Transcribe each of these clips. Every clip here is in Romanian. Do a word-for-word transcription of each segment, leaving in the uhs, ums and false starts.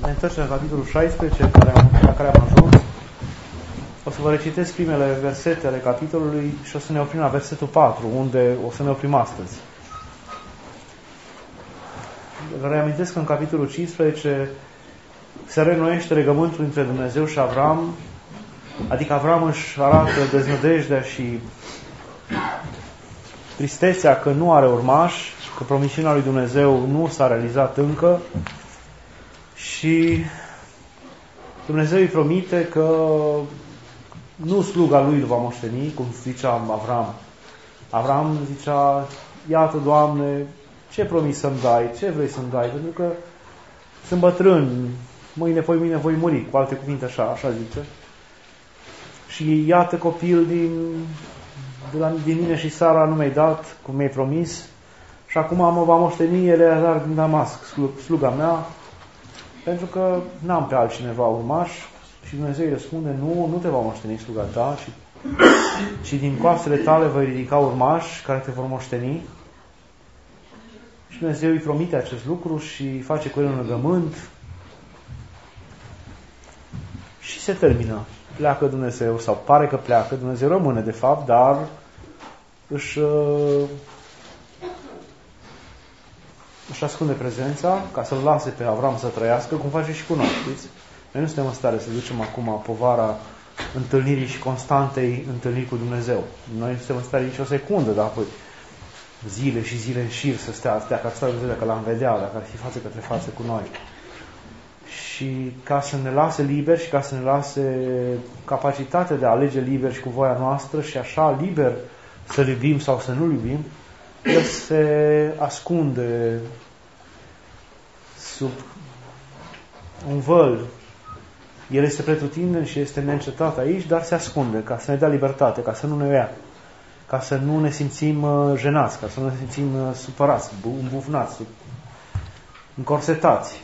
Ne întoarcem la capitolul șaisprezece, care am, la care am ajuns. O să vă recitesc primele versete ale capitolului și o să ne oprim la versetul patru, unde o să ne oprim astăzi. Vă reamintesc că în capitolul cincisprezece se reînnoiește legământul între Dumnezeu și Avram, adică Avram își arată deznădejdea și tristețea că nu are urmași, că promisiunea lui Dumnezeu nu s-a realizat încă și Dumnezeu îi promite că nu sluga lui îl va moșteni, cum zicea Avram. Avram zicea, iată, Doamne, ce promis să-mi dai, ce vrei să-mi dai, pentru că sunt bătrân, mâine, poi mâine voi muri, cu alte cuvinte așa, așa zice. Și iată copil din, de la, din mine și Sara nu mi-ai dat, cum mi-ai promis, și acum mă va moșteni Eleazar din Damasc, sluga mea, pentru că n-am pe altcineva urmaș. Și Dumnezeu îi răspunde, nu, nu te va moșteni sluga ta, ci, ci din coastele tale voi ridica urmași care te vor moșteni. Și Dumnezeu îi promite acest lucru și face cu el un legământ și se termină. Pleacă Dumnezeu, sau pare că pleacă, Dumnezeu rămâne de fapt, dar își, își ascunde prezența ca să-l lase pe Avram să trăiască, cum face și cu noi, știți? Noi nu suntem în stare să ducem acum povara întâlnirii și constantei întâlniri cu Dumnezeu. Noi nu suntem în stare nici o secundă, dar apoi zile și zile în șir să stea, stea ca să Dumnezeu, dacă l-am vedea, dacă ar fi față către față cu noi. Și ca să ne lase liber și ca să ne lase capacitatea de a alege liber și cu voia noastră și așa liber să-L iubim sau să nu-L iubim, El se ascunde sub un văl. El este pretutindeni și este neîncetat aici, dar se ascunde ca să ne dea libertate, ca să nu ne ia, ca să nu ne simțim jenați, ca să nu ne simțim supărați, îmbufnați, încorsetați.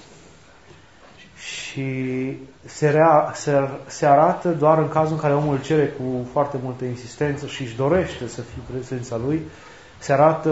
Și se, rea, se, se arată doar în cazul în care omul cere cu foarte multă insistență și își dorește să fie prezența lui, se arată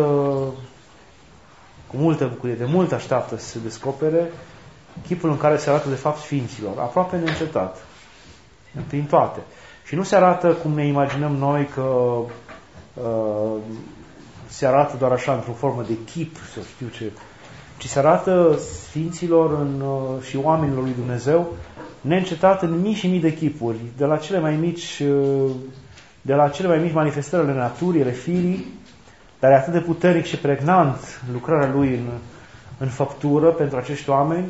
cu multă bucurie, de mult așteaptă să se descopere chipul în care se arată de fapt Sfinților, aproape neîncetat, prin toate. Și nu se arată cum ne imaginăm noi că uh, se arată doar așa într-o formă de chip, să știu ce, ci se arată Sfinților în, uh, și oamenilor lui Dumnezeu neîncetat în mii și mii de chipuri, de la cele mai mici, uh, de la cele mai mici manifestări ale naturii, ale firii, dar e atât de puternic și pregnant lucrarea lui în, în făptură pentru acești oameni,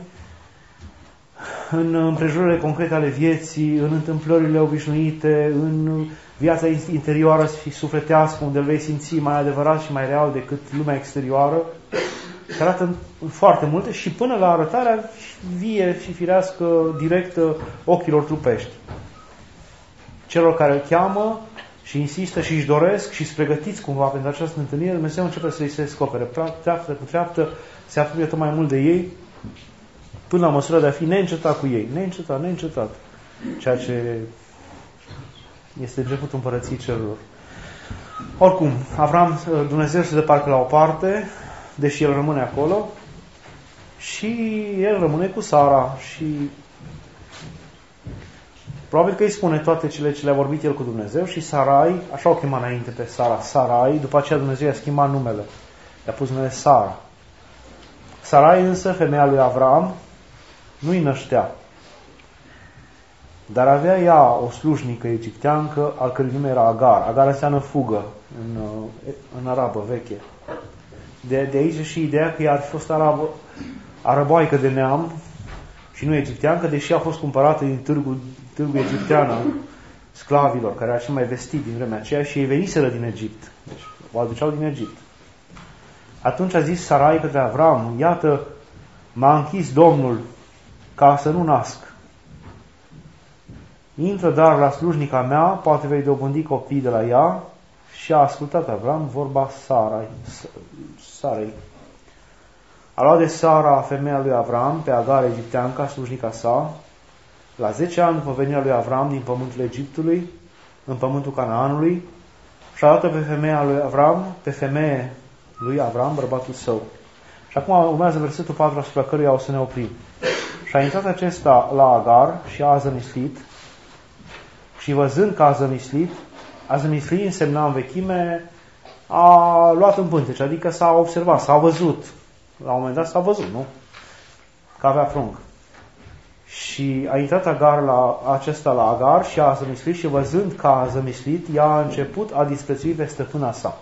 în împrejurările concrete ale vieții, în întâmplările obișnuite, în viața interioară și sufletească, unde îl vei simți mai adevărat și mai real decât lumea exterioară, se arată în foarte multe și până la arătarea vie și firească directă ochilor trupești. Celor care îl cheamă și insistă și își doresc și sunt pregătiți cumva pentru această întâlnire, Dumnezeu începe să-i se descopere. Treaptă cu treaptă se apropie tot mai mult de ei, până la măsură de a fi neîncetat cu ei. Neîncetat, neîncetat. Ceea ce este începutul împărăției cerurilor. Oricum, Avram, Dumnezeu se deparcă la o parte, deși el rămâne acolo, și el rămâne cu Sara și probabil că îi spune toate cele ce le-a vorbit el cu Dumnezeu și Sarai, așa o chema înainte pe Sara, Sarai, după aceea Dumnezeu i-a schimbat numele. I-a pus numele Sara. Sarai însă, femeia lui Avram, nu-i năștea. Dar avea ea o slujnică egipteancă, al cărui nume era Agar. Agar înseamnă fugă în, în arabă veche. De, de aici și ideea că ea ar fi fost arabă, arăboaică de neam și nu egipteancă, deși a fost cumpărată din târgul, târgul egiptean al sclavilor, care era cel mai vestit din vremea aceea și ei veniseră din Egipt. Deci o aduceau din Egipt. Atunci a zis Sarai către Avram, iată, m-a închis Domnul ca să nu nasc. Intră dar la slujnica mea, poate vei dobândi copii de la ea. Și a ascultat Avram vorba Sarai. Sarei. A luat de Sara, femeia lui Avram, pe Agar egipteanca, slujnica sa, la zece ani după venirea lui Avram din pământul Egiptului, în pământul Canaanului, și a luat pe femeia lui Avram, pe femeie lui Avram, bărbatul său. Și acum urmează versetul patru, asupra căruia o să ne oprim. Și Și a intrat acesta la Agar și a zămislit și văzând că a zămislit, a zămislit însemna în vechime a luat în pântece, adică s-a observat, s-a văzut. La un moment dat s-a văzut, nu? Că avea prunc. Și a intrat Agar la, acesta la Agar și a zămislit și văzând că a zămislit, ea a început a disprețui pe stăpâna sa.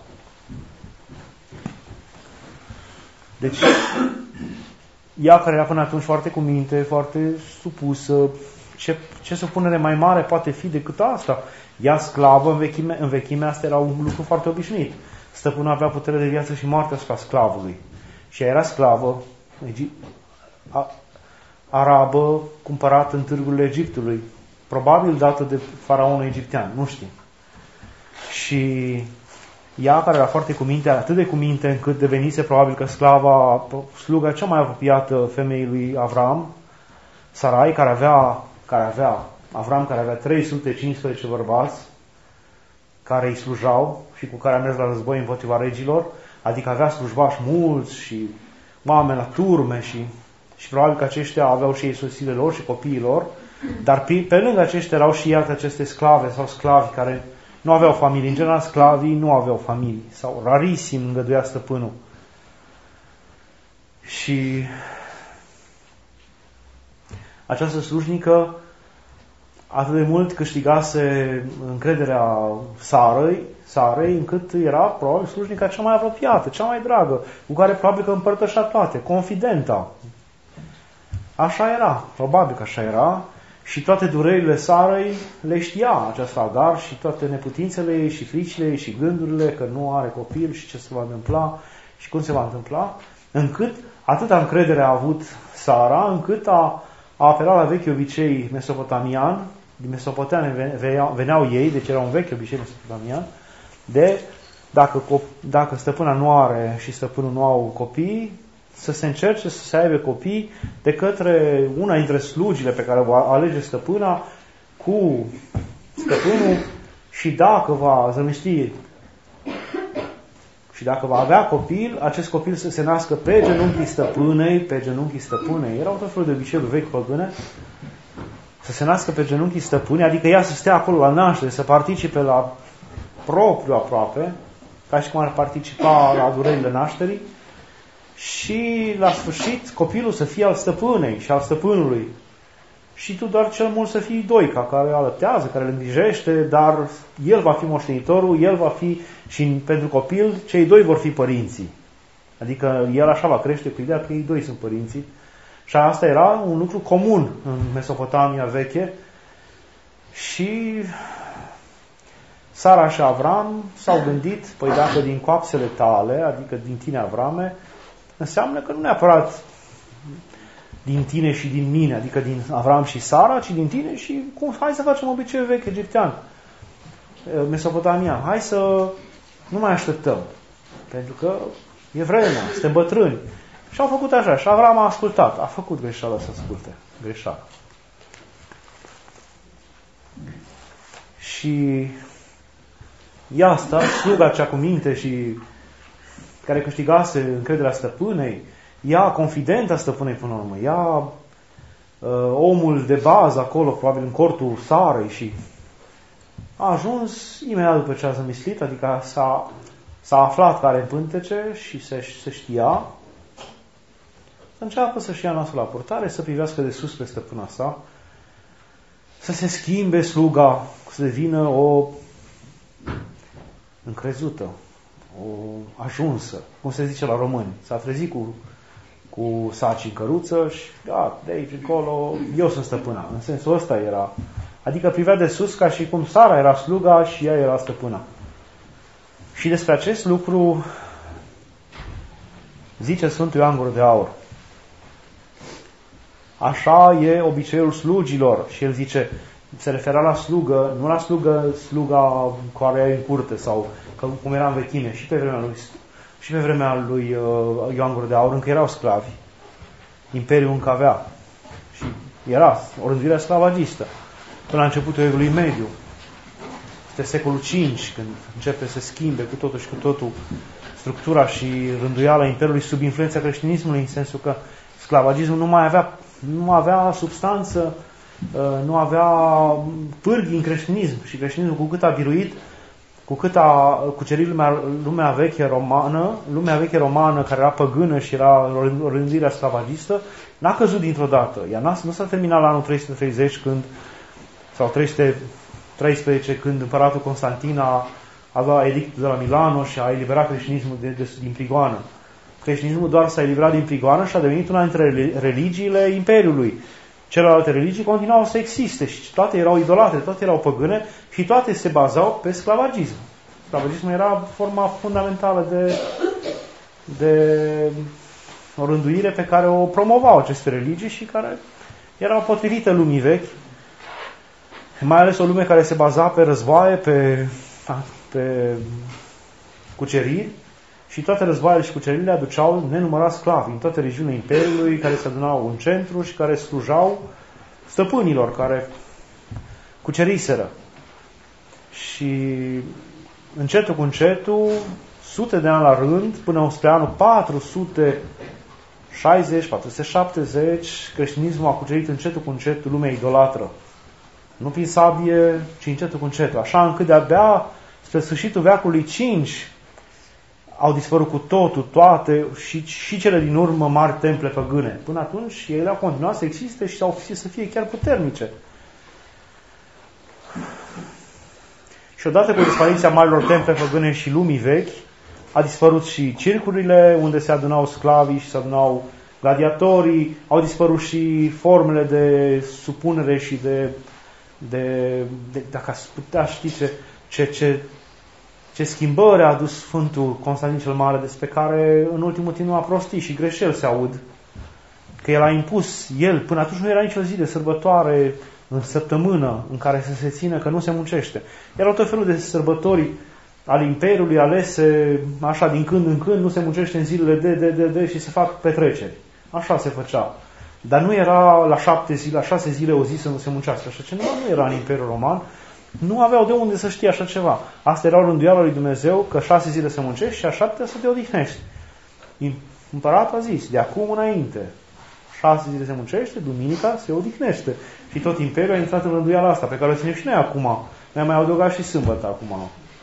Deci, ea care era până atunci foarte cu minte, foarte supusă, ce, ce supunere mai mare poate fi decât asta? Ea sclavă, în vechime, în vechime asta era un lucru foarte obișnuit. Stăpânul avea putere de viață și moarte asupra sclavului. Și ea era sclavă, a, arabă, cumpărată în târgurile Egiptului, probabil dată de faraonul egiptean, nu știu. Și ea, care era foarte cu minte, atât de cu minte încât devenise probabil că sclava, sluga cea mai apropiată femeii lui Avram, Sarai, care avea, care avea Avram, care avea trei sute cincisprezece bărbați, care îi slujau și cu care a mers la război împotriva regilor, adică avea slujbași mulți și oameni la turme și, și probabil că aceștia aveau și ei soțiile lor și copiii lor, dar pe, pe lângă aceștia erau și iată aceste sclave sau sclavi care nu aveau familii. În general, sclavii nu aveau familii sau rarisim îngăduia stăpânul. Și această slujnică atât de mult câștigase încrederea Sarei, Sarei, încât era probabil slujnica cea mai apropiată, cea mai dragă, cu care probabil că împărtășea toate, confidenta. Așa era, probabil că așa era, și toate durerile Sarei le știa această Agar și toate neputințele ei și fricile ei și gândurile că nu are copil și ce se va întâmpla și cum se va întâmpla, încât atâta încredere a avut Sara, încât a, a apelat la vechi obicei mesopotamian. Din Mesopotamia veneau ei, deci era un vechi obicei mesopotamian, de dacă, dacă stăpâna nu are și stăpânul nu au copii, să se încerce să se aibă copii de către una dintre slugile pe care o alege stăpâna cu stăpânul și dacă va zămisti și dacă va avea copil, acest copil să se nască pe genunchii stăpânei, pe genunchii stăpânei. Erau tot felul de obiceiuri vechi păgâne. Să se nască pe genunchii stăpânii, adică ea să stea acolo la naștere, să participe la propriu aproape, ca și cum ar participa la durerile nașterii, și la sfârșit copilul să fie al stăpânei și al stăpânului. Și tu doar cel mult să fii doica, care alăptează, care îl îngrijește, dar el va fi moștenitorul, el va fi, și pentru copil, cei doi vor fi părinții. Adică el așa va crește cu ideea că ei doi sunt părinții. Și asta era un lucru comun în Mesopotamia veche. Și Sara și Avram s-au gândit, păi dacă din coapsele tale, adică din tine, Avrame, înseamnă că nu neapărat din tine și din mine, adică din Avram și Sara, ci din tine și cum, hai să facem obiceiul vechi egiptean, mesopotamian. Hai să nu mai așteptăm, pentru că e vremea, suntem bătrâni. Și au făcut așa. Și Avram a ascultat. A făcut greșeala să asculte. Greșeală. Și ea asta, sluga cea cu minte și care câștigase încrederea stăpânei, ea confidenta stăpânei până la urmă, ea uh, omul de bază acolo, probabil în cortul Sarei, și a ajuns imediat după ce a zămislit, adică s-a, s-a aflat că are în pântece și se, se știa, să înceapă să-și ia nasul la purtare, să privească de sus pe stăpâna sa, să se schimbe sluga, să devină o încrezută, o ajunsă, cum se zice la români. S-a trezit cu, cu saci în căruță și da, de aici încolo eu sunt stăpâna. În sensul ăsta era. Adică privea de sus ca și cum Sara era sluga și ea era stăpâna. Și despre acest lucru zice Sfântul Ioan Gură de Aur. Așa e obiceiul slugilor. Și el zice, se referea la slugă, nu la slugă, sluga care e în curte sau cum era în vechime, și pe vremea lui, și pe vremea lui uh, Ioan Gură de Aur încă erau sclavi. Imperiul încă avea. Și era o rânduire sclavagistă. Până la începutul Evului Mediu. Este secolul cinci, când începe să schimbe cu totul și cu totul structura și rânduiala Imperiului sub influența creștinismului, în sensul că sclavagismul nu mai avea nu avea substanță, nu avea pârghii în creștinism. Și creștinismul, cu cât a biruit, cu cât a cucerit lumea, lumea veche romană, lumea veche romană care era păgână și era o rândire sclavagistă, n-a căzut dintr-o dată. Ea n-a, nu s-a terminat la anul trei sute treizeci când, sau trei sute treisprezece, când împăratul Constantin a avea edictul de la Milano și a eliberat creștinismul de, de, din prigoană. Creștinismul doar s-a eliberat din prigoană și a devenit una dintre religiile Imperiului. Celelalte religii continuau să existe și toate erau idolate, toate erau păgâne și toate se bazau pe sclavagism. Sclavagismul era forma fundamentală de, de o rânduire pe care o promovau aceste religii și care era potrivită lumii vechi, mai ales o lume care se baza pe războaie, pe, pe cuceriri, și toate războaiele și cuceririle aduceau nenumărați sclavi în toate regiunile Imperiului, care se adunau în centru și care slujau stăpânilor care cuceriseră. Și încetul cu încetul, sute de ani la rând, până spre anul patru sute șaizeci patru sute șaptezeci, creștinismul a cucerit încetul cu încetul lumea idolatră. Nu prin sabie, ci încetul cu încetul. Așa încât de-abia spre sfârșitul veacului cinci au dispărut cu totul, toate, și, și cele din urmă mari temple păgâne. Până atunci, ele au continuat să existe și au să fie chiar puternice. Și odată cu dispariția marilor temple păgâne și lumii vechi, a dispărut și circurile unde se adunau sclavii și se adunau gladiatorii, au dispărut și formele de supunere și de, de, de dacă ați putea ști ce, ce, ce Ce schimbări a adus Sfântul Constantin cel Mare, despre care în ultimul timp nu a prostit și greșeli se aud. Că el a impus, el, până atunci nu era nicio zi de sărbătoare în săptămână în care să se țină, că nu se muncește. Erau tot felul de sărbători al Imperiului alese, așa din când în când, nu se muncește în zilele de, de, de, de și se fac petreceri. Așa se făcea. Dar nu era la șapte zile, la șase zile o zi să nu se muncească. Așa ceva nu era în Imperiul Roman. Nu aveau de unde să știe așa ceva. Asta era rânduiala lui Dumnezeu, că șase zile să muncești și a șaptea să te odihnești. Împăratul a zis, de acum înainte, șase zile se muncește, duminica se odihnește. Și tot Imperiul a intrat în rânduiala asta, pe care o ținem și noi acum. Ne-am mai adăugat și sâmbătă acum.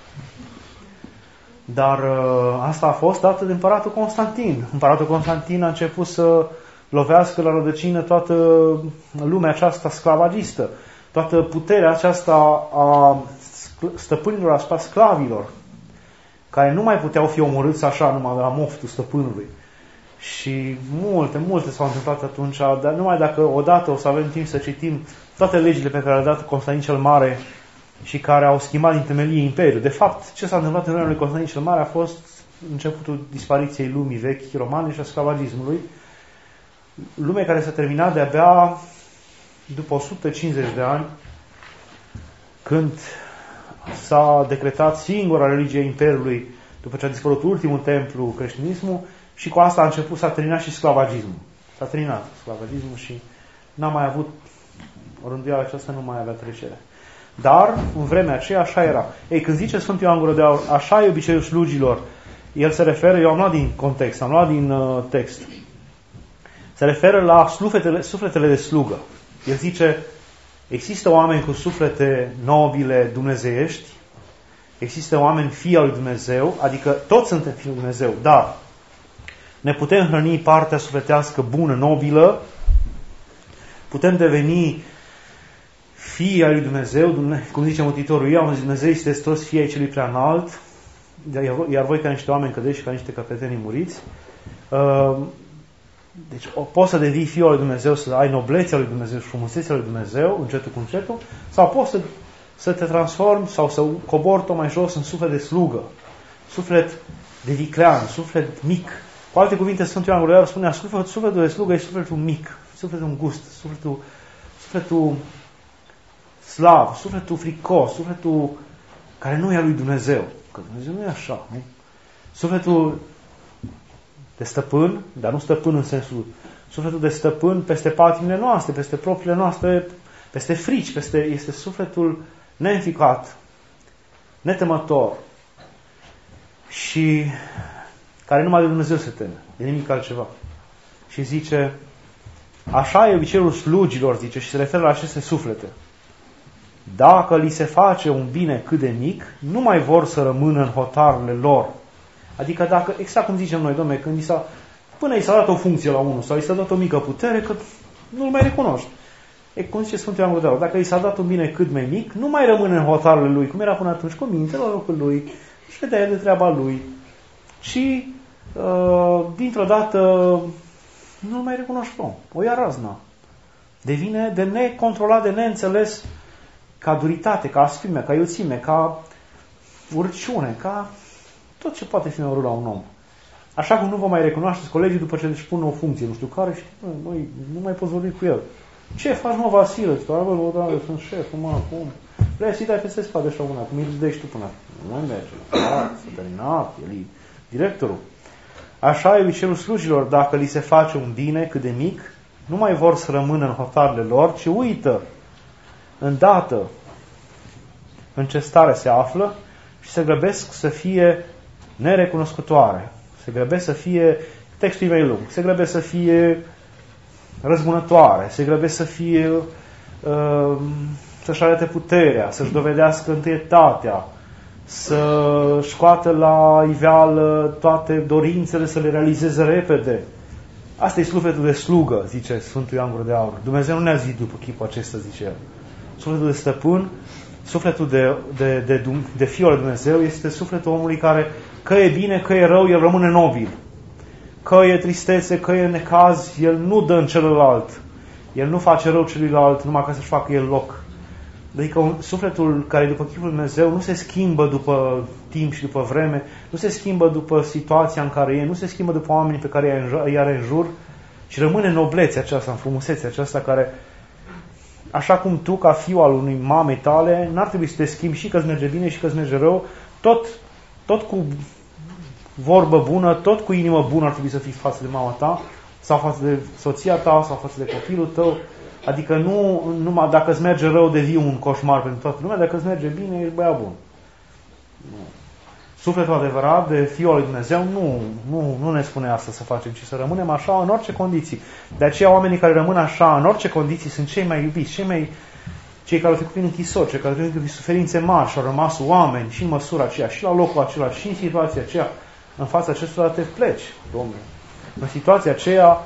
Dar asta a fost dată de împăratul Constantin. Împăratul Constantin a început să lovească la rădăcină toată lumea aceasta sclavagistă. Toată puterea aceasta a stăpânilor asupra sclavilor, care nu mai puteau fi omorâți așa numai de la moftul stăpânului. Și multe, multe s-au întâmplat atunci, dar numai dacă odată o să avem timp să citim toate legile pe care le-a dat Constantin cel Mare și care au schimbat din temelie Imperiul. De fapt, ce s-a întâmplat în vremea lui Constantin cel Mare a fost începutul dispariției lumii vechi romane și a sclavagismului. Lume care s-a terminat de-abia după o sută cincizeci de ani, când s-a decretat singura religie a Imperiului, după ce a dispărut ultimul templu, creștinismul, și cu asta a început, s-a terminat și sclavagismul. S-a terminat sclavagismul și n-a mai avut, o rânduială aceasta nu mai avea trecere. Dar, în vremea aceea, așa era. Ei, când zice Sfântul Ioan Gură de Aur, așa e obiceiul slugilor, el se referă, eu am luat din context, am luat din uh, text, se referă la sufletele, sufletele de slugă. El zice, există oameni cu suflete nobile dumnezeiești, există oameni fii al lui Dumnezeu, adică toți suntem fii al lui Dumnezeu, dar ne putem hrăni partea sufletească bună, nobilă, putem deveni fii al lui Dumnezeu, cum zice Mântuitorul, eu am zis, Dumnezeu este toți fii ai celui prea înalt, iar voi ca niște oameni cădeți și ca niște căpetenii muriți. Deci poți să devii fiul al lui Dumnezeu, să ai noblețea lui Dumnezeu și frumusețea lui Dumnezeu, încetul cu încetul, sau poți să, să te transformi sau să cobori tot mai jos în suflet de slugă, suflet de viclean, suflet mic. Cu alte cuvinte, Sfântul Ioan Gură de Aur spunea, sufletul de slugă e sufletul mic, sufletul îngust, sufletul, sufletul slav, sufletul fricos, sufletul care nu e al lui Dumnezeu. Că Dumnezeu nu e așa, nu? Sufletul de stăpân, dar nu stăpân în sensul, sufletul de stăpân peste patimile noastre, peste propriile noastre, peste frici, peste, este sufletul neînficat, netemător și care numai de Dumnezeu se teme, de nimic altceva. Și zice, Așa e obiceiul slugilor, zice, și se referă la aceste suflete. Dacă li se face un bine cât de mic, nu mai vor să rămână în hotarele lor. Adică dacă, exact cum zicem noi, dom'le, când i s-a, până i s-a dat o funcție la unul sau i s-a dat o mică putere, că nu-l mai recunoști. E cum zice Sfântul Ioan Gură de Aur, dacă i s-a dat un bine cât mai mic, nu mai rămâne în hotarele lui, cum era până atunci, cu minte la locul lui, și vedea de treaba lui. Și, uh, dintr-o dată, nu-l mai recunoști om. O ia razna. Devine de necontrolat, de neînțeles, ca duritate, ca asprime, ca iuțime, ca urciune, ca tot ce poate fi mai urât la un om. Așa cum nu vă mai recunoașteți colegii după ce își pun o funcție, nu știu care, și noi nu mai poți vorbi cu el. Ce faci, mă, Vasile? Sunt șef, mă, cum? Vrei să-i dai peste spate așa una, cum îi ridici tu până. Nu mai merge. Da, s-a terminat, el e directorul. Așa e obiceiul slujilor, dacă li se face un bine cât de mic, nu mai vor să rămână în hotarele lor, ci uită îndată în ce stare se află și se grăbesc să fie nerecunoscutoare. Se grăbesc să fie, textul e mai lung, se grăbesc să fie răzbunătoare, se grăbesc să fie uh, să-și arate puterea, să-și dovedească întâietatea, să scoată la iveală toate dorințele, să le realizeze repede. Asta e sufletul de slugă, zice Sfântul Ioan Gură de Aur. Dumnezeu nu ne-a zis după chipul acesta, zice el. Sufletul de stăpân, sufletul de, de, de, de fiul lui Dumnezeu este sufletul omului care, că e bine, că e rău, el rămâne nobil. Că e tristețe, că e necaz, el nu dă în celălalt. El nu face rău celuilalt numai ca să-și facă el loc. Adică un, sufletul care după chipul lui Dumnezeu nu se schimbă după timp și după vreme, nu se schimbă după situația în care e, nu se schimbă după oamenii pe care îi are în jur, ci rămâne în noblețea aceasta, în frumusețea aceasta care, așa cum tu, ca fiu al unui mamei tale, n-ar trebui să te schimbi și că-ți merge bine și că-ți merge rău, tot, tot cu vorbă bună, tot cu inimă bună ar trebui să fii față de mama ta, sau față de soția ta, sau față de copilul tău. Adică nu numai dacă îți merge rău devii un coșmar pentru toată lumea, dacă îți merge bine ești băiat bun. Nu. Sufletul adevărat de Fiul lui Dumnezeu nu, nu, nu ne spune asta să facem, ci să rămânem așa în orice condiții. De aceea oamenii care rămân așa în orice condiții sunt cei mai iubiți, cei mai cei care au trecut prin închisori, cei care au trecut prin suferințe mari și au rămas oameni și în măsura aceea, și la locul acela, și în situația aceea. În fața acestora te pleci, Domnule. În situația aceea,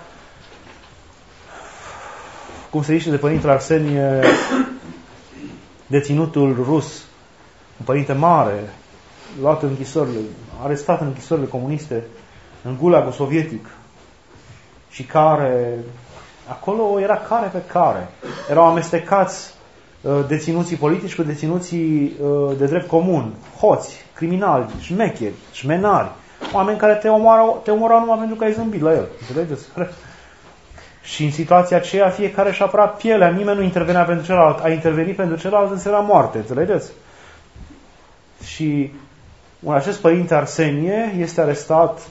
cum se zice de Părintele Arsenie, deținutul rus, un părinte mare, luat în închisorile, arestat în închisorile comuniste, în gulagul sovietic, și care, acolo era care pe care, erau amestecați uh, deținuții politici cu deținuții uh, de drept comun, hoți, criminali, șmecheri, șmenari, oameni care te omoară, te omorau numai pentru că ai zâmbit la el. Înțelegeți? Și în situația aceea fiecare și-a apărat pielea, nimeni nu intervenea pentru celălalt. A intervenit pentru celălalt înseamnă moarte. Înțelegeți? Și acest părinte Arsenie este arestat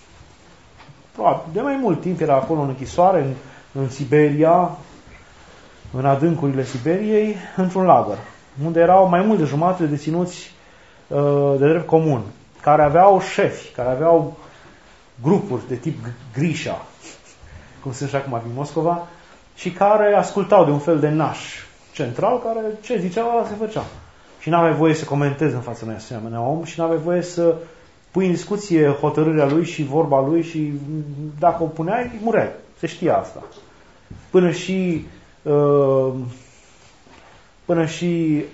de mai mult timp, era acolo în închisoare, în, în Siberia, în adâncurile Siberiei, într-un lagăr, unde erau mai mult de jumătate de deținuți uh, de drept comun, care aveau șefi, care aveau grupuri de tip Grisha, cum sunt și acum din Moscova, și care ascultau de un fel de naș central, care ce zicea, ăla se făcea. Și n-aveai voie să comentezi în fața unui asemenea om și n-aveai voie să pui în discuție hotărârea lui și vorba lui și dacă o puneai, mureai. Se știa asta. Până și uh, până și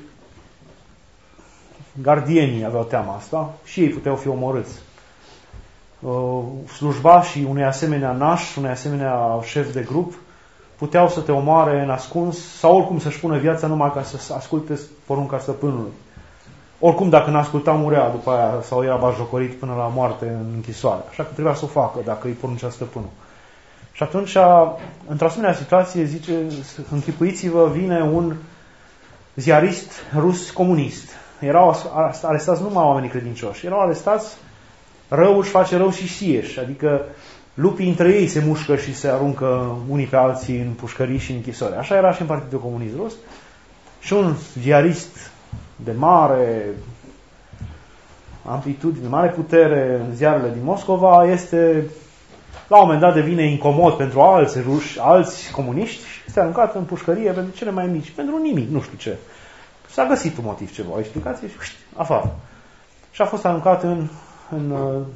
gardienii aveau teama asta și ei puteau fi omorâți. Uh, slujbașii unui asemenea naș, unui asemenea șef de grup, puteau să te omoare în ascuns sau oricum să-și pună viața numai ca să asculte porunca stăpânului. Oricum, dacă n-asculta, murea după aia sau era bajocorit până la moarte în închisoare. Așa că trebuia să o facă dacă îi poruncea stăpânul. Și atunci, într-o asemenea situație, zice, închipuiți-vă, vine un ziarist rus comunist. Erau arestați numai oamenii credincioși. Erau arestați, rău își face rău și sieși. Adică lupii între ei se mușcă și se aruncă unii pe alții în pușcării și în închisori. Așa era și în Partidul Comunist Rus. Și un ziarist de mare amplitudine, de mare putere în ziarele din Moscova este la un moment dat devine incomod pentru alți ruși, alți comuniști și este aruncat în pușcărie pentru cele mai mici, pentru nimic, nu știu ce. S-a găsit un motiv ceva, o explicație și știi, afară. Și a fost aruncat în, în,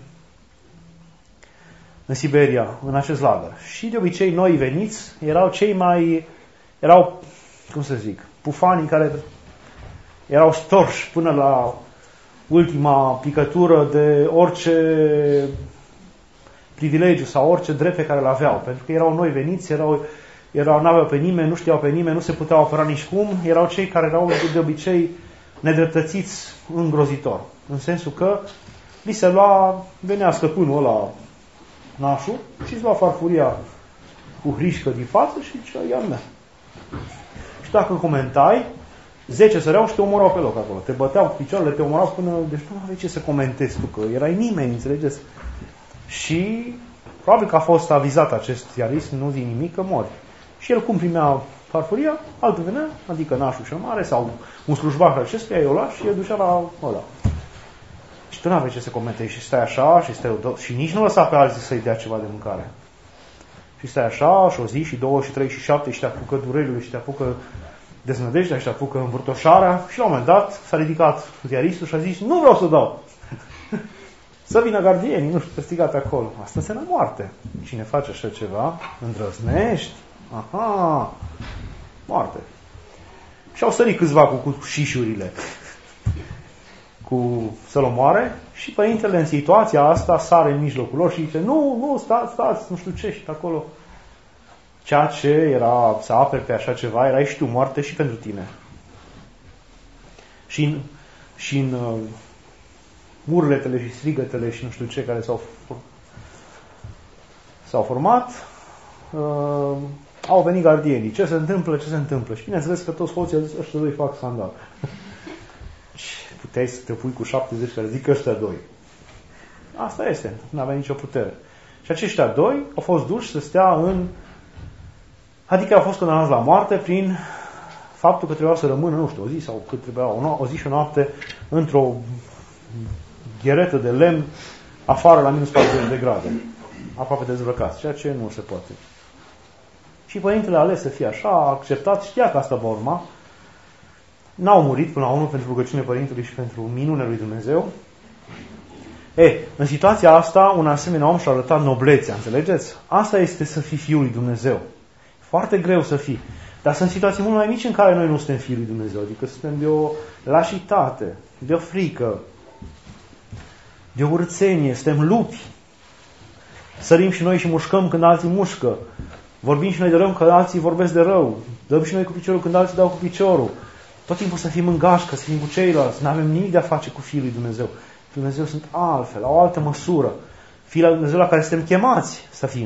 în Siberia, în acest lagăr. Și de obicei noi veniți erau cei mai, erau, cum să zic, pufanii care erau storși până la ultima picătură de orice privilegiu sau orice drept pe care îl aveau. Pentru că erau noi veniți, erau, erau, n-aveau pe nimeni, nu știau pe nimeni, nu se puteau apăra nici cum. Erau cei care erau de obicei nedreptățiți îngrozitor. În sensul că li se lua, venea stăpânul ăla, nașul, și îți lua farfuria cu hrișcă din față și zicea, ia mea. Și dacă comentai, zece săreau și te omorau pe loc acolo. Te băteau cu picioarele, te omorau până... Deci nu aveai ce să comentezi tu, că erai nimeni, înțelegeți? Și probabil că a fost avizat acest ziarist, nu zi nimic, că mori. Și el cum primea farfuria, altul venea, adică nașul cel mare sau un slujbaș al acestuia, i-o lua și el ducea la ăla. Și tu n-aveai ce să comentezi și stai așa și stai și nici nu lăsa pe alții să-i dea ceva de mâncare. Și stai așa și o zi și două și trei și șapte și te apucă durerile și te apucă deznădejdea și te apucă învârtoșarea și la un moment dat s-a ridicat ziaristul și a zis, nu vreau să dau. Să vină gardienii, nu știu, strigat acolo. Asta înseamnă moarte. Cine face așa ceva, îndrăznești, aha, moarte. Și au sărit câțiva cu, cu șișurile cu să-l omoare și părintele în situația asta sare în mijlocul lor și zice, nu, nu, stați, stați, nu știu ce, și acolo. Ceea ce era să aperi pe așa ceva, era și tu moarte și pentru tine. Și în, și în uh, urletele și strigătele și nu știu ce care s-au, s-au format, uh, au venit gardienii. Ce se întâmplă, ce se întâmplă? Și bineînțeles că toți hoții au zis, ăștia doi fac scandal. Puteai să te pui cu șaptezeci care zic ăștia doi. Asta este, nu avea nicio putere. Și aceștia doi au fost duși să stea în... Adică au fost condamnați la moarte prin faptul că trebuiau să rămână, nu știu, o zi sau cât trebuia, o, no- o zi și o noapte într-o gheretă de lemn afară la minus patruzeci de grade. Aproape dezbrăcați, ceea ce nu se poate. Și părintele a ales să fie așa, a acceptat, știa că asta va urma. N-au murit până la urmă pentru rugăciunile Părintelui și pentru minunea lui Dumnezeu. E, în situația asta, un asemenea om și-a arătat noblețea, înțelegeți? Asta este să fii Fiul lui Dumnezeu. Foarte greu să fii. Dar sunt situații mult mai mici în care noi nu suntem Fiul lui Dumnezeu. Adică suntem de o lașitate, de o frică, de o urțenie, suntem lupi. Sărim și noi și mușcăm când alții mușcă. Vorbim și noi de rău când alții vorbesc de rău. Dăm și noi cu piciorul când alții dau cu piciorul. Tot timpul să fim în gașcă, să fim cu ceilalți. Nu avem nimic de a face cu Fiul lui Dumnezeu. Fiul Dumnezeu sunt altfel, la o altă măsură. Fiul lui Dumnezeu la care suntem chemați să fim.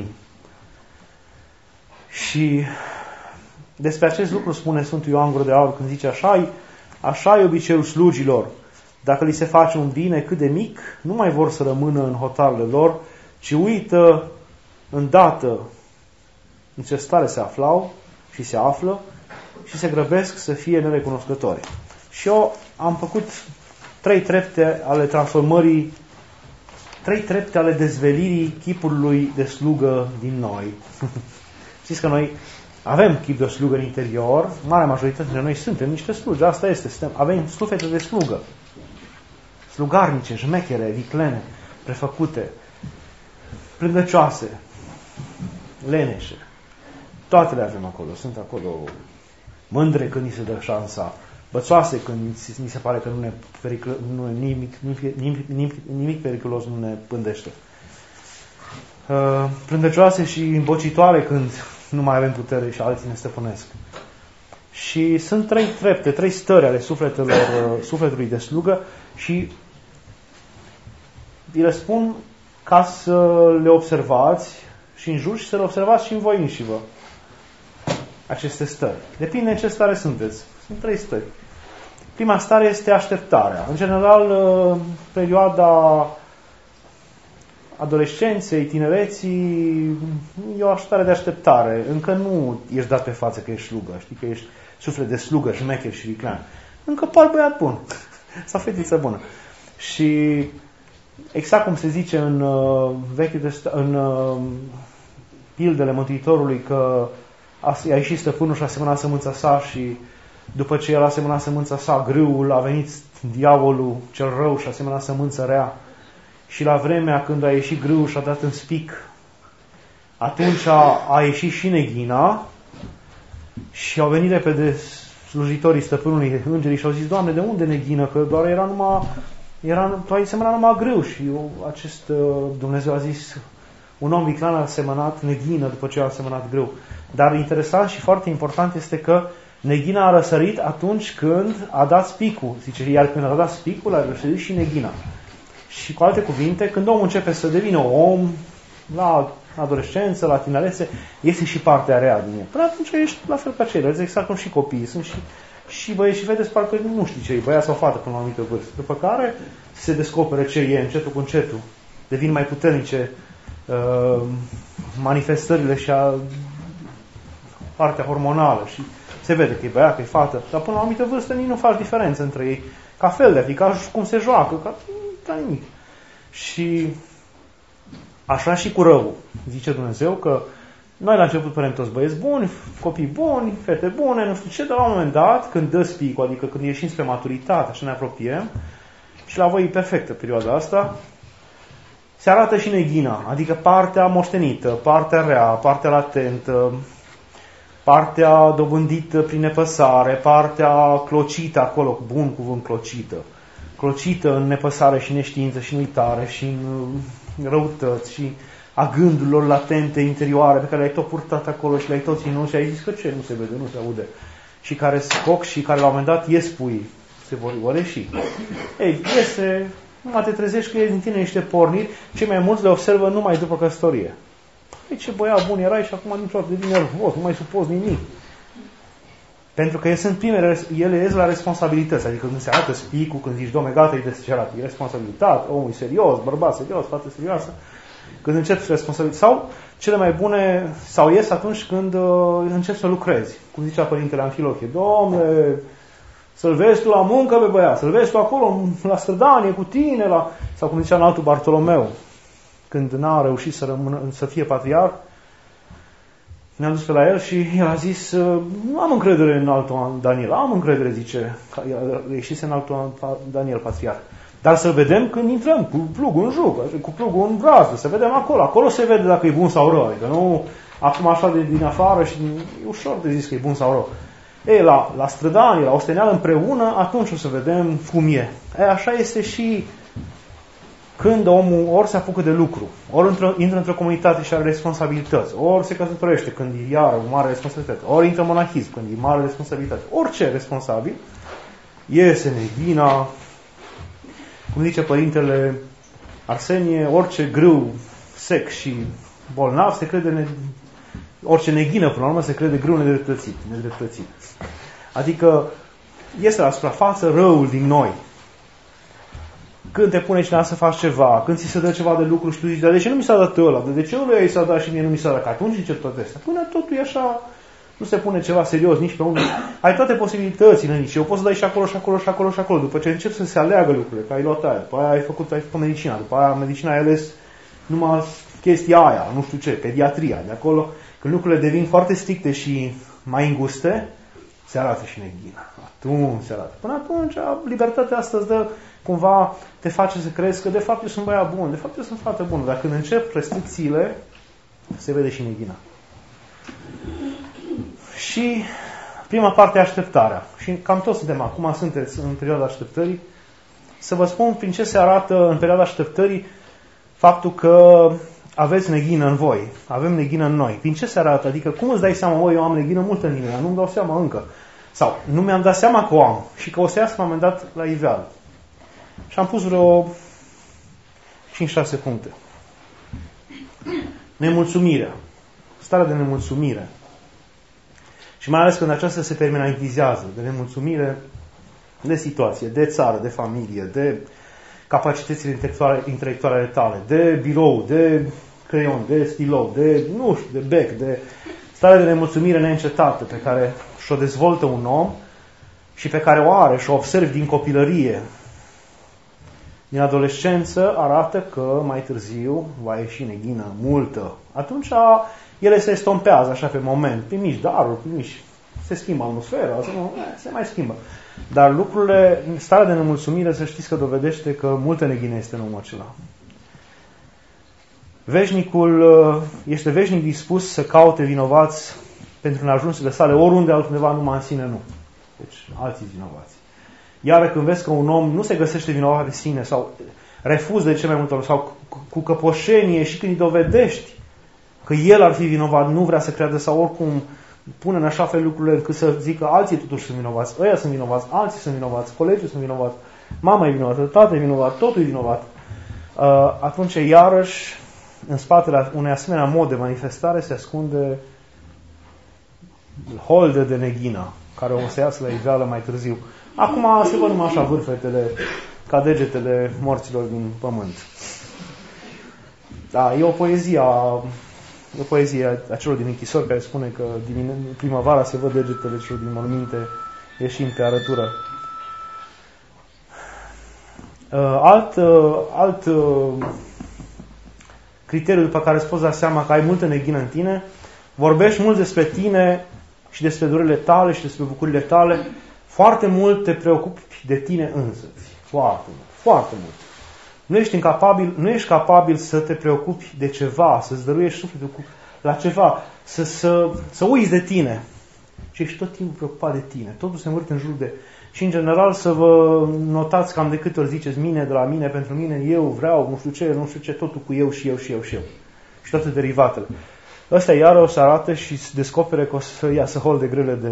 Și despre acest lucru spune Sfântul Ioan Gură de Aur când zice așa, așa e obiceiul slugilor. Dacă li se face un bine cât de mic, nu mai vor să rămână în hotarele lor, ci uită îndată în ce stare se aflau și se află și se grăbesc să fie nerecunoscători. Și eu am făcut trei trepte ale transformării, trei trepte ale dezvelirii chipului de slugă din noi. Știți că noi avem chip de slugă în interior, marea majoritate dintre noi suntem niște slugi, asta este, suntem, avem suflete de slugă. Slugarnice, jmechere, viclene, prefăcute, plângăcioase, leneșe. Toate le avem acolo, sunt acolo mândre când ni se dă șansa, bățoase când ni se pare că nu ne pericl- nu, nimic, nimic, nimic, nimic periculos nu ne pândește. Uh, plângăcioase și îmbocitoare când nu mai avem putere și alții ne stăpânesc. Și sunt trei trepte, trei stări ale sufletelor, uh, sufletului de slugă și vi le spun ca să le observați și în jur și să le observați și în voi înși vă. Aceste stări. Depinde în ce stare sunteți. Sunt trei stări. Prima stare este așteptarea. În general, perioada adolescenței, tinereții, e o stare de așteptare. Încă nu ești dat pe față că ești slugă. Știi că ești suflet de slugă, șmecher și viclean. Încă par băiat bun. Sau fetiță bună. Și exact cum se zice în uh, vechiul test- în uh, pildele Mântuitorului că a, a ieșit stăpânul și a semănat sămânța sa și după ce el a semănat sămânța sa, grâul, a venit diavolul cel rău și a semănat sămânța rea și la vremea când a ieșit grâul și a dat în spic, atunci a, a ieșit și neghina și au venit repede slujitorii stăpânului, îngerii, și au zis: Doamne, de unde neghină? Că doar era numai, era, tu ai semănat numai grâu. Și eu, acest Dumnezeu a zis: un om viclean a semănat neghină după ce a semănat grâu. Dar interesant și foarte important este că neghina a răsărit atunci când a dat spicul. Zice, iar când a dat spicul, a răsărit și neghina. Și cu alte cuvinte, când omul începe să devină om, la adolescență, la tinerețe, este și partea rea din el. Până atunci ești la fel ca ceilalți, exact cum și copiii. Sunt și, și băieți și vedeți, parcă nu știi ce e, băiat sau fată până la o anumită vârstă. După care se descoperă ce e, încetul cu încetul. Devin mai puternice uh, manifestările și a, partea hormonală și se vede că e băiat, că e fată. Dar până la o anumită vârstă nici nu faci diferență între ei. Ca fel de fi, ca cum se joacă, ca, ca nimic. Și așa și cu răul. Zice Dumnezeu că noi la început părem toți băieți buni, copii buni, fete bune, nu știu ce, dar la un moment dat, când dă spicul, adică când ieșim spre maturitate, așa ne apropiem, și la voi e perfectă perioada asta, se arată și neghina, adică partea moștenită, partea rea, partea latentă, partea dobândită prin nepăsare, partea clocită acolo, bun cuvânt, clocită. Clocită în nepăsare și neștiință și în uitare și în răutăți și a gândurilor latente, interioare, pe care le-ai tot purtat acolo și le-ai tot ținut și ai zis că ce nu se vede, nu se aude. Și care scoc și care la un moment dat ies pui, se vor ieși. Ei, iese, numai te trezești că ies din tine niște porniri, cei mai mulți le observă numai după căsătorie. Păi ce băiat bun erai și acum niciodată devine nervos, nu mai supozi nimic. Pentru că ele sunt primele, ele ies la responsabilități. Adică când se arată spicul, când zici, Doamne, gata, e descerat, e responsabilitate, omul e serios, bărbat serios, fată serioasă. Când începi să responsabilități. Sau cele mai bune, sau ies atunci când uh, începi să lucrezi. Cum zicea Părintele Amfilohie, Doamne, să-l vezi tu la muncă pe băiat, să-l vezi tu acolo la strădanie cu tine, la... sau cum zicea în altul Bartolomeu, când n-a reușit să, rămână, să fie patriarh, ne-am dus pe la el și el a zis, nu am încredere în altul Daniel, am încredere, zice, că ieșise în altul Daniel, patriarh. Dar să vedem când intrăm cu plugul în juc, cu plugul în brazdă, să vedem acolo. Acolo se vede dacă e bun sau rău. Adică nu acum așa de din afară și e ușor de zis că e bun sau rău. Ei, la, la strădanie, la osteneală împreună, atunci o să vedem cum e. E, așa este și când omul ori se apucă de lucru, ori intră, intră într-o comunitate și are responsabilități, ori se căsătorește când e iară o mare responsabilitate, ori intră în monahism când e mare responsabilitate, orice responsabil, iese neghina, cum zice Părintele Arsenie, orice grâu sec și bolnav se crede, ne... orice neghină până la urmă se crede grâu nedreptățit, nedreptățit. Adică este la suprafață răul din noi. Când te pune cineva să faci ceva, când ți se dă ceva de lucru și tu zici, dar de ce nu mi s-a dat ăla? De ce lui i s-a dat și mie nu mi s-a dat? Că atunci zice toate astea. Până totul e așa, nu se pune ceva serios nici pe unul. Ai toate posibilitățile nici. Eu poți să dai și acolo, și acolo, și acolo, și acolo. După ce încep să se aleagă lucrurile, că ai luat aia, după aia ai făcut, ai făcut medicina, după aia medicina ai ales numai chestia aia, nu știu ce, pediatria. De acolo, când lucrurile devin foarte stricte și mai înguste, se arată și neghina. Atunci se arată. Până atunci, libertatea asta îți dă, cumva, te face să crezi că de fapt eu sunt băiat bun, de fapt eu sunt foarte bun. Dar când încep restricțiile, se vede și neghina. Și prima parte, așteptarea. Și cam toți suntem acum, sunteți în perioada așteptării. Să vă spun prin ce se arată în perioada așteptării faptul că aveți neghină în voi. Avem neghină în noi. Prin ce se arată? Adică cum îți dai seama, o, eu am neghină multă în mine, dar nu-mi dau seama încă. Sau nu mi-am dat seama că o am și că o să iasă m-am dat la iveală. Și am pus vreo cinci șase puncte. Nemulțumirea. Starea de nemulțumire. Și mai ales când aceasta se permanentizează, de nemulțumire de situație, de țară, de familie, de capacitățile intelectuale, intelectuale ale tale, de birou, de creion, de stilou, de, nu știu, de bec, de starea de nemulțumire neîncetată pe care și-o dezvoltă un om și pe care o are și o observi din copilărie. din adolescență arată că mai târziu va ieși neghină multă. Atunci ele se estompează așa pe moment, primiși daruri, primiși, se schimbă atmosfera, se mai schimbă. Dar lucrurile, starea de nemulțumire, să știți că dovedește că multă neghină este în omul acela. Veșnicul este veșnic dispus să caute vinovați pentru neajunsurile sale oriunde altundeva, numai în sine nu. Deci alții vinovați. Iar când vezi că un om nu se găsește vinovat de sine sau refuză de ce mai multe ori sau cu căpoșenie și când îi dovedești că el ar fi vinovat, nu vrea să creadă sau oricum pune în așa fel lucrurile încât să zică alții totuși sunt vinovați, ăia sunt vinovați, alții sunt vinovați, colegii sunt vinovați, mama e vinovată, tatăl e vinovat, totul e vinovat. Atunci iarăși în spatele unei asemenea mod de manifestare se ascunde holde de neghină care o să iasă la iveală mai târziu. Acum se văd numai așa vârfetele ca degetele morților din pământ. Da, e o poezie a, e o poezie a celor din închisori care spune că din primăvara se văd degetele celor din morminte ieșind pe arătură. Alt, alt criteriu după care îți poți da seama că ai multă neghină în tine, vorbești mult despre tine și despre durerile tale și despre bucurile tale, foarte mult te preocupi de tine însuți. Foarte mult. Foarte mult. Nu ești incapabil, nu ești capabil să te preocupi de ceva, să-ți dăruiești sufletul cu, la ceva, să, să, să uiți de tine. Și ești tot timpul preocupat de tine. Totul se învârte în jur de... Și în general să vă notați cam de câte ori ziceți mine, de la mine, pentru mine, eu vreau, nu știu ce, nu știu ce, totul cu eu și eu și eu și eu. Și toate derivatele. Ăsta iară o să arate și descopere că o să iasă holde grele de,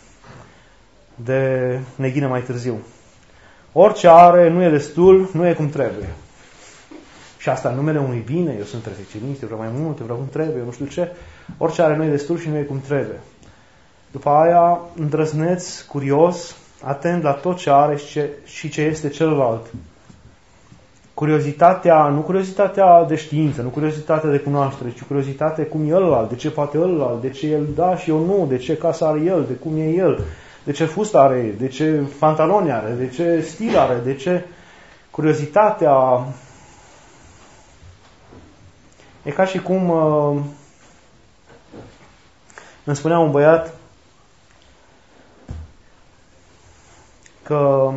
de neghină mai târziu. Orice are nu e destul, nu e cum trebuie. Și asta în numele unui bine, eu sunt perfecționist, eu vreau mai mult, eu vreau cum trebuie, eu nu știu ce. Orice are nu e destul și nu e cum trebuie. După aia, îndrăzneț, curios, atent la tot ce are și ce, și ce este celălalt. Curiozitatea, nu curiozitatea de știință, nu curiozitatea de cunoaștere, ci curiozitatea cum e ălalt, de ce poate ălalt, de ce el da și eu nu, de ce casă are el, de cum e el, de ce fustă are, de ce pantaloni are, de ce stil are, de ce curiozitatea. E ca și cum uh, îmi spunea un băiat că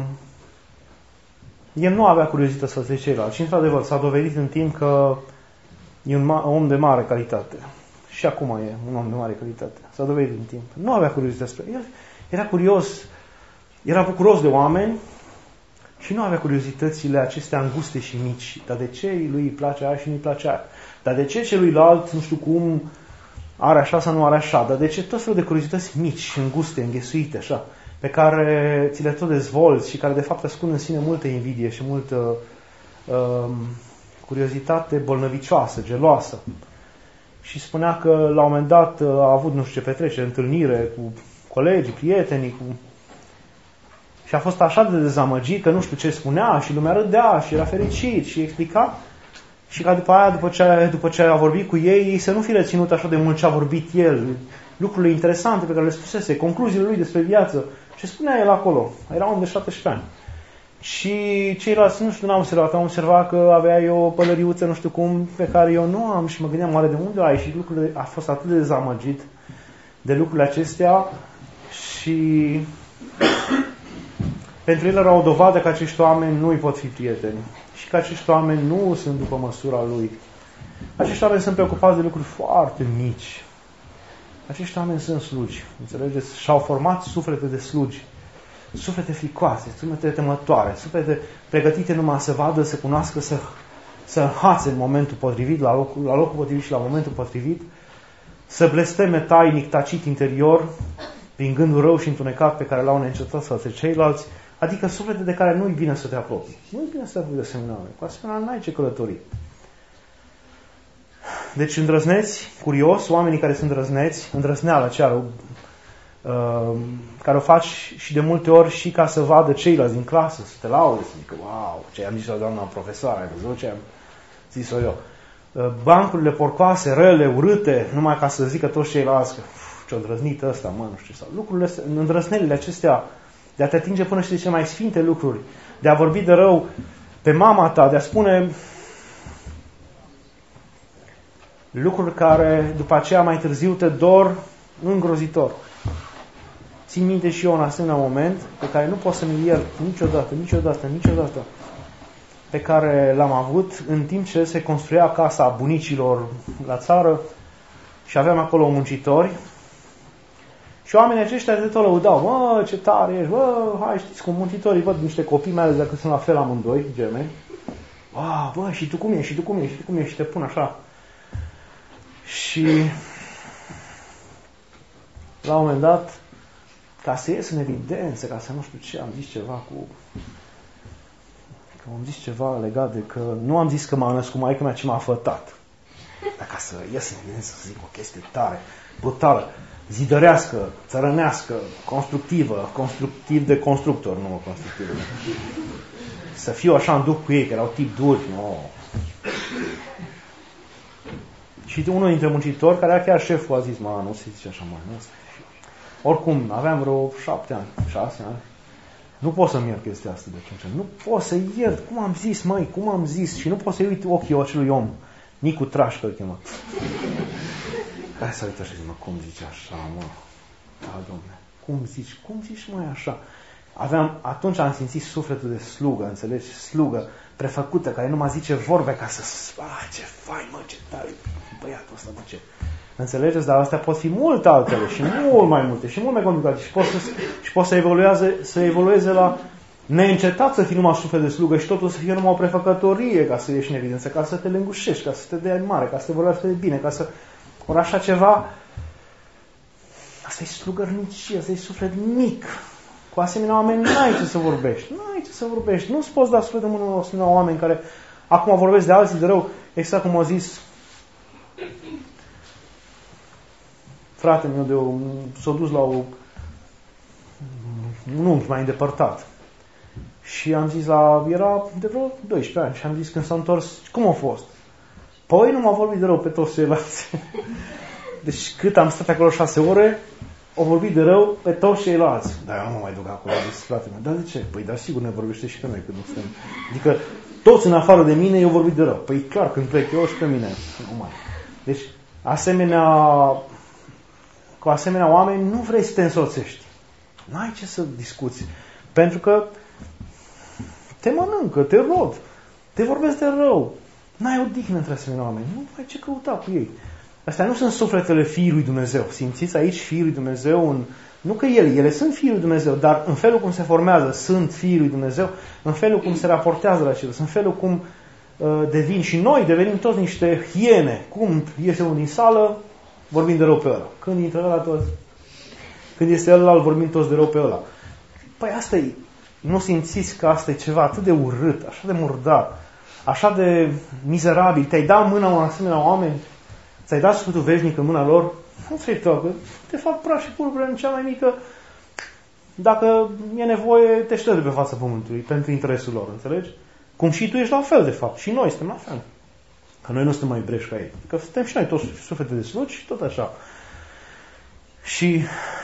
el nu avea curiozitate să fie ceilalți. Și într-adevăr s-a dovedit în timp că e un om de mare calitate. Și acum e un om de mare calitate. S-a dovedit în timp. Nu avea curiozitate spre el. Era curios, era bucuros de oameni și nu avea curiozitățile acestea înguste și mici. Dar de ce lui îi place aia și nu îi place aia? Dar de ce celuilalt, nu știu cum, are așa sau nu are așa? Dar de ce tot felul de curiozități mici, înguste, înghesuite, așa, pe care ți le tot dezvolți și care de fapt ascund în sine multă invidie și multă uh, curiozitate bolnăvicioasă, geloasă. Și spunea că la un moment dat a avut nu știu ce petrecere, întâlnire cu colegii, prietenii, cu... și a fost așa de dezamăgit că nu știu ce spunea și lumea râdea și era fericit și explica. Și ca după aia, după ce, după ce a vorbit cu ei, să nu fi reținut așa de mult ce a vorbit el, lucrurile interesante pe care le spusese, concluziile lui despre viață, ce spunea el acolo. Era un de șaptesprezece ani. Și ceilalți, nu știu, n-am observat, am observat că avea o pălăriuță, nu știu cum, pe care eu nu am și mă gândeam, oare de unde ai? Și lucrurile, a fost atât de dezamăgit de lucrurile acestea și pentru el era o dovadă că acești oameni nu îi pot fi prieteni și că acești oameni nu sunt după măsura lui. Acești oameni sunt preocupați de lucruri foarte mici. Acești oameni sunt slugi, înțelegeți? Și-au format suflete de slugi, suflete fricoase, suflete temătoare, suflete pregătite numai să vadă, să cunoască, să, să înhațe în momentul potrivit, la locul, la locul potrivit și la momentul potrivit, să blesteme tainic, tacit interior, prin gândul rău și întunecat pe care l-au neîncetat față ceilalți, adică suflete de care nu-i bine să te apropii. Nu-i bine să te apropii de asemenea oameni. Cu asemenea n-ai ce călători. Deci îndrăzneți, curios, oamenii care sunt îndrăzneți, îndrăzneala aceea uh, care o faci și de multe ori și ca să vadă ceilalți din clasă, să te laude, să zică, wow, ce am zis la doamna profesoară, ai văzut ce am zis-o eu. Uh, bancurile porcoase, rele, urâte, numai ca să zică toți ceilalți că ce-o îndrăznit ăsta, mă, nu știu sau. Lucrurile, îndrăznelile acestea de a te atinge până și de cele mai sfinte lucruri, de a vorbi de rău pe mama ta, de a spune lucruri care după aceea mai târziu te dor îngrozitor. Țin minte și eu în asemenea moment pe care nu pot să-mi iert niciodată, niciodată, niciodată, pe care l-am avut în timp ce se construia casa bunicilor la țară și aveam acolo muncitori și oamenii aceștia de tot lăudau: mă, ce tare ești, bă, hai, știți cum muncitorii văd niște copii, mai ales dacă sunt la fel amândoi, gemeni. Wow, bă, și tu cum ești, și tu cum ești, și tu cum ești, și te pun așa. Și la un moment dat, ca să ies în evidență, ca să nu știu ce, am zis ceva cu... Că am zis ceva legat de că... Nu am zis că m-a născut maică mea, ci m-a fătat. Dar ca să ies în evidență, să zic o chestie tare, brutală, zidărească, țărănească, constructivă, constructiv de constructor, nu constructiv. Să fiu așa în duc cu ei, că erau tip duri, nu. Și unul dintre muncitori, care era chiar șeful, a zis: mă, nu se zice așa, mă, nu. Oricum, aveam vreo șapte ani, șase ani. Nu pot să-mi iert chestia asta de atunci. Nu pot să iert. Cum am zis, măi, cum am zis? Și nu pot să-i uit ochii acelui om. Nicu Trașcă îl chema. Hai să uită și zic: mă, cum zici așa, mă? Da, domne, cum zici? Cum zici, măi, așa? Aveam, atunci am simțit sufletul de slugă, înțelegi? Slugă prefăcută, care nu mă zice vorbe ca să... Ah, ce fain, mă, ce tare băiatul ăsta, mă, ce... Înțelegeți? Dar astea pot fi mult altele și mult mai multe și mult mai complicate și pot să, și pot să, evolueze, să evolueze la neîncetat să fii numai suflet de slugă și totul să fie numai o prefăcătorie ca să ieși în evidență, ca să te lângușești, ca să te dea mare, ca să te vorbească de bine, ca să... Ori așa ceva... Asta e slugărnicie, asta e suflet mic. Cu asemenea oameni n-ai ce să vorbești. N-ai ce să vorbești. Nu-ți poți da suflet de mână la asemenea oameni care acum vorbesc de alții de rău, exact cum au zis fratele meu, de o, s-a dus la o, un unchi mai îndepărtat. Și am zis la... Era de vreo doisprezece ani și am zis când s-a întors: cum a fost? Păi nu m-a vorbit de rău pe toți ceilalți. Deci cât am stat acolo șase ore, au vorbit de rău pe toți ceilalți. Dar eu nu mă mai duc acolo, a zis fratele meu. Dar de ce? Păi dar sigur ne vorbește și pe noi când nu suntem. Adică toți în afară de mine eu vorbit de rău. Păi clar, când plec eu și pe mine. Nu mai. Deci asemenea... Cu asemenea oameni nu vrei să te însoțești. N-ai ce să discuți. Pentru că te mănâncă, te rod, te vorbesc de rău. N-ai odihnă între asemenea oameni. Nu ai ce căuta cu ei. Astea nu sunt sufletele Fiului lui Dumnezeu. Simțiți aici Fiul lui Dumnezeu? În... Nu că ele, ele sunt Fiul lui Dumnezeu, dar în felul cum se formează sunt Fiul lui Dumnezeu, în felul cum se raportează la ceilalți, în felul cum uh, devin și noi, devenim toți niște hiene. Cum iese unul din sală, vorbim de rău pe ăla. Când intră ăla toți, când este ăla, vorbim toți de rău pe ăla. Păi asta e, nu simțiți că asta e ceva atât de urât, așa de murdar, așa de mizerabil. Te-ai dat mâna unor asemenea oameni, ți-ai dat sfântul veșnic în mâna lor, nu ți-ai toată. Te fac praf și pulbere în cea mai mică. Dacă e nevoie, te șterg de pe fața pământului pentru interesul lor, înțelegi? Cum și tu ești la fel, de fapt. Și noi suntem la fel. Că noi nu suntem mai breși ca ei. Că suntem și noi toți suflete de slugi și tot așa. Și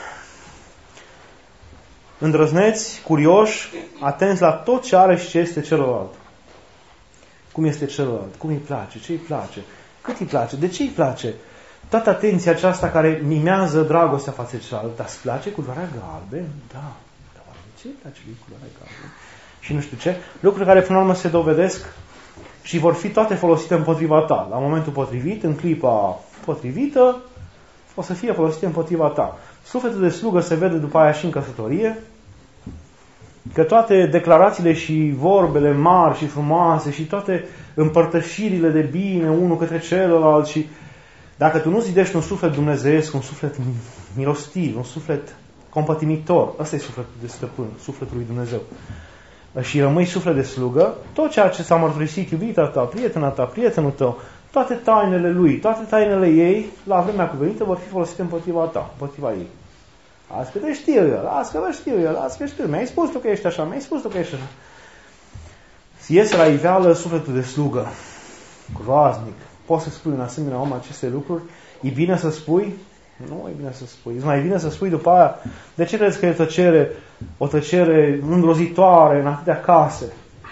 îndrăzneți, curioși, atenți la tot ce are și ce este celălalt. Cum este celălalt, cum îi place, ce îi place, cât îi place, de ce îi place. Toată atenția aceasta care mimează dragostea față de celălalt. Dar îți place culoarea galben? Da. Dar de ce îi place lui culoarea galben? Și nu știu ce. Lucruri care până la urmă se dovedesc și vor fi toate folosite împotriva ta. La momentul potrivit, în clipa potrivită, o să fie folosite împotriva ta. Sufletul de slugă se vede după aia și în căsătorie, că toate declarațiile și vorbele mari și frumoase și toate împărtășirile de bine unul către celălalt și dacă tu nu zidești un suflet dumnezeiesc, un suflet milostiv, un suflet compătimitor, ăsta e sufletul de stăpân, sufletul lui Dumnezeu, și rămâi suflet de slugă, tot ceea ce s-a mărturisit iubita ta, prietena ta, prietenul tău, toate tainele lui, toate tainele ei, la vremea cuvenită, vor fi folosite împotriva ta, împotriva ei. Azi că te știu eu, azi că te știu eu, azi că știu, mi-ai spus tu că ești așa, mi-ai spus tu că ești așa. Iese la iveală sufletul de slugă, groaznic. Poți să spui un asemenea om aceste lucruri? E bine să spui? Nu e bine să spui. E mai bine să spui după aia. De ce crezi că e tăcere, o tăcere îngrozitoare în atâtea case?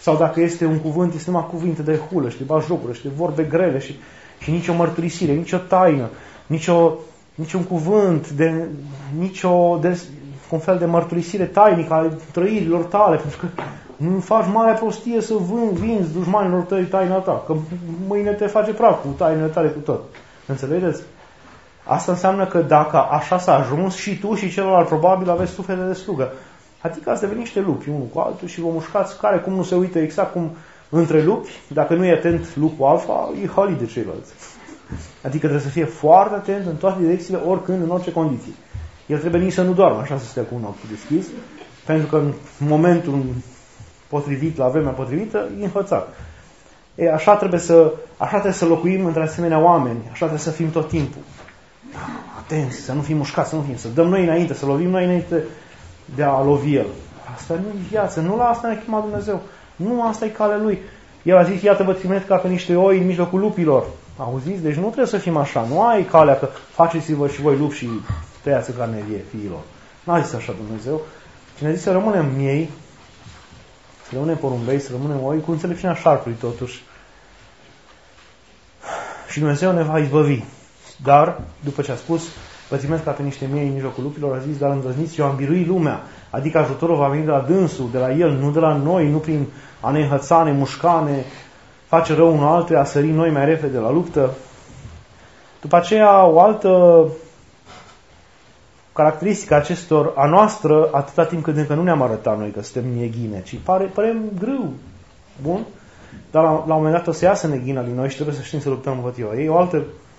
Sau dacă este un cuvânt, este numai cuvinte de hulă și de bajocură și de vorbe grele și, și nicio mărturisire, nicio taină, nicio, niciun cuvânt, de, nicio de, un fel de mărturisire tainică ale trăirilor tale, pentru că nu faci mare prostie să vând, vinzi dușmanilor tăi taina ta, că mâine te face praf cu tainele tale cu tot. Înțelegeți? Asta înseamnă că dacă așa s-a ajuns, și tu și celălalt probabil aveți suflete de slugă. Adică ați devenit niște lupi unul cu altul și vă mușcați, care cum nu se uită exact cum între lupi, dacă nu e atent lupul alfa, e halit de ceilalți. Adică trebuie să fie foarte atent în toate direcțiile, oricând, în orice condiții. El trebuie nici să nu doarmă, așa să stea cu un ochi deschis, pentru că în momentul potrivit, la vremea potrivită, e înhățat. E, așa, trebuie să, așa trebuie să locuim între asemenea oameni, așa trebuie să fim tot timpul. Atenți, să nu fim mușcați, să nu fim, să dăm noi înainte, să lovim noi înainte de a lovi El. Asta nu e viață, nu la asta ne-a chemat Dumnezeu. Nu asta e calea Lui. El a zis, iată vă trimit ca pe niște oi în mijlocul lupilor. Auziți? Deci nu trebuie să fim așa. Nu ai calea că faceți-vă și voi lupi și tăiați în carne vie fiilor. N-a zis așa Dumnezeu. Cine a zis să rămânem miei, să rămânem porumbei, să rămânem oi, cu înțelepciunea șarpului totuși. Și Dumnezeu ne va izbăvi. Dar, după ce a spus, vă trimesc ca pe niște miei în mijlocul lupilor, a zis, dar îndrăzniți, eu am birui lumea. Adică ajutorul va veni de la dânsul, de la El, nu de la noi, nu prin a ne înhăța, ne mușca, ne face rău unul altuia, a sări noi mai repede la luptă. După aceea, o altă caracteristică acestor, a noastră, atâta timp cât încă nu ne-am arătat noi că suntem neghine, ci pare, părem grâu. Bun? Dar la, la un moment dat o să iasă neghina din noi și trebuie să știm să luptăm împotriva ei. O altă,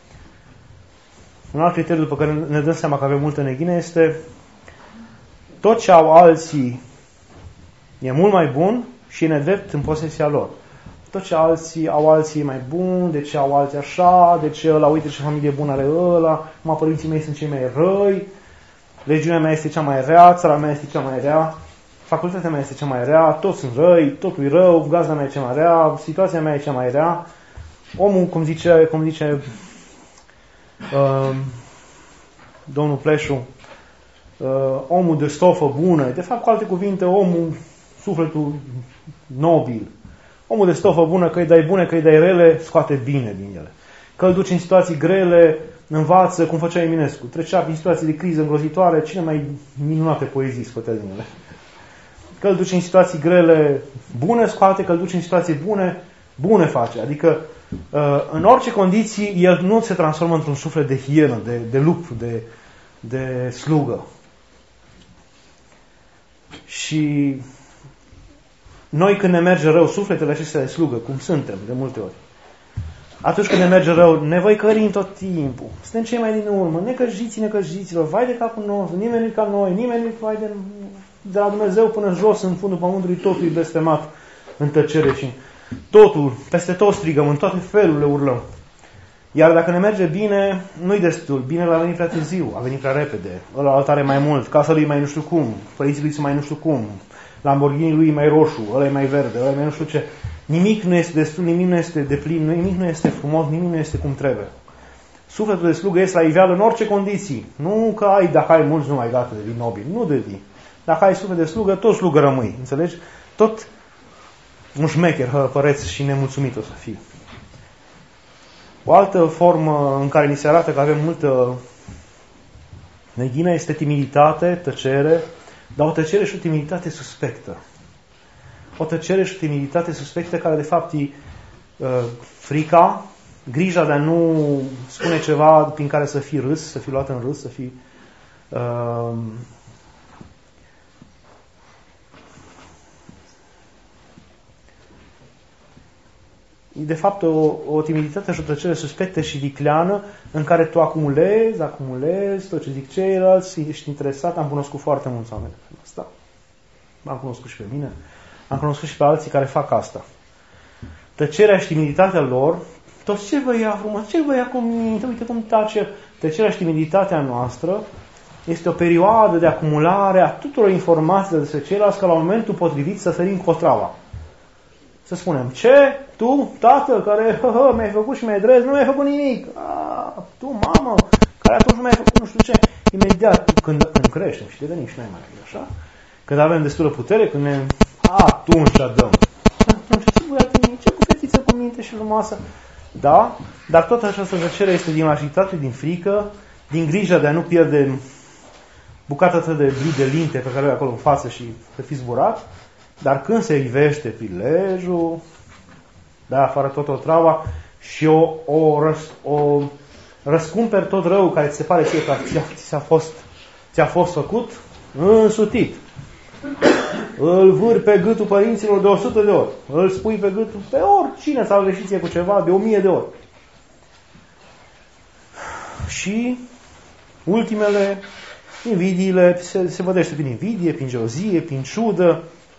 un alt criteriu după care ne dăm seama că avem multă neghine este tot ce au alții e mult mai bun și e nedrept în posesia lor. Tot ce alții au alții e mai bun, de ce au alții așa, de ce ăla, uite ce familie bună are ăla, numai părinții mei sunt cei mai răi, regiunea mea este cea mai rea, țara mea este cea mai rea, facultatea mea este cea mai rea, toți sunt răi, totul e rău, gazda mea e cea mai rea, situația mea e cea mai rea. Omul, cum zice, cum zice uh, domnul Pleșu, uh, omul de stofă bună, de fapt, cu alte cuvinte, omul, sufletul nobil, omul de stofă bună, că îi dai bune, că îi dai rele, scoate bine din ele. Că îl duci în situații grele, învață, cum făcea Eminescu. Trecea prin situații de criză îngrozitoare, cine mai minunate poezii scotea din ele. Că îl duce în situații grele, bune scoate, că îl duce în situații bune, bune face. Adică, în orice condiții, el nu se transformă într-un suflet de hienă, de, de lup, de, de slugă. Și noi când ne merge rău, sufletele acestea de slugă, cum suntem de multe ori, atunci când ne merge rău, ne văicărim tot timpul. Suntem cei mai din urmă, necăjiți, necăjiților, vai de capul nostru, nimeni nu ca noi, nimeni nu vai de, de la Dumnezeu până jos, în fundul pământului, totul e blestemat în tăcere și totul, peste tot strigăm, în toate felurile urlăm. Iar dacă ne merge bine, nu-i destul, bine l-a venit prea târziu, a venit prea repede, ăla alt are mai mult, casa lui mai nu știu cum, părinții lui sunt mai nu știu cum, Lamborghini lui e mai roșu, ăla e mai verde, ăla e mai nu știu ce. Nimic nu este destul, nimic nu este deplin, nimic nu este frumos, nimic nu este cum trebuie. Sufletul de slugă este la iveală în orice condiții. Nu că ai, dacă ai mulți, nu mai gata, devii nobil. Nu devii. Dacă ai suflet de slugă, tot slugă rămâi. Înțelegi? Tot un șmecher, hăpăreț și nemulțumit o să fii. O altă formă în care ni se arată că avem multă neghină este timiditate, tăcere, dar o tăcere și o timiditate suspectă. O tăcere și o timiditate suspectă care de fapt e uh, frica, grija de a nu spune ceva prin care să fii râs, să fii luat în râs, să fii uh, e de fapt o, o timiditate și o tăcere suspectă și vicleană în care tu acumulezi, acumulezi tot ce zic ceilalți, ești interesat. Am cunoscut foarte mulți oameni asta. Am cunoscut și pe mine. Am cunoscut și pe alții care fac asta. Tăcerea și timiditatea lor, toți ce vă ia frumos, ce vă ia cu minte, uite cum tace. Tăcerea și timiditatea noastră este o perioadă de acumulare a tuturor informațiilor despre ceilalți, ca la momentul potrivit să sărim cotrava. Să spunem, ce? Tu, tată, care hă, hă, mi-ai făcut și mi-ai drez, nu mi-ai făcut nimic. A, tu, mamă, care atunci nu mi-ai făcut nu știu ce. Imediat, când, când creștem și devenim și noi mai așa, când avem destulă putere, când ne... atunci dăm. și frumoasă, da, dar tot această tăcere este din lașitate, din frică, din grija de a nu pierde bucata atât de bli de linte pe care o ai acolo în față și să fii zburat, dar când se ivește prilejul, da, afară tot o trava și o, o, răs, o răscumperi tot răul care ți se pare ție că ți-a, ți-a, fost, ți-a fost făcut, însutit. Îl vâri pe gâtul părinților de o sută de ori. Îl spui pe gâtul pe oricine s-a greșit ție cu ceva de o mie de ori. Și ultimele, invidiile, se, se vădește prin invidie, prin gelozie, prin ciudă,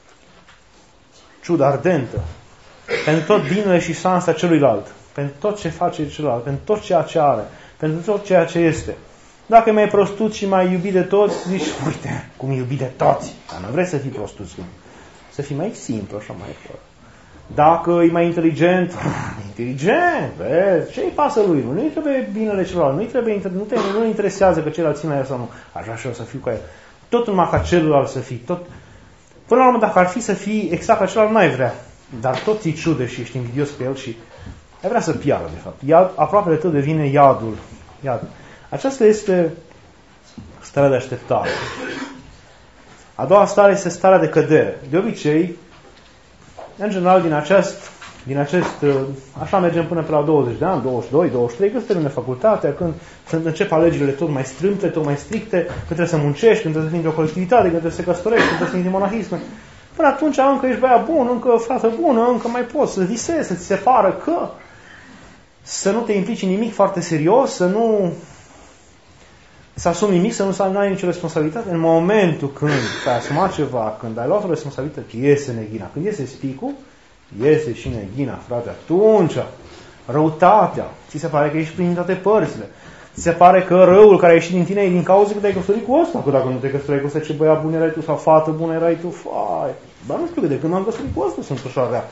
ciudă ardentă, pentru tot binele și șansa celuilalt, pentru tot ce face celălalt, pentru tot ceea ce are, pentru tot ceea ce este. Dacă e mai prostut și mai iubit de toți, zici, uite, cum e iubit de toți, dar nu vrei să fii prostut, să fii mai simplu, așa mai fără. Dacă e mai inteligent, inteligent, vezi, ce-i pasă lui? Nu-i trebuie binele celălalt, nu-i trebuie, nu te nu interesează că celălalt ține la el sau nu. Aș vrea și eu să fiu ca el. Tot numai ca celălalt să fii. Tot. Până la urmă, dacă ar fi să fii exact ca celălalt, n-ai vrea. Dar tot ți-i ciudă și ești invidios pe el și ai vrea să piară, de fapt. Iad, aproape de tot devine iadul. Iadul. Aceasta este starea de așteptare. A doua stare este starea de cădere. De obicei, în general, din acest, din acest, așa mergem până pe la douăzeci de ani, douăzeci și doi, douăzeci și trei, când se termină facultatea, când încep alegerile tot mai strâmte, tot mai stricte, când trebuie să muncești, când trebuie să fii într-o colectivitate, când trebuie să te căsătorești, când trebuie să fii în monahism. Până atunci încă ești băiat bun, încă fată bună, încă mai poți să visezi, să ți se pară că să nu te implici în nimic foarte serios, să nu să asumi nimic, să nu ai nicio responsabilitate. În momentul când ți-ai asumat ceva, când ai luat o responsabilitate, iese neghina. Când iese spicul, iese și neghina, frate. Atunci, răutatea, ți se pare că ești prin toate părțile. Ți se pare că răul care a ieșit din tine e din cauza că te-ai căsătorit cu ăsta. Că dacă nu te căsătorai cu ăsta, ce băiat bun erai tu sau fată bună erai tu, fai. Dar nu știu că de când am căsătorit cu ăsta sunt așa rea.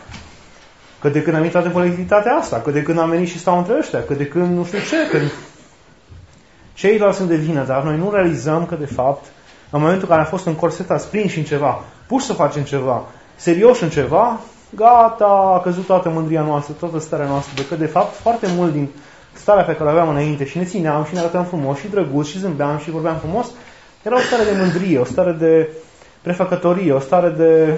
Că de când am intrat în colectivitatea asta, că de când am venit și stau între ăștia, că de când nu știu ce, că ceilalți sunt de vină, dar noi nu realizăm că, de fapt, în momentul în care am fost încorsetați, prinși în ceva, puși să facem ceva, serioși în ceva, gata, a căzut toată mândria noastră, toată starea noastră, decât, de fapt, foarte mult din starea pe care o aveam înainte și ne țineam și ne arătam frumos și drăguț și zâmbeam și vorbeam frumos, era o stare de mândrie, o stare de prefăcătorie, o stare de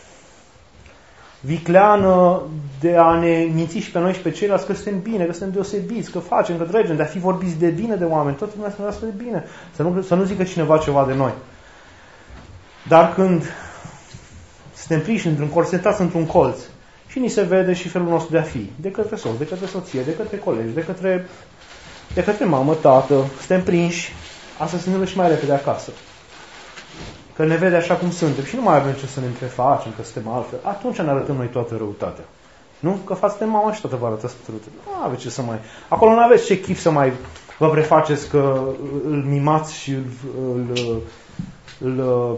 vicleană de a ne minți și pe noi și pe ceilalți că suntem bine, că suntem deosebiți, că facem, că dregem, de a fi vorbiți de bine de oameni, tot lumea să ne de bine, să nu, să nu zică cineva ceva de noi. Dar când suntem prinși într-un corsetați într-un colț și ni se vede și felul nostru de a fi, de către soț, de către soție, de către colegi, de către, de către mamă, tată, suntem prinși, asta se întâmplă și mai repede acasă. Că ne vede așa cum suntem și nu mai avem ce să ne prefacem, că suntem altfel. Atunci ne arătăm noi toată răutatea. Nu? Că față de mama și toată vă arătați toată răutatea. Nu aveți ce să mai... Acolo nu aveți ce chip să mai vă prefaceți că îl mimați și îl... îl, îl, îl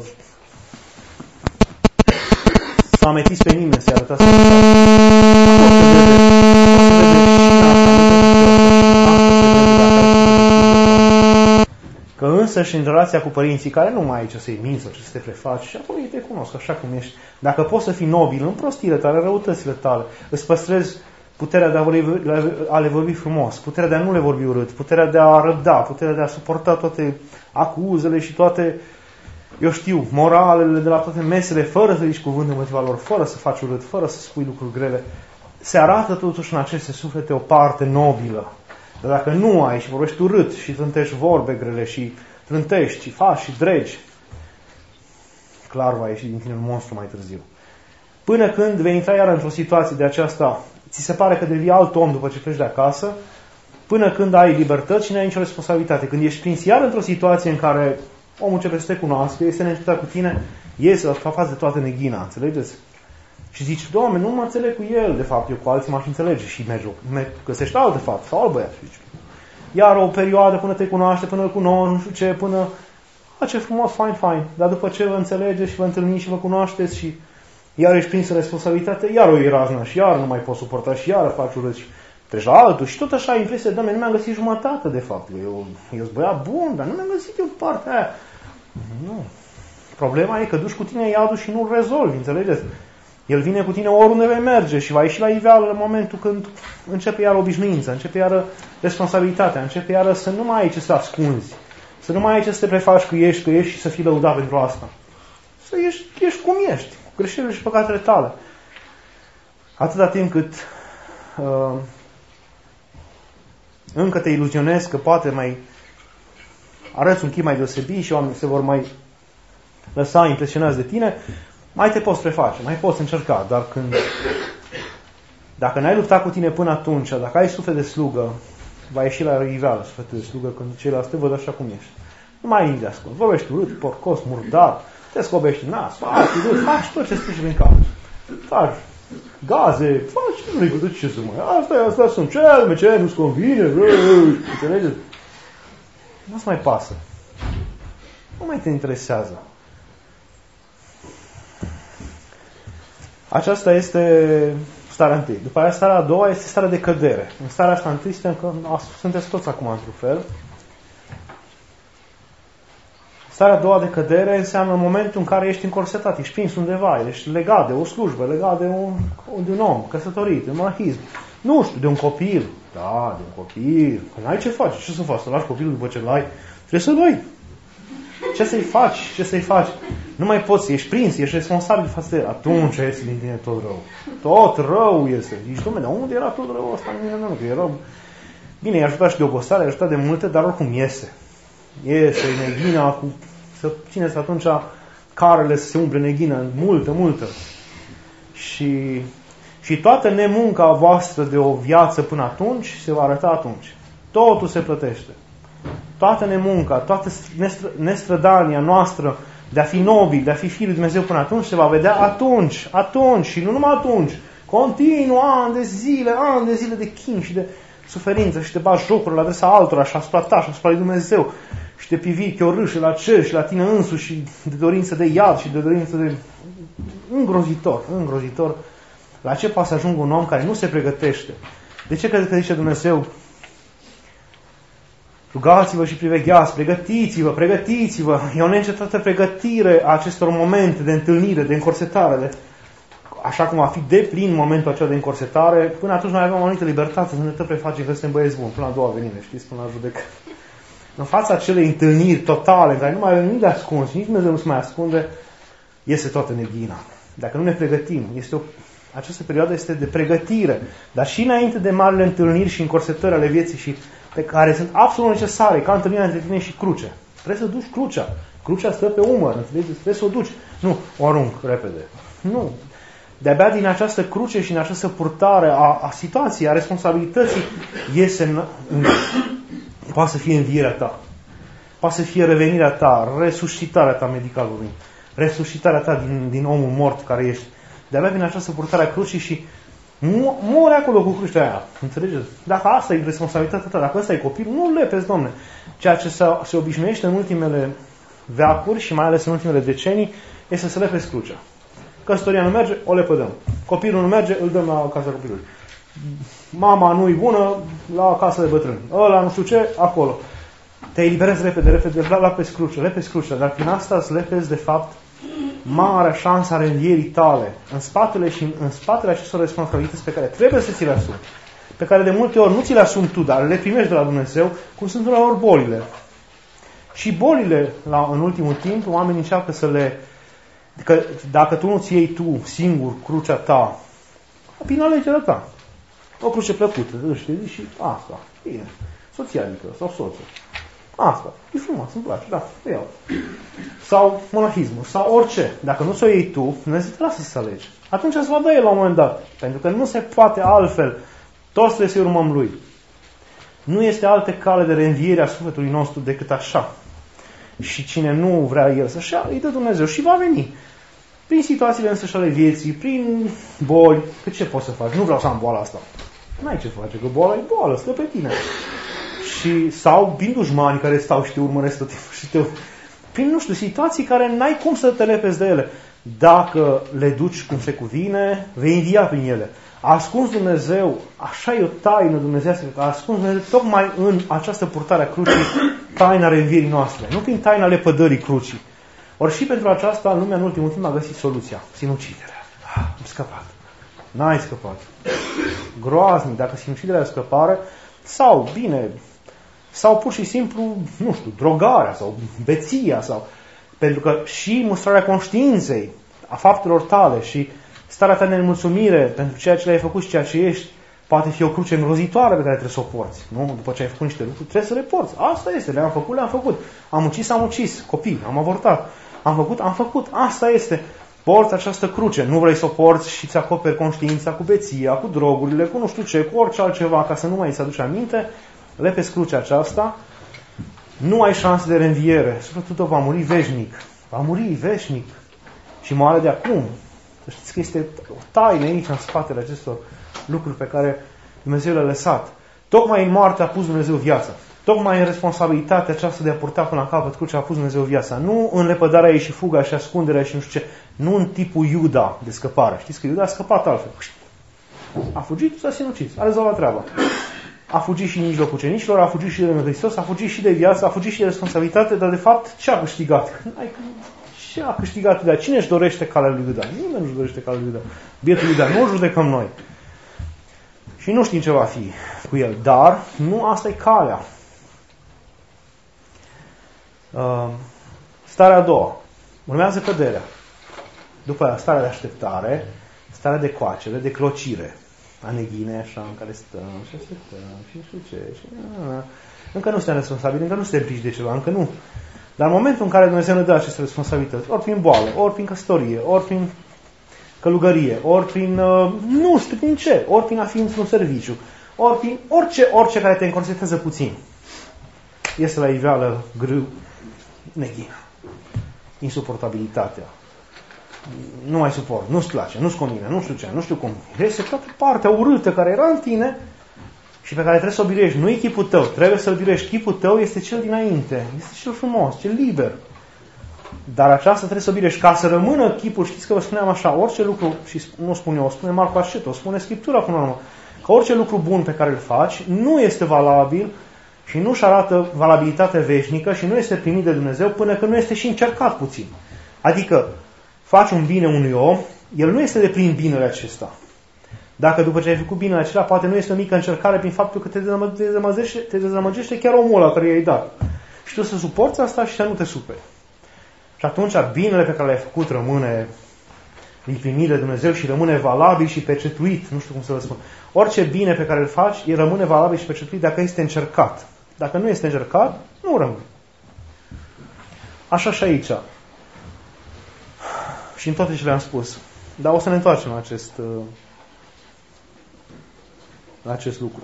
să ametiți pe nimeni, să-i arătați toată că însă și în relația cu părinții care nu mai ai ce să-i minți sau ce să te prefaci și apoi te cunosc așa cum ești. Dacă poți să fii nobil în prostiile tale, răutățile tale, îți păstrezi puterea de a, vorbi, a le vorbi frumos, puterea de a nu le vorbi urât, puterea de a răbda, puterea de a suporta toate acuzele și toate, eu știu, moralele de la toate mesele, fără să zici cuvânt împotriva lor, fără să faci urât, fără să spui lucruri grele. Se arată totuși în aceste suflete o parte nobilă. Dar dacă nu ai și vorbești urât și trântești vorbe grele și trântești și faci și dregi, clar va ieși din tine un monstru mai târziu. Până când vei intra iar într-o situație de aceasta, ți se pare că devii alt om după ce pleci de acasă, până când ai libertăți și nu ai nicio responsabilitate. Când ești prins iar într-o situație în care omul începe să te cunoască, este neîncetat cu tine, iese la față de toată neghina, înțelegeți? Și zici, Doamne, nu mă înțeleg cu el, de fapt, eu cu alții m-aș înțelege și mergi, găsești altă fată sau alt băiat. Iar o perioadă până te cunoaște, până îl cunoști, nu știu ce, până... A, ce frumos, fine, fine. Dar după ce vă înțelegeți și vă întâlniți și vă cunoașteți și iar ești prins în responsabilitate, iar o iraznă și iar nu mai poți suporta și iar faci urât și treci la altul. Și tot așa impresia, Doamne, nu mi-am găsit jumătate, de fapt. Eu, eu sunt băiat bun, dar nu mi-am găsit eu partea aia. Nu. Problema e că duci cu tine iadul și nu-l rezolvi, înțelegeți? El vine cu tine oriunde vei merge și va ieși la iveală în momentul când începe iară obișnuința, începe iară responsabilitatea, începe iară să nu mai ai ce să ascunzi, să nu mai ai ce să te prefaci că ești, că ești și să fii lăudat pentru asta. Să ești, ești cum ești, cu greșelile și păcatele tale. Atâta timp cât uh, încă te iluzionezi că poate mai arăți un chip mai deosebit și oamenii se vor mai lăsa impresionați de tine, mai te poți preface, mai poți încerca, dar când dacă n-ai luptat cu tine până atunci, dacă ai suflet de slugă, va ieși la iveală sufletul de slugă când ceilalți te văd așa cum ești. Nu mai ai nimic de ascuns. Vorbești urât, porcos, murdar, te scobești în nas, faci urât, faci tot ce strici prin cap. Faci gaze, faci nu de ce să mai. Asta e, asta sunt cel, ce nu-ți convine, înțelegeți? Nu-ți mai pasă. Nu mai te interesează. Aceasta este starea întâi. După aceea, starea a doua este starea de cădere. În starea asta întâi suntem că sunteți toți acum într-un fel. Starea a doua de cădere înseamnă momentul în care ești încorsetat, ești prins undeva, ești legat de o slujbă, legat de un, de un om, căsătorit, de monahism. Nu știu, de un copil. Da, de un copil. Că n-ai ce faci. Ce să faci? Să lași copilul după ce l-ai? Trebuie să-l ai. Ce să-i faci? Ce să-i faci? Nu mai poți, ești prins, ești responsabil față de el. Atunci iese din tine tot rău. Tot rău iese. Zici, dom'le, dar unde era tot rău ăsta? Nu, nu, că era... Bine, i-a ajutat și de obosare, i-a ajutat de multe, dar oricum iese. Iese, neghina, cu... să țineți atunci carele să se umple neghină, multă, multă. Și, și toată nemunca voastră de o viață până atunci se va arăta atunci. Totul se plătește. Toată nemunca, toată nestrădania noastră de a fi nobil, de a fi fiul lui Dumnezeu până atunci, se va vedea atunci, atunci și nu numai atunci. Continuu, ani de zile, ani de zile de chin și de suferință și te bagi jocuri la adresa altora și asupra ta și asupra lui Dumnezeu și te pivi chiorâșe la cer și la tine însuși și de dorință de iad și de dorință de... Îngrozitor, îngrozitor. La ce poate să ajungă un om care nu se pregătește? De ce crede că zice Dumnezeu? Rugați-vă și privegheați, pregătiți-vă, pregătiți-vă. E o neîncetată pregătire a acestor momente de întâlnire, de încorsetare, de... așa cum a fi de plin momentul acela de încorsetare. Până atunci noi avem o anumită libertate să ne tot prefacem că suntem băieți buni, până la a doua venire, știți, până la judecată. În fața acelei întâlniri totale, în care nu mai avem nimic de ascuns, nici Dumnezeu nu se mai ascunde, iese toată neghina. Dacă nu ne pregătim, este o... această perioadă este de pregătire, dar și înainte de marile întâlniri și încorsetări ale vieții și pe care sunt absolut necesare, ca întâlnirea între tine și cruce. Trebuie să duci crucea. Crucea stă pe umăr, înțelegeți? Trebuie să o duci. Nu, o arunc repede. Nu. De-abia din această cruce și din această purtare a, a situației, a responsabilității, iese în, în, poate să fie învierea ta. Poate să fie revenirea ta, resuscitarea ta medicalului, resuscitarea ta din, din omul mort care ești. De-abia din această purtare a crucii și mori acolo cu crucea aia. Înțelegeți? Dacă asta e responsabilitatea ta, dacă ăsta e copil, nu lepezi, Doamne. Ceea ce se, se obișnuiește în ultimele veacuri și mai ales în ultimele decenii este să lepezi crucea. Căsătoria nu merge, o lepădăm. Copilul nu merge, îl dăm la casa copilului. Mama nu-i bună, la casa de bătrâni. Ăla nu știu ce, acolo. Te eliberezi repede, repede, la lepezi crucea, lepezi crucea. Dar prin asta îți lepezi, de fapt, marea șansă a reînvierii tale în spatele și în spatele acestor responsabilități pe care trebuie să ți le asumi, pe care de multe ori nu ți le asumi tu, dar le primești de la Dumnezeu, cum sunt uneori bolile. Și bolile, la, în ultimul timp, oamenii încearcă să le... Că dacă tu nu ți iei tu singur crucea ta, bine alegerea ta. O cruce plăcută, știi, și asta, bine, soția adică, sau soțul. Asta, e frumos, îmi place, da, iau. Sau monahismul, sau orice. Dacă nu ți-o iei tu, Dumnezeu te lasă să alegi. Atunci îți va da el la un moment dat. Pentru că nu se poate altfel. Toți trebuie să urmăm lui. Nu este altă cale de reînviere a sufletului nostru decât așa. Și cine nu vrea el să-și ia, îi dă Dumnezeu și va veni. Prin situațiile însăși ale vieții, prin boli, că ce poți să faci? Nu vreau să am boala asta. N-ai ce face, că boala e boală, stă pe tine. Și, sau prin dușmani care stau și te urmăresc tot timpul și te... Prin, nu știu, situații care n-ai cum să te lepezi de ele. Dacă le duci cum se cuvine, vei învia prin ele. A ascuns Dumnezeu, așa e o taină dumnezeiască, că a ascuns Dumnezeu tocmai în această purtare a crucii, taina reînvierii noastre. Nu prin taina lepădării crucii. Ori și pentru aceasta, lumea în ultimul timp a găsit soluția, sinuciderea. scăpat. N-ai scăpat. Groaznic, dacă sinuciderea e scăpare, sau, bine, sau pur și simplu, nu știu, drogarea sau beția, sau, pentru că și mustrarea conștiinței, a faptelor tale și starea ta de nemulțumire pentru ceea ce le-ai făcut și ceea ce ești, poate fi o cruce îngrozitoare pe care trebuie să o porți. Nu? După ce ai făcut niște lucruri, trebuie să le porți. Asta este, le-am făcut, le-am făcut. Am ucis, am ucis copii, am avortat. Am făcut, am făcut. Asta este. Porți această cruce. Nu vrei să o porți și îți acoperi conștiința cu beția, cu drogurile, cu nu știu ce, cu orice altceva, ca să nu mai îți aduci aminte. Lepezi crucea aceasta. Nu ai șanse de reînviere. Sufletul va muri veșnic. Va muri veșnic. Și moare de acum. Să știți că este o taină aici în spatele acestor lucruri pe care Dumnezeu le-a lăsat. Tocmai în moarte a pus Dumnezeu viața. Tocmai în responsabilitatea aceasta de a purta până la capăt crucea a pus Dumnezeu viața. Nu în lepădarea ei și fuga și ascunderea și nu știu ce. Nu în tipul Iuda de scăpare. Știți că Iuda a scăpat altfel. A fugit, s-a sinucis. A rezolvat treaba. A fugit și în mijlocul ucenicilor, a fugit și de Hristos, a fugit și de viață, a fugit și de responsabilitate, dar de fapt ce a câștigat? Ce a câștigat Iuda? Cine își dorește calea lui Iuda? Nimeni nu își dorește calea lui Iuda. Bietul Iuda, nu o judecăm noi. Și nu știm ce va fi cu el. Dar nu asta e calea. Uh, starea a doua. Urmează căderea. După aia starea de așteptare, starea de coacere, de clocire. Aneghine, așa, în care stăm și așteptăm și nu știu ce. Și, a, încă nu suntem responsabili, încă nu suntem priși de ceva, încă nu. Dar în momentul în care Dumnezeu ne dă aceste responsabilități, ori prin boală, ori prin căsătorie, ori prin călugărie, ori prin, uh, nu știu prin ce, ori prin a fi într-un serviciu, ori prin orice, orice care te încorsetează puțin, este la iveală grâu, neghina, insuportabilitatea. Nu mai suport, nu-ți place, nu-ți convine, nu știu ce, nu știu cum. Este toată partea urâtă care era în tine și pe care trebuie să o biruiești. Nu e chipul tău, trebuie să-l biruiești. Chipul tău este cel dinainte, este cel frumos, cel liber. Dar aceasta trebuie să o biruiești. Ca să rămână chipul, știți că vă spuneam așa, orice lucru, și nu spun eu, o spune Marco Asceto, o spune Scriptura până la urmă, că orice lucru bun pe care îl faci nu este valabil și nu-și arată valabilitate veșnică și nu este primit de Dumnezeu până când nu este și încercat puțin. Adică, faci un bine unui om, el nu este de plin binele acesta. Dacă după ce ai făcut binele acela, poate nu este o mică încercare prin faptul că te dezamăgește, te dezamăgește chiar omul ăla care i-ai dat. Și tu să suporți asta și să nu te superi. Și atunci binele pe care l-ai făcut rămâne primit de Dumnezeu și rămâne valabil și percetuit. Nu știu cum să vă spun. Orice bine pe care îl faci, el rămâne valabil și percetuit dacă este încercat. Dacă nu este încercat, nu rămâne. Așa și aici. Și în toate ce le-am spus. Dar o să ne întoarcem la acest, la acest lucru.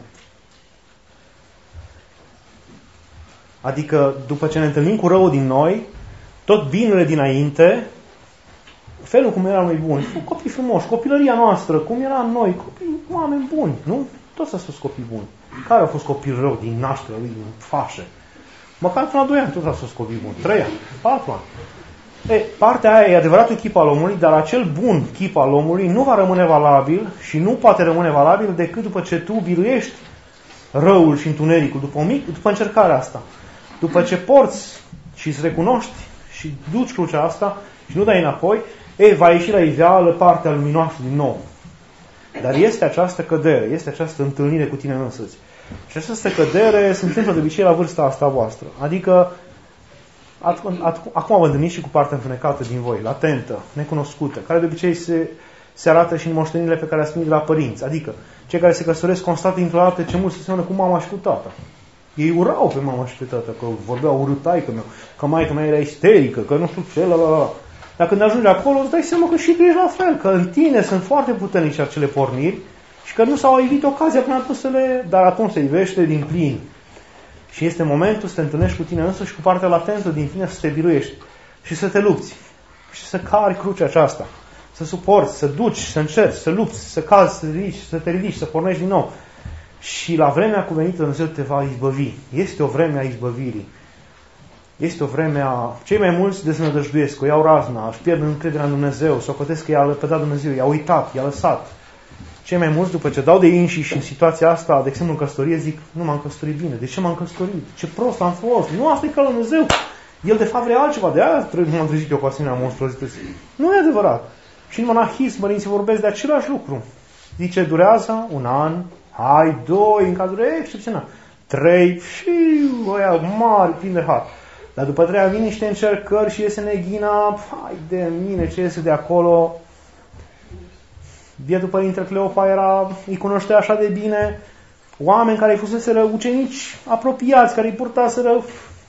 Adică, după ce ne întâlnim cu răul din noi, tot binele dinainte, felul cum eram noi buni, copii frumoși, copilăria noastră, cum era în noi, copii, oameni buni, nu? Toți au fost copii buni. Care au fost copii rău din naștere, din fașe? Măcar până la doi ani, toți au fost copii buni. trei ani, patru ani. E, partea aia e adevăratul chip al omului, dar acel bun chip al omului nu va rămâne valabil și nu poate rămâne valabil decât după ce tu biruiești răul și întunericul, după, mic, după încercarea asta. După ce porți și îți recunoști și duci crucea asta și nu dai înapoi, e, va ieși la iveală partea luminoasă din nou. Dar este această cădere, este această întâlnire cu tine însuți. Și această cădere se întâmplă de obicei la vârsta asta voastră. Adică acum vă întâlniți și cu partea întunecată din voi, latentă, necunoscută, care de obicei se, se arată și în moștenirile pe care le-ați primit de la părinți. Adică, cei care se căsătoresc constată dintr-o dată ce mult se seamănă cu mama și cu tata. Ei urau pe mama și pe tata, că vorbeau urât taică meu, că maică mea era isterică, că nu știu ce, la la la. Dar când ajungi acolo, îți dai seama că și tu ești la fel, că în tine sunt foarte puternice acele porniri și că nu s-au evit ocazia până atunci să le... Dar atunci se ivește din plin. Și este momentul să te întâlnești cu tine însuși și cu partea latentă din tine să te biruiești și să te lupți și să cari crucea aceasta, să suporți, să duci, să încerci, să lupți, să cazi, să, ridici, să te ridici, să pornești din nou. Și la vremea cuvenită Dumnezeu te va izbăvi. Este o vreme a izbăvirii. Este o vreme a... Cei mai mulți deznădăjduiesc, o iau razna, își pierd încrederea în Dumnezeu, s-o cătesc că i-a lepădat Dumnezeu, i-a uitat, i-a lăsat. Cei mai mulți, după ce dau de ei înșiși în situația asta, de exemplu în căsătorie, zic, nu m-am căsătorit bine. De ce m-am căsătorit? Ce prost am fost. Nu, asta e ca la Dumnezeu. El de fapt vrea altceva. De aia m-am trezit eu cu asemenea monstruozități. Nu e adevărat. Și în monahism, părinții vorbesc de același lucru. Zice, durează un an, hai, doi, în cazul excepțional, trei, și ăia mari, plini de har. Dar după trei ani vin niște încercări și iese neghina, hai de mine, ce iese de acolo. Bietul Părinte Cleopa era, îi cunoștea așa de bine, oameni care îi fuseseră ucenici apropiați, care îi purtaseră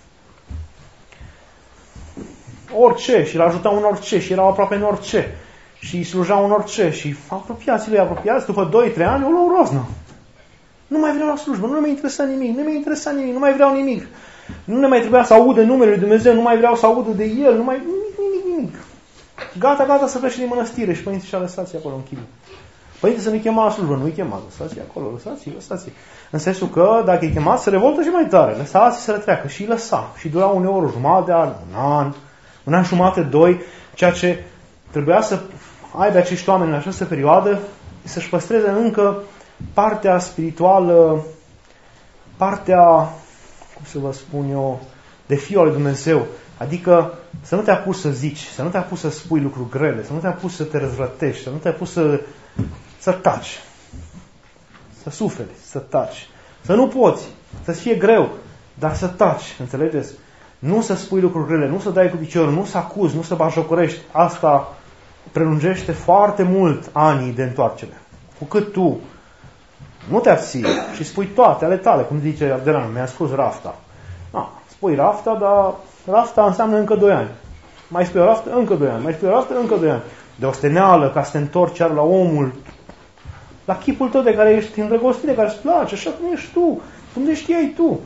orice și îl ajutau în orice și erau aproape în orice și îi slujau în orice și apropiații lui apropiați, după doi trei ani, o luau roznă. Nu mai vreau la slujbă, nu mai interesa nimic, nu mai interesa nimic, nu mai vreau nimic. Nu ne mai trebuia să audă numele lui Dumnezeu, nu mai vreau să audă de El, nu mai nimic, nimic, nimic. Gata, gata să plece din mănăstire și părinții și-a lăsați acolo în chilie. Părinte să nu-i chema la slujbă, nu-i chema, lăsați acolo, lăsați-i, lăsați-i. În sensul că dacă îi chemați, se revoltă și mai tare, lăsați-i să le treacă și îi lăsa. Și dura uneori o jumătate de an, un an, un an jumate, doi, ceea ce trebuia să aibă acești oameni în această perioadă, să-și păstreze încă partea spirituală, partea, cum să vă spun eu, de Fiul al lui Dumnezeu. Adică să nu te apuci să zici, să nu te apuci să spui lucruri grele, să nu te apuci să te răzvrătești, să nu te apuci să, să taci, să suferi, să taci. Să nu poți, să-ți fie greu, dar să taci, înțelegeți? Nu să spui lucruri grele, nu să dai cu piciorul, nu să acuzi, nu să bajocorești. Asta prelungește foarte mult anii de întoarcere. Cu cât tu nu te abții și spui toate ale tale, cum zice Ardelan, mi-a spus rafta. Na, spui rafta, dar rafta înseamnă încă doi ani. Mai spui o raftă, încă doi ani. Mai spui o raftă, încă doi ani. De o steneală, ca să te întorci chiar la omul, la chipul tău de care ești îndrăgostit, de care îți place, așa cum ești tu, cum de știai tu.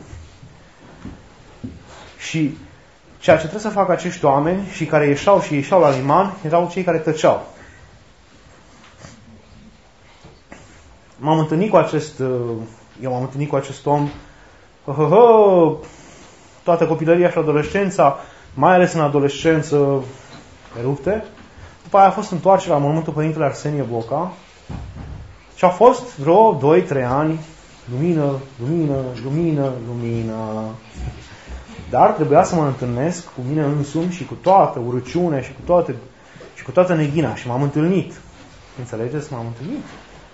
Și ceea ce trebuie să facă acești oameni și care ieșau și ieșeau la liman, erau cei care tăceau. M-am întâlnit cu acest, eu m-am întâlnit cu acest om, hă, hă, hă, toată copilăria și adolescența, mai ales în adolescență, erupte. După aia a fost întoarcerea la mormântul Părintele Arsenie Boca și a fost vreo doi trei ani, lumină, lumină, lumină, lumină. Dar trebuia să mă întâlnesc cu mine însumi și cu toată urăciunea și cu toate și cu toată neghina. Și m-am întâlnit. Înțelegeți? M-am întâlnit.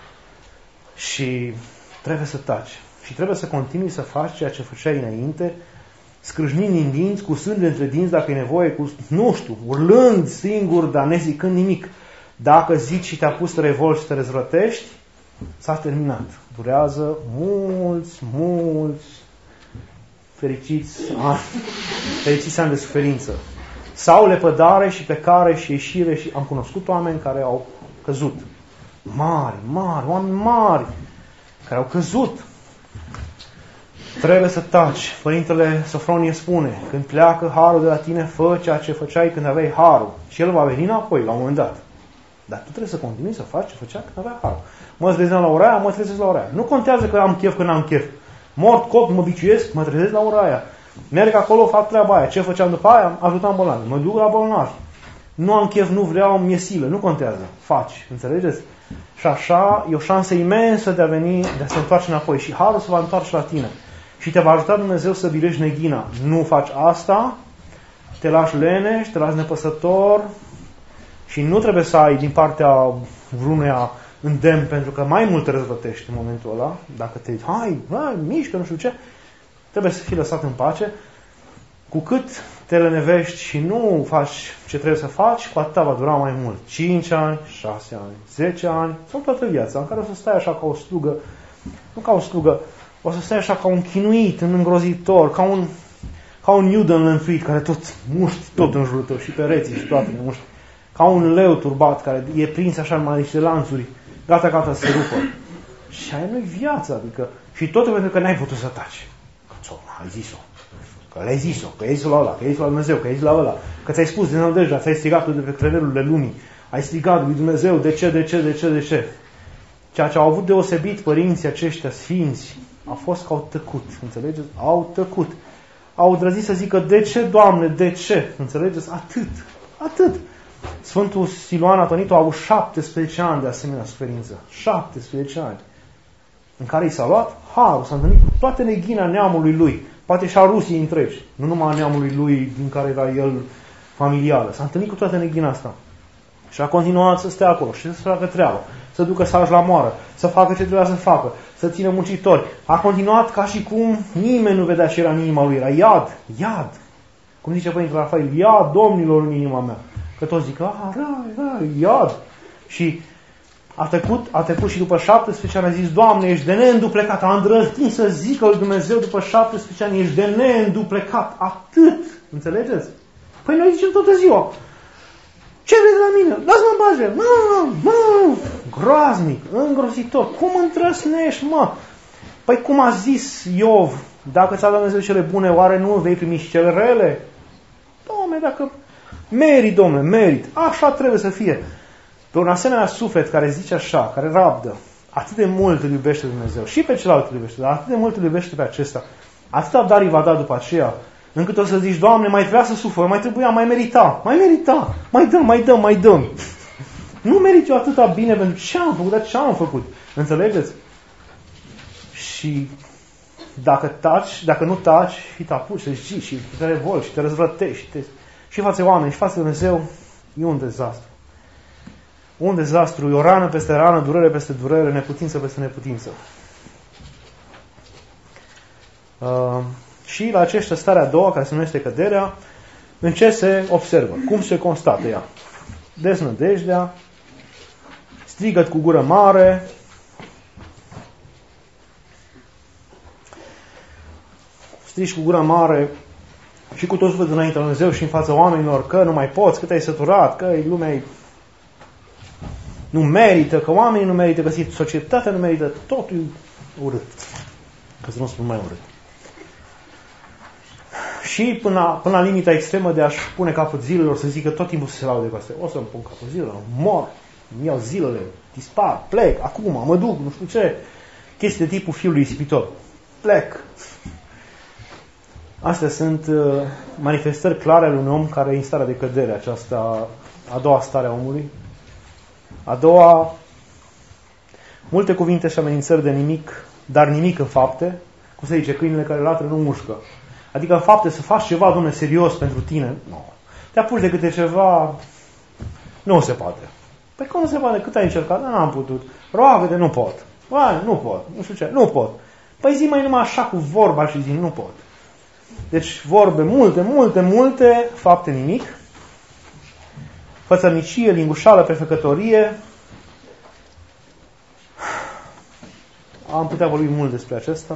Și trebuie să taci. Și trebuie să continui să faci ceea ce făceai înainte, scrâșnind din dinți, cu sânge între dinți, dacă e nevoie, cu, nu știu, urlând singur, dar nezicând nimic. Dacă zici și te-a pus să revolți și să te răzvrătești, s-a terminat. Durează mulți, mulți fericiți ani, fericiți ani de suferință. Sau lepădare și plecare și ieșire și am cunoscut oameni care au căzut. Mari, mari, oameni mari, care au căzut. Trebuie să taci. Părintele Sofronie spune, când pleacă harul de la tine, fă ceea ce făceai când aveai harul. Și el va veni înapoi, la un moment dat. Dar tu trebuie să continui să faci ce făceai când aveai harul. Mă trezeam la Oraia, mă trezesc la Oraia. Nu contează că am chef, că n-am chef. Mort, cop, mă biciuiesc, mă trezesc la Oraia. Merg acolo, fac treaba aia. Ce făceam după aia? Ajutam bolnavi. Mă duc la bolnavi. Nu am chef, nu vreau, mi-e silă. Nu contează. Faci. Înțelegeți? Și așa e o șansă imensă de a veni, de a se întoarce înapoi. Și harul se va întoarce la tine. Și te va ajuta Dumnezeu să bilești neghina. Nu faci asta, te lași leneș, te lași nepăsător și nu trebuie să ai din partea vreunuia îndemn, pentru că mai mult te răzvătești în momentul ăla. Dacă te zici, hai, hai, mișcă, nu știu ce, trebuie să fii lăsat în pace. Cu cât te lenevești și nu faci ce trebuie să faci, cu atâta va dura mai mult. cinci ani, șase ani, zece ani, sau toată viața, în care o să stai așa ca o slugă, nu ca o slugă, o să stai așa ca un chinuit, un îngrozitor, ca un, ca un iud înlănțuit, care tot muști tot în jurul tău, și pereții și toate muști. Ca un leu turbat, care e prins așa în mai niște lanțuri, gata, gata să se rupă. Și aia nu-i viața, adică, și totul pentru că n-ai putut să taci. Că ai zis-o. Că le-ai zis-o, că ai zis-o la ăla, că ai zis-o la Dumnezeu, că ai zis la ăla, că ți-ai spus din nădejdea, ți-ai strigat de pe crevelurile lumii, ai strigat lui Dumnezeu, de ce, de ce, de ce, de ce. Ceea ce au avut deosebit părinții aceștia sfinți a fost că au tăcut, înțelegeți? Au tăcut. Au îndrăzit să zică, de ce, Doamne, de ce? Înțelegeți? Atât, atât. Sfântul Siluan Atonitu a avut șaptesprezece ani de asemenea suferință. șaptesprezece ani. În care i s-a luat harul, s-a întâlnit cu toate neghina neamului lui. Poate și a Rusiei întregi. Nu numai a neamului lui din care era el familială. S-a întâlnit cu toată neghina asta. Și a continuat să stea acolo și să facă treabă, să ducă saci la moară, să facă ce trebuia să facă, să țină muncitori. A continuat ca și cum nimeni nu vedea ce era în inima lui. Era iad, iad. Cum zice Părintele Rafael, iad Domnilor în inima mea. Că toți zic, ah, rai, rai, iad. Și a trecut, a trecut și după șaptesprezece ani a zis, Doamne, ești de neînduplecat. A îndrăznit să zică lui Dumnezeu după șaptesprezece ani, ești de neînduplecat. Atât. Înțelegeți? Păi noi zicem toată ziua. Ce vrei de la mine? Lasă-mă în pace! Mă, mă, groaznic, îngrozitor. Cum îndrăsnești, mă? Păi cum a zis Iov, dacă ți-a dat Dumnezeu cele bune, oare nu vei primi și cele rele? Doamne, dacă merit, domnule, merit. Așa trebuie să fie. Pe un asemenea suflet care zice așa, care rabdă, atât de mult îl iubește Dumnezeu. Și pe celălalt îl iubește, dar atât de mult îl iubește pe acesta. Atâta dar îi va da după aceea, încât o să zici, Doamne, mai trebuia să sufăr, mai trebuia, mai merita, mai merita, mai dăm, mai dăm, mai dăm. Nu merit eu atâta bine pentru ce am făcut, dar ce am făcut. Înțelegeți? Și dacă taci, dacă nu taci, și te apuci să zici și te revolți și te răzvrătești și, te... și față oameni și față Dumnezeu, e un dezastru. Un dezastru, e o rană peste rană, durere peste durere, neputință peste neputință. Uh, și la această stare a doua, care se numește căderea, în ce se observă? Cum se constată ea? Deznădejdea, strigăt cu gură mare, strigi cu gură mare și cu tot sufletul înaintea lui Dumnezeu și în fața oamenilor că nu mai poți, că te-ai săturat, că lumea nu merită, că oamenii nu merită, că societatea nu merită, totul e urât. Ca să nu spun mai urât. Și până, până la limita extremă de a-și pune capăt zilelor, să zică tot timpul să se laude cu astea. O să-mi pun capăt zilelor, mor, îmi iau zilele, dispar, plec, acum, mă duc, nu știu ce. Chestii de tipul fiului ispitor. Plec. Astea sunt uh, manifestări clare ale unui om care e în starea de cădere, aceasta a doua stare a omului. A doua, multe cuvinte și amenințări de nimic, dar nimic în fapte. Cum se zice, câinele care latră nu mușcă. Adică în fapte să faci ceva, Doamne, serios pentru tine. Nu. Te apuci de câte ceva, nu se poate. Păi cum nu se poate? Cât ai încercat? N-am putut. Roagă-te, nu pot. Vai, nu pot. Nu știu ce, nu pot. Păi zi mai numai așa cu vorba și zi, nu pot. Deci vorbe multe, multe, multe, fapte nimic. Fățărnicie, lingușală, prefăcătorie. Am putea vorbi mult despre acesta.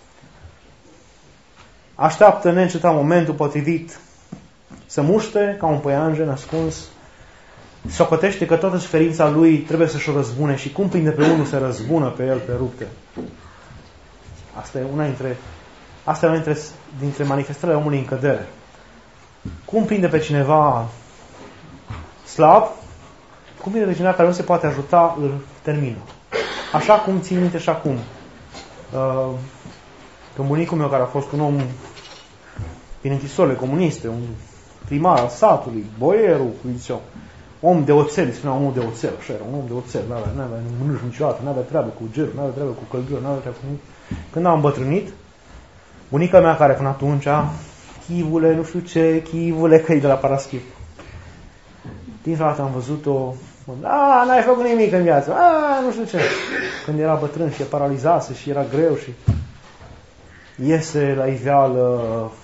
Așteaptă neîncetat momentul potrivit să muște ca un păianjen ascuns. Socotește că toată suferința lui trebuie să-și o răzbune și cum prinde pe unul să răzbună pe el pe rupte. Asta e una dintre, asta e una dintre, dintre manifestările omului în cădere. Cum prinde pe cineva slab, cum prinde pe cineva care nu se poate ajuta, îl termină. Așa cum țin minte și acum. Uh, Că bunicul meu, care a fost un om din închisorile comuniste, un primar al satului, boierul, ziceau, om de oțel, îi spunea omul de oțel, așa era, un om de oțel, n-avea, n-avea mânuși niciodată, n-avea treabă cu ger, n-avea treabă cu căldură, n-avea treabă cu nimic. Când am îmbătrânit, bunica mea, care până atunci, chivule, nu știu ce, chivule, că e de la Paraschip. Dintr-o dată am văzut-o, a, n-ai făcut nimic în viață, a, nu știu ce. Când era bătrân și e paralizase și era greu și iese la iveală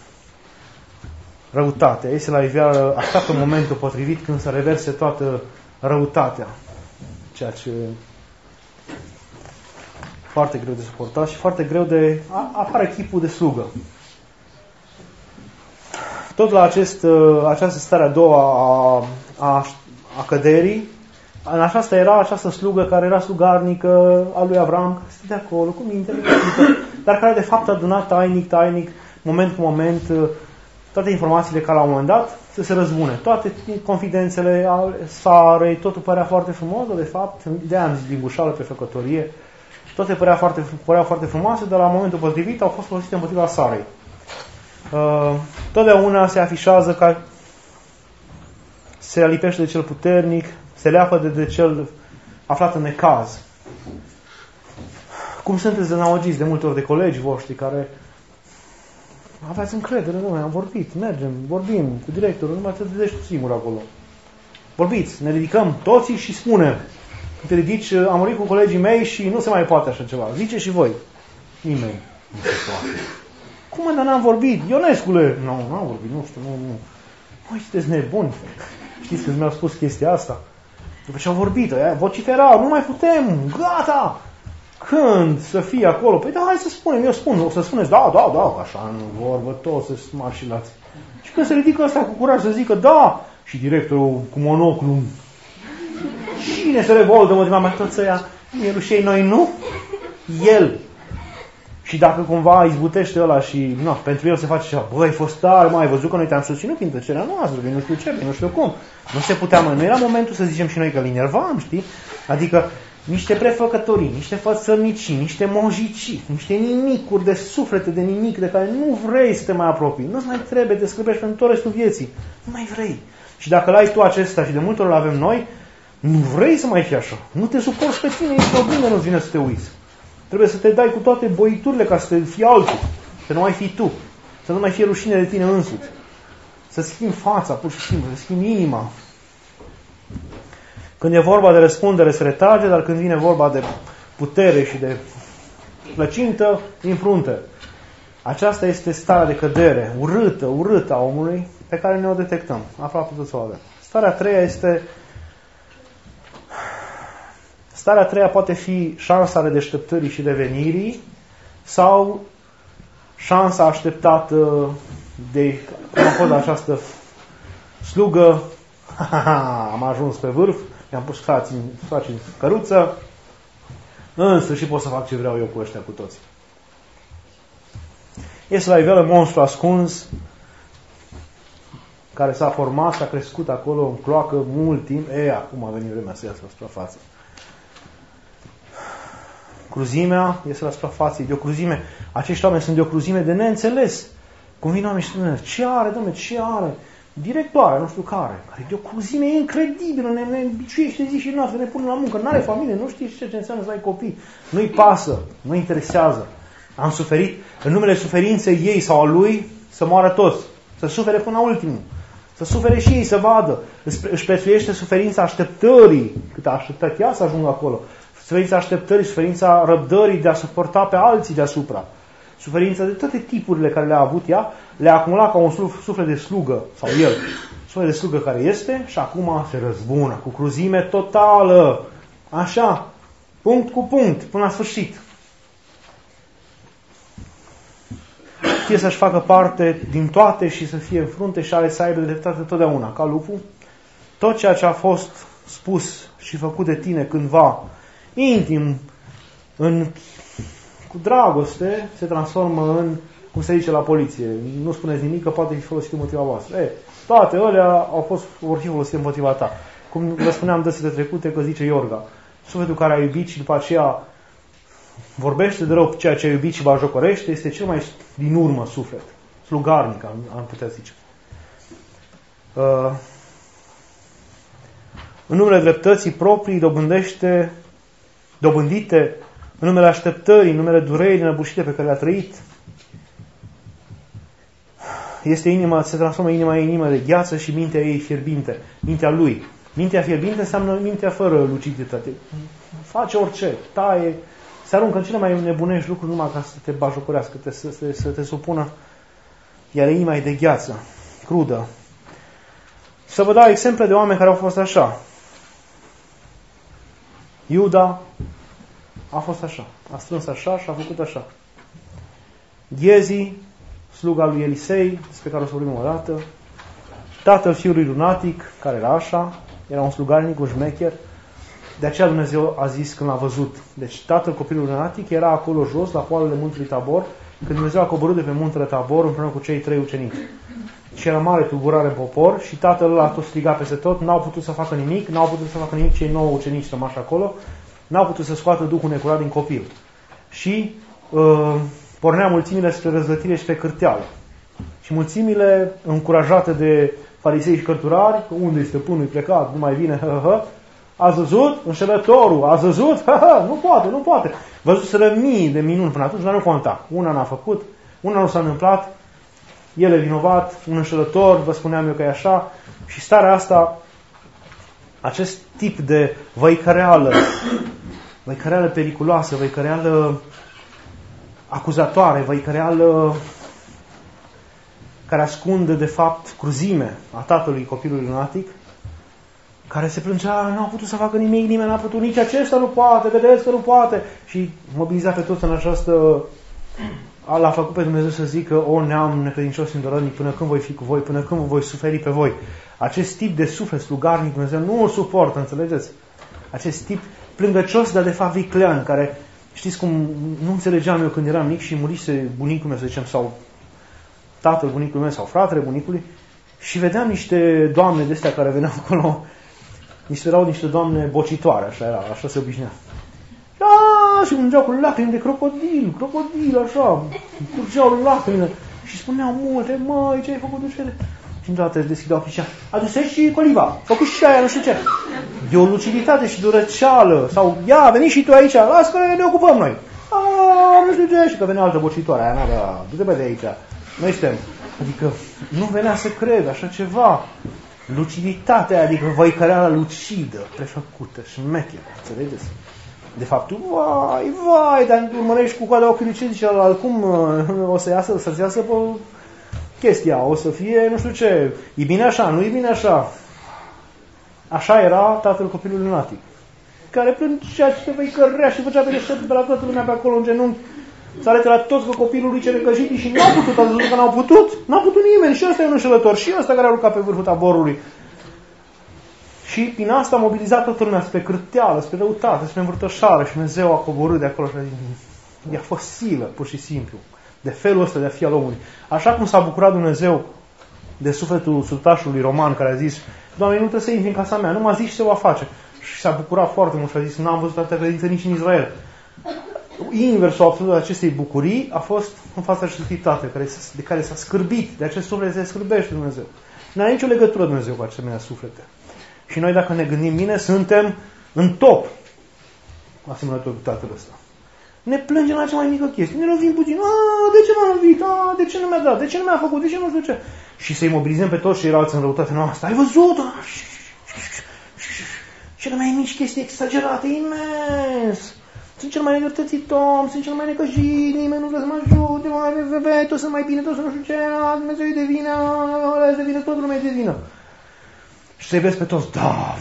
răutatea, iese la iveală, așteaptă momentul potrivit când să reverse toată răutatea, ceea ce foarte greu de suportat și foarte greu de a, apare chipul de slugă. Tot la acest, această stare a doua a, a, a căderii, în aceasta era această slugă care era slugarnică a lui Avram, care stătea acolo cu minte, dar care de fapt a adunat tainic, tainic, moment cu moment, toate informațiile ca la un moment dat să se răzbune. Toate confidențele Sarei, totul părea foarte frumos, dar de fapt, de-aia am zis lingușală pe făcătorie, toate păreau foarte, păreau foarte frumoase, dar la momentul potrivit au fost folosite împotriva Sarei. Uh, totdeauna se afișează ca se alipește de cel puternic, se leapă de, de cel aflat în necaz. Cum sunteți dezamăgiți de multe ori de colegii voștri care aveați încredere, nu, am vorbit, mergem, vorbim cu directorul, nu mai te vedești tu singur acolo. Vorbiți, ne ridicăm toții și spunem. Te ridici, am vorbit cu colegii mei și nu se mai poate așa ceva. Zice și voi. Nimeni nu se poate. Cum, dar n-am vorbit? Ionescule! Nu, n-am vorbit, nu știu, nu, nu. Măi, sunteți nebuni. Știți că mi-au spus chestia asta? După ce au vorbit, aia, vociferau, nu mai putem, gata! Când să fie acolo? Păi da, hai să spunem, eu spun, o să spuneți, da, da, da, așa în vorbă, toți să marșilați. Și când se ridică ăsta cu curaj să zică, da, și directorul cu monoclu, cine se revoltă, mă, mai toți ăia, e rușei, noi nu? El. Și dacă cumva izbutește ăla și, nu, pentru el se face ceva, băi, ai fost tare, mai ai văzut că noi te-am susținut prin tăcerea noastră, nu știu ce, nu știu cum. Nu se putea, mă, nu era momentul să zicem și noi că îl enervam, știi? Adică niște prefăcătorii, niște fățărnicii, niște mojici, niște nimicuri de suflete, de nimic, de care nu vrei să te mai apropii. Nu-ți mai trebuie, te scârbești pentru tot restul vieții. Nu mai vrei. Și dacă l-ai tu acesta și de multe ori l-avem noi, nu vrei să mai fii așa. Nu te suporți pe tine, ești o bine, nu-ți vine să te uiți. Trebuie să te dai cu toate boiturile ca să te fii altul. Să nu mai fii tu. Să nu mai fie rușine de tine însuți. Să schimbi fața, pur și simplu, să schimbi inima. Când e vorba de răspundere se retrage, dar când vine vorba de putere și de plăcintă, înfrunte. Aceasta este starea de cădere, urâtă, urâtă a omului, pe care ne o detectăm. Aproape toți o avem. Starea a treia este... Starea a treia poate fi șansa redeșteptării și revenirii sau șansa așteptată de, cum a fost această slugă, am ajuns pe vârf, mi-am pus frații în căruță, în sfârșit pot să fac ce vreau eu cu ăștia cu toți. Este la iveală monstru ascuns care s-a format, s-a crescut acolo în cloacă mult timp. E, acum a venit vremea să iasă la suprafață. Cruzimea este la suprafață, e de o cruzime. Acești oameni sunt de o cruzime de neînțeles. Cum vin oameni și spun, ce are, dom'le, ce are? Directoare, nu știu care, care e de o cruzime incredibilă, ne, ne biciuiește zi și noastră, ne pune la muncă, n-are familie, nu știi ce înseamnă să ai copii. Nu-i pasă, nu-i interesează. Am suferit, în numele suferinței ei sau a lui, să moară toți. Să sufere până la ultimul. Să sufere și ei, să vadă. Își prețuiește suferința așteptării, cât a așteptat ea să ajungă acolo. Suferința așteptării, suferința răbdării de a suporta pe alții deasupra. Suferința de toate tipurile care le-a avut ea, le-a acumulat ca un suflet de slugă, sau el, suflet de slugă care este, și acum se răzbună, cu cruzime totală. Așa, punct cu punct, până la sfârșit. Știe să-și facă parte din toate și să fie în frunte și are să aibă dreptate totdeauna, ca lupul. Tot ceea ce a fost spus și făcut de tine cândva, intim, în, cu dragoste, se transformă în, cum se zice la poliție, nu spuneți nimic că poate fi folosit împotriva voastră. E, toate alea au fost, vor fi folosite împotriva ta. Cum vă spuneam dăsile trecute, că zice Iorga, sufletul care a iubit și după aceea vorbește de rău ceea ce a iubit și bajocorește, este cel mai din urmă suflet. Slugarnic, am, am putea zice. Uh, în numele dreptății proprii dobândește, dobândite, în numele așteptării, în numele durerii înăbușite pe care le-a trăit, este inima, se transformă inima în inimă de gheață și mintea ei fierbinte, mintea lui. Mintea fierbinte înseamnă mintea fără luciditate. Face orice, taie, se aruncă în cele mai nebunești lucruri numai ca să te bajocorească, te, să, să, să te supună, iar inima e de gheață, crudă. Să vă dau exemple de oameni care au fost așa. Iuda a fost așa, a strâns așa și a făcut așa. Ghezi, sluga lui Elisei, despre care o să vorbim o dată, tatăl fiului lunatic, care era așa, era un slugarnic, un șmecher, de aceea Dumnezeu a zis când l-a văzut. Deci tatăl copilului lunatic era acolo jos, la poalele muntelui Tabor, când Dumnezeu a coborât de pe muntele Tabor împreună cu cei trei ucenici. Și era mare tulburare în popor și tatăl l-a tot strigat peste tot, n-au putut să facă nimic, n-au putut să facă nimic cei nouă ucenici rămași acolo, n-au putut să scoată duhul necurat din copil. Și uh, pornea mulțimile spre răzvătire și spre cârteală. Și mulțimile, încurajate de farisei și cărturari, că unde este stăpânul, e plecat, nu mai vine, hă, hă, ați văzut? Înșelătorul, ați văzut? Hă, hă, nu poate, nu poate. Văzuseră mii de minuni până atunci, dar nu conta. Una n-a făcut, una nu s-a întâmplat, el e vinovat, un înșelător, vă spuneam eu că e așa, și starea asta acest tip de văicăreală, văicăreală periculoasă, văicăreală acuzatoare, văicăreală care ascunde de fapt cruzime a tatălui copilului lunatic, care se plângea, nu a putut să facă nimic, nimeni n-a putut, nici acesta nu poate, vedeți că nu poate. Și mobiliza pe toți în această... L-a făcut pe Dumnezeu să zică, o neam necredincios îndorănic, până când voi fi cu voi, până când voi suferi pe voi. Acest tip de suflet slugarnic Dumnezeu nu îl suportă, înțelegeți? Acest tip plângăcios, dar de fapt viclean, care, știți cum, nu înțelegeam eu când eram mic și murise bunicul meu, să zicem, sau tatăl bunicului meu, sau fratele bunicului, și vedeam niște doamne de astea care veneau acolo, niște erau niște doamne bocitoare, așa era, așa se obișnuia. Aaaa, și plângeau cu lacrimi de crocodil, crocodil, așa, curgeau lacrimile și spuneau multe, măi, ce ai făcut dușele? Și îndată își deschideau ochii și adu-se și coliva, făcut și aia, nu știu ce. De o luciditate și de o răceală, sau ia, veni și tu aici, lasă că ne ocupăm noi. Aaaa, nu știu ce, și că venea altă bocitoare, aia n-avea, du-te pe de aici, noi suntem. Adică nu venea să cred așa ceva. Luciditatea, adică văicăreala lucidă, prefăcută, șmecheră, înțelegeți? De fapt, vai, vai, dar urmărești cu coada ochiului ce zice ăla, cum o să iasă, o să-ți iasă pe chestia, o să fie, nu știu ce, e bine așa, nu e bine așa. Așa era tatăl copilului lunatic, care plângea și se văicărea și făcea pe deștept pe la toată lumea pe acolo în genunchi, să arăte la toți că copilul lui ce necăjit și n-au putut, ați văzut că n-au putut, n-au putut nimeni, și ăsta e un înșelător, și ăsta care a urcat pe vârful taborului. Și prin asta a mobilizat toată lumea spre cârteală, spre răutate, spre învârtășare și Dumnezeu a coborât de acolo și a zis, i-a fost silă, pur și simplu, de felul ăsta de a fi al omului. Așa cum s-a bucurat Dumnezeu de sufletul sultașului roman care a zis, Doamne, nu trebuie să intri în casa mea, nu m-a zis ce se va face. Și s-a bucurat foarte mult și a zis, n-am văzut atâta credință nici în Israel. Inversul absolut acestei bucurii a fost în fața acestui tată de care s-a scârbit, de acest suflet se scârbește Dumnezeu. N-are nicio legătură Dumnezeu cu asemenea suflete. Și noi, dacă ne gândim bine, suntem în top asemănător cu tatăl ăsta. Ne plângem la cea mai mică chestie, ne lovim puțin, a, de ce m-a lovit, a, de ce nu mi-a dat, de ce nu mi-a făcut, de ce nu știu ce. Și să-i mobilizăm pe toți ceilalți în răutatea noastră. Ai văzut? Cele mai mici chestii exagerate, imens. Sunt cel mai negătățit om, sunt cel mai necăjit, nimeni nu vrea să mă ajute, mai toți sunt mai bine, toți nu știu ce, Dumnezeu e de vină, ăla e de vină, toată lumea e de vină. Și să-i vezi pe toți, da,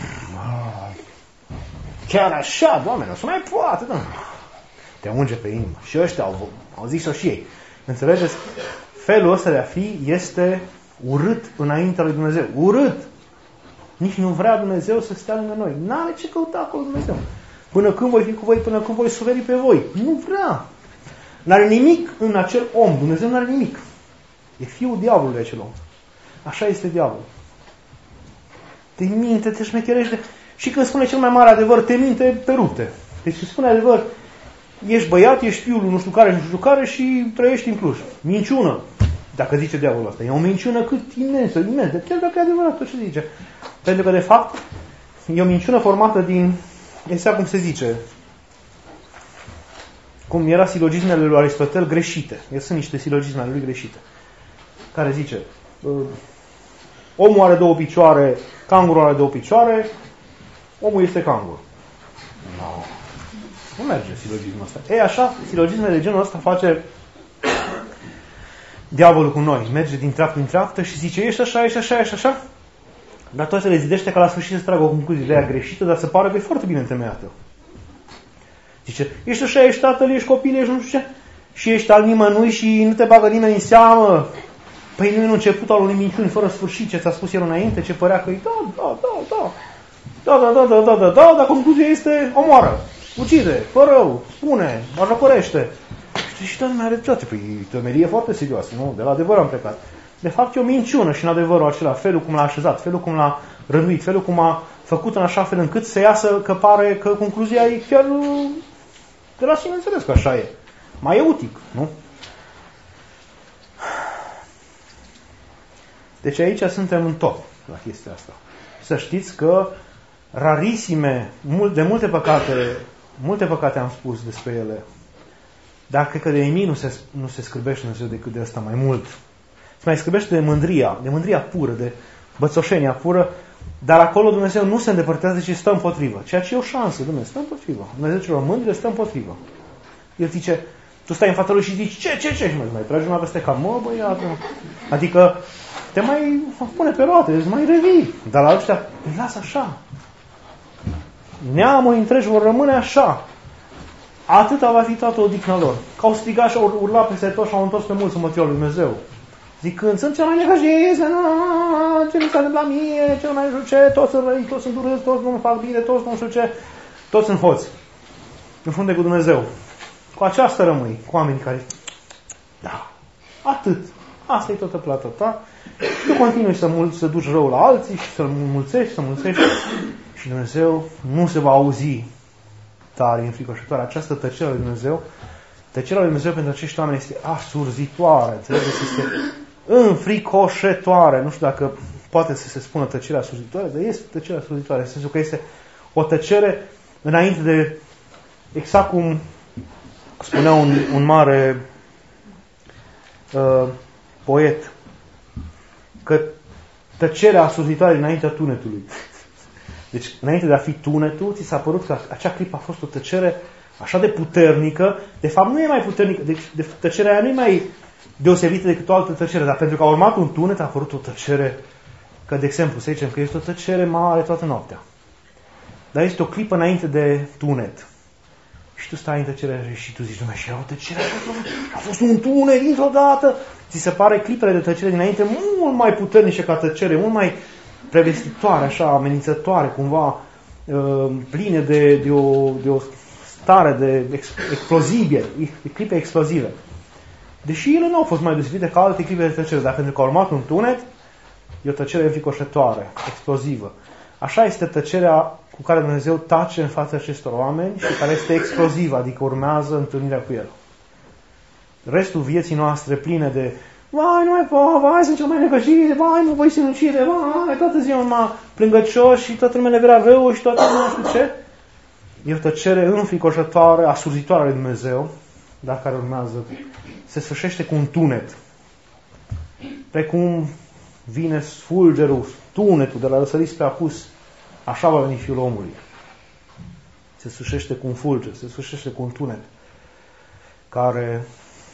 chiar așa, Doamne, nu se mai poate, da. Te unge pe inimă. Și ăștia au, au zis-o și ei. Înțelegeți? Felul ăsta de a fi este urât înaintea lui Dumnezeu. Urât! Nici nu vrea Dumnezeu să stea lângă noi. N-are ce căuta acolo Dumnezeu. Până când voi fi cu voi, până când voi suferi pe voi. Nu vrea. N-are nimic în acel om. Dumnezeu n-are nimic. E fiul diavolului acel om. Așa este diavolul. Te minte, te șmecherește. Și când spune cel mai mare adevăr, te minte pe rupte. Deci când spune adevăr, ești băiat, ești fiul nu știu care, nu știu care și trăiești în Cluj. Minciună. Dacă zice diavolul ăsta. E o minciună cât imensă, imensă. Chiar dacă e adevărat tot ce zice. Pentru că, de fapt, e o minciună formată din, exact cum se zice, cum era silogismele lui Aristotel greșite. Sunt niște silogisme ale lui greșite. Care zice, omul are două picioare, cangurul are două picioare, omul este cangur. No. Nu merge silogismul ăsta. Ei, așa, silogismele de genul ăsta face diavolul cu noi. Merge din treaptă în treaptă și zice, ești așa, ești așa, ești așa. Dar toate le zidește ca la sfârșit să tragă o concluzie de aia greșită, dar să pară că e foarte bine întemeiată. Zice, ești așa, ești tatăl, ești copil, ești nu știu ce. Și ești al nimănui și nu te bagă nimeni în seamă. Păi nu e un început al unei minciuni fără sfârșit, ce ți-a spus el înainte, ce părea că e da, da, da, da. Da, da, da, da, da, da, da, dar concluzia este omoară, ucide, fă rău, spune, ajăcorește. Și toată lumea are dreptate. Păi e temerie foarte serioasă, nu? De la adevăr am plecat. De fapt e o minciună și în adevărul acela, felul cum l-a așezat, felul cum l-a rânduit, felul cum a făcut în așa fel încât să iasă că pare că concluzia e chiar de la sine înțeles că așa e. Mai eutic, nu? Deci aici suntem în top la chestia asta. Să știți că rarisime, de multe păcate, multe păcate am spus despre ele, dar cred că de nimic nu se, nu se scârbește Dumnezeu decât de asta mai mult. Se mai scârbește de mândria, de mândria pură, de bățoșenia pură, Dar acolo Dumnezeu nu se îndepărtează, ci stă împotrivă. Ceea ce e o șansă, Dumnezeu stă împotrivă. Dumnezeu celor mândri stă împotrivă. El zice, tu stai în fața lui și zici, ce, ce, ce? Și mai, mai tragi una peste cap, mă, băiatul. Adică te mai pune pe roate, îți mai revii. Dar la ăștia, îi lasă așa. Neamul întregi vor rămâne așa. Atâta va fi toată odihna lor. Că au strigat și au urlat peste tot și au întors pe mulți în mătiul lui Dumnezeu. Zicând, sunt cel mai necăjit, ce mi s-a întâmplat mie, cel mai nu știu ce, toți sunt răi, toți sunt urâți, toți nu-mi fac bine, toți nu știu ce, toți sunt hoți. În frunte cu Dumnezeu. Cu aceasta rămâi, cu oamenii care, da, atât. Asta e toată plata ta. Și tu continui să, mul- să duci rău la alții și să-l mulțești, să mulțești. Și Dumnezeu nu se va auzi tare, înfricoșătoare. Această tăcere a lui Dumnezeu, tăcerea lui Dumnezeu pentru acești oameni este asurzitoare, înțelegeți? Este înfricoșătoare. Nu știu dacă poate să se spună tăcerea asurzitoare, dar este tăcerea asurzitoare. În sensul că este o tăcere înainte de, exact cum spunea un, un mare uh, poet, că tăcerea asurzitoare dinaintea tunetului. Deci, înainte de a fi tunetul, ți s-a părut că acea clipă a fost o tăcere așa de puternică. De fapt, nu e mai puternică. Deci, de, tăcerea aia nu e mai deosebită decât o altă tăcere. Dar pentru că a urmat un tunet, a apărut o tăcere, că, de exemplu, să zicem că este o tăcere mare toată noaptea. Dar este o clipă înainte de tunet. Și tu stai în tăcere și tu zici, Dumnezeu, și o tăcere, a fost un tunet dintr-o dată. Ți se pare clipele de tăcere dinainte mult mai puternice ca tăcere, mult mai prevestitoare, așa, amenințătoare, cumva pline de, de, o, de o stare de ex, explozive, de clipe explozive. Deși ele nu au fost mai deosebite ca alte clipe de tăcere, dar pentru că a urmat un tunet, e o tăcere înfricoșătoare, explozivă. Așa este tăcerea cu care Dumnezeu tace în fața acestor oameni și care este explozivă, adică urmează întâlnirea cu El. Restul vieții noastre pline de vai, nu mai pot, vai, sunt cel mai necăjit, vai, mă voi sinucide, vai, toată ziua numai plângăcioși și toată lumea le vrea rău și toată lumea nu știu ce. E o tăcere înfricoșătoare, asurzitoare lui Dumnezeu, dar care urmează, se sfârșește cu un tunet. Precum vine fulgerul, tunetul de la răsărit spre apus, așa va veni Fiul omului. Se sfârșește cu un fulger, se sfârșește cu un tunet, care...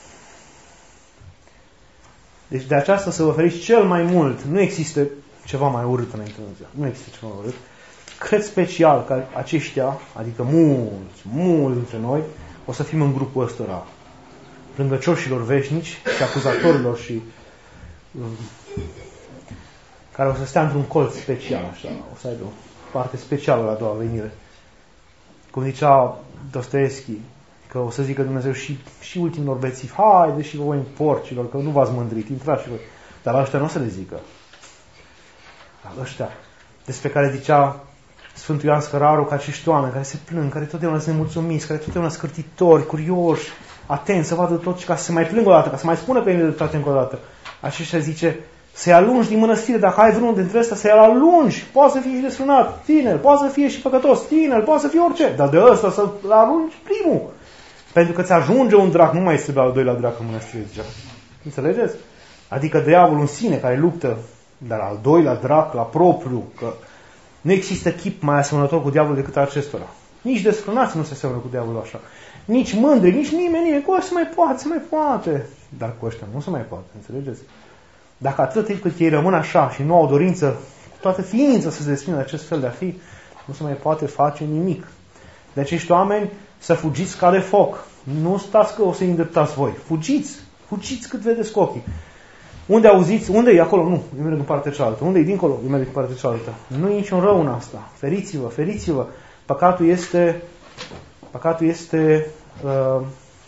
Deci de aceasta să vă feriți cel mai mult. Nu există ceva mai urât înainte de Dumnezeu. Nu există ceva mai urât. Cred special că aceștia, adică mulți, mulți dintre noi, o să fim în grupul ăsta plângăcioșilor veșnici și acuzatorilor și um, care o să stea într-un colț special, așa, o să aibă o parte specială la a doua venire. Cum zicea Dostoevski, că o să zică Dumnezeu și, și ultimilor bețivi, haide și voi în porcilor, că nu v-ați mândrit, intrați și voi. Dar la ăștia nu o să le zică. La ăștia, despre care zicea Sfântul Ioan Scăraru, că acești oameni care se plâng, care totdeauna sunt nemulțumiți, care totdeauna sunt scârtitori, curioși, atenți să vadă tot și ca să se mai plângă o dată, ca să mai spună pe ei de toate încă o dată. Aceștia zice, să-i alungi din mănăstire, dacă ai vreunul dintre ăsta, să-i alungi, poate să fie și desfrânat, tineri, poate să fie și păcătos, tineri, poate să fie orice, dar de ăsta să-l alungi primul. Pentru că ți ajunge un drac, nu mai este la al doilea drac în mănăstire, zicea. Înțelegeți? Adică diavolul în sine care luptă, dar al doilea drac la propriu, că nu există chip mai asemănător cu diavolul decât acestora. Nici desfrânați nu se asemănă cu diavolul așa. Nici mândri, nici nimeni, nimeni. Cu ăștia se mai poate, se mai poate. Dar cu ăștia nu se mai poate, înțelegeți? Dacă atât timp cât ei rămân așa și nu au dorință, cu toată ființa să se desprindă de acest fel de a fi, nu se mai poate face nimic. De acești oameni să fugiți ca de foc. Nu stați că o să-i îndreptați voi. Fugiți! Fugiți cât vedeți cu ochii. Unde auziți? Unde e acolo? Nu. Eu merg în partea cealaltă. Unde e dincolo? Eu merg în partea cealaltă. Nu e niciun rău în asta. Feriți-vă, feriți-vă. Păcatul este păcatul este uh,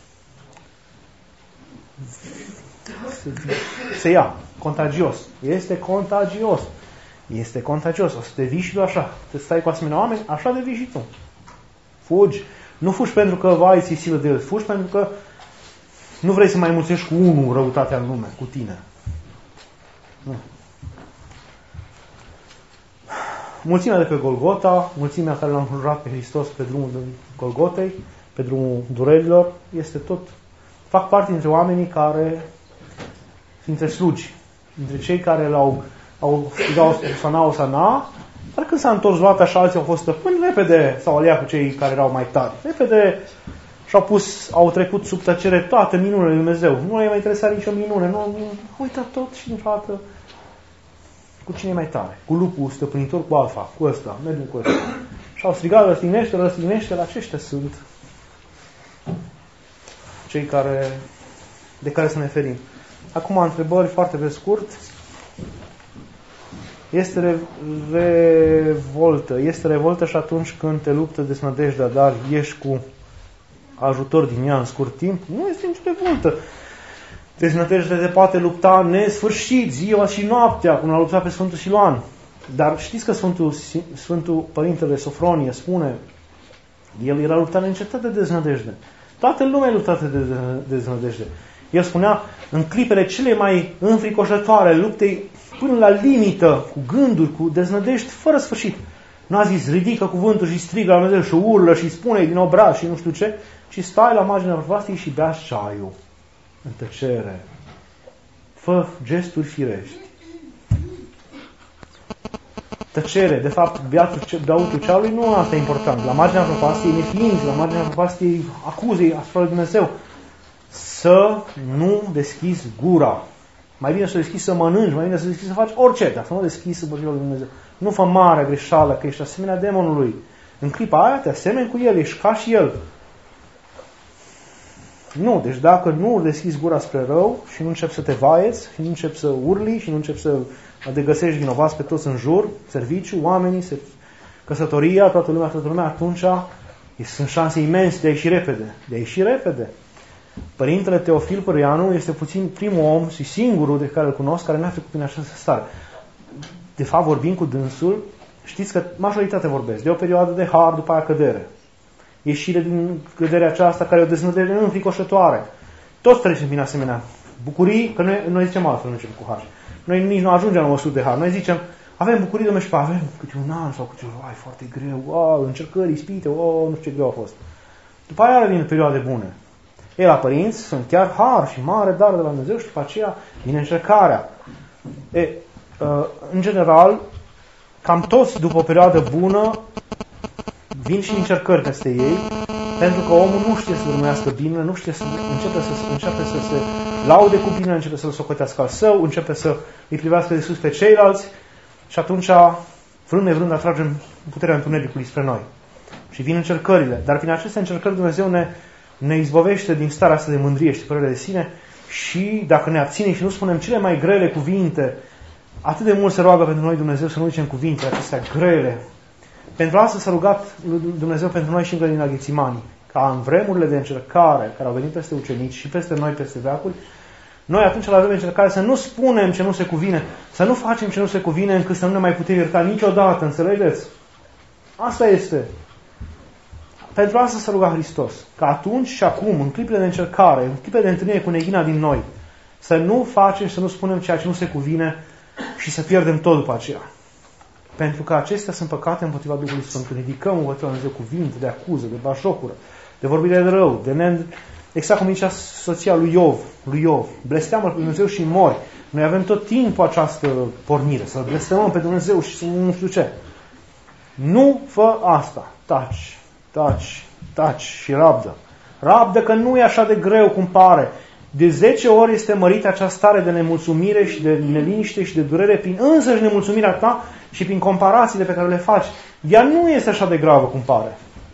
se ia. Contagios. Este contagios. Este contagios. O să te vii și tu așa. Te stai cu asemenea oameni, așa de vii și tu. Fugi. Nu fugi pentru că vai, ți-i silă de el. Fugi pentru că nu vrei să mai mulțești cu unul răutatea în lume, cu tine. Nu. Mulțimea de pe Golgota, mulțimea care l-a înjurat pe Hristos pe drumul Golgotei, pe drumul durerilor, este tot, fac parte dintre oamenii care, dintre slugi, dintre cei care l-au au strigat Osana, Osana, Dar când s-a întors luat așa, alții au fost stăpâni, repede s-au aliat cu cei care erau mai tari. Repede și-au pus, au trecut sub tăcere toate minunile lui Dumnezeu. Nu le-a mai interesat nicio minune. Nu, nu, uită tot și dintr-o dată cu cine e mai tare. Cu lupul stăpânitor, cu alfa, cu ăsta, mergem cu ăsta. Și au strigat, răstignește, răstignește, la aceștia sunt cei care, de care să ne ferim. Acum, întrebări foarte pe scurt. Este revoltă. Este revoltă și atunci când te luptă deznădejdea, dar ești cu ajutor din ea în scurt timp? Nu este nicio revoltă. Deznădejdea te poate lupta nesfârșit, ziua și noaptea, cum l-a luptat pe Sfântul Siluan. Dar știți că Sfântul, Sfântul Părintele Sofronie spune, el era luptat neîncetat de deznădejde. Toată lumea e luptată de deznădejde. El spunea, în clipele cele mai înfricoșătoare, luptei până la limită, cu gânduri, cu deznădejdi, fără sfârșit. Nu a zis, ridică cuvântul și strigă la Dumnezeu și urlă și spune din obraz și nu știu ce, ci stai la marginea prăpastiei și bea ceaiul în tăcere. Fă gesturi firești. Tăcere. De fapt, beautul ceaiului nu asta e important. La marginea prăpastiei neființi, la marginea prăpastiei acuzei asupra lui Dumnezeu. Să nu deschizi gura. Mai bine să deschizi să mănânci, mai bine să deschizi să faci orice, dar să nu deschizi sărbătorile lui Dumnezeu. Nu fă mare greșeală că ești asemenea demonului. În clipa aia te asemeni cu el, ești ca și el. Nu, deci dacă nu deschizi gura spre rău și nu începi să te vaieți, și nu începi să urli, și nu începi să degăsești vinovați pe toți în jur, serviciu, oamenii, căsătoria, toată lumea, toată lumea, atunci sunt șanse imense de a ieși repede. De a ieși repede. Părintele Teofil Păruianu este puțin primul om și singurul de care îl cunosc care n-a trecut prin această stare. De fapt, vorbim cu dânsul, știți că majoritatea vorbesc de o perioadă de har, după aia cădere. Ieșire din căderea aceasta care e o deznădejde înfricoșătoare. Toți trecem prin asemenea bucurii, că noi, noi zicem altfel, nu zicem cu har. Noi nici nu ajungem la măsuri de har. Noi zicem, avem bucurii, Dom'le, și avem câte un an sau câte un, ai, foarte greu, wow, încercări, ispite, oh, nu știu ce greu a fost. După aia vin perioade bune. Ei, la părinți sunt chiar har și mare dar de la Dumnezeu și după aceea vine încercarea. E, în general, cam toți după o perioadă bună vin și încercări peste ei, pentru că omul nu știe să urmească bine, nu știe să începe să, începe să se laude cu bine, începe să-l socotească al său, începe să îi privească de sus pe ceilalți și atunci, vrând nevrând, atragem puterea întunericului spre noi. Și vin încercările. Dar prin aceste încercări Dumnezeu ne, ne izbăvește din starea asta de mândrie și de părere de sine și dacă ne abținem și nu spunem cele mai grele cuvinte, atât de mult se roagă pentru noi Dumnezeu să nu zicem cuvintele acestea grele. Pentru asta s-a rugat Dumnezeu pentru noi și în grădina Ghețimanii, ca în vremurile de încercare care au venit peste ucenici și peste noi, peste veacuri, noi atunci la vreme de încercare să nu spunem ce nu se cuvine, să nu facem ce nu se cuvine încât să nu ne mai putem ierta niciodată, înțelegeți? Asta este. Pentru asta s-a rugat Hristos, ca atunci și acum, în clipele de încercare, în clipele de întâlnire cu neghina din noi, să nu facem și să nu spunem ceea ce nu se cuvine și să pierdem tot după aceea. Pentru că acestea sunt păcate împotriva Duhului Sfânt. Când ridicăm împotriva Dumnezeu cuvinte de acuză, de bașocură, de vorbire de rău, de ne... exact cum zicea soția lui Iov, lui Iov, blesteamă pe Dumnezeu și mori. Noi avem tot timpul această pornire, să-L blestemăm pe Dumnezeu și să nu știu ce. Nu fă asta. Taci, taci, taci și rabdă. Rabdă că nu e așa de greu cum pare. De zece ori este mărită această stare de nemulțumire și de neliniște și de durere prin însăși nemulțumirea ta și prin comparațiile pe care le faci. Ea nu este așa de gravă cum pare.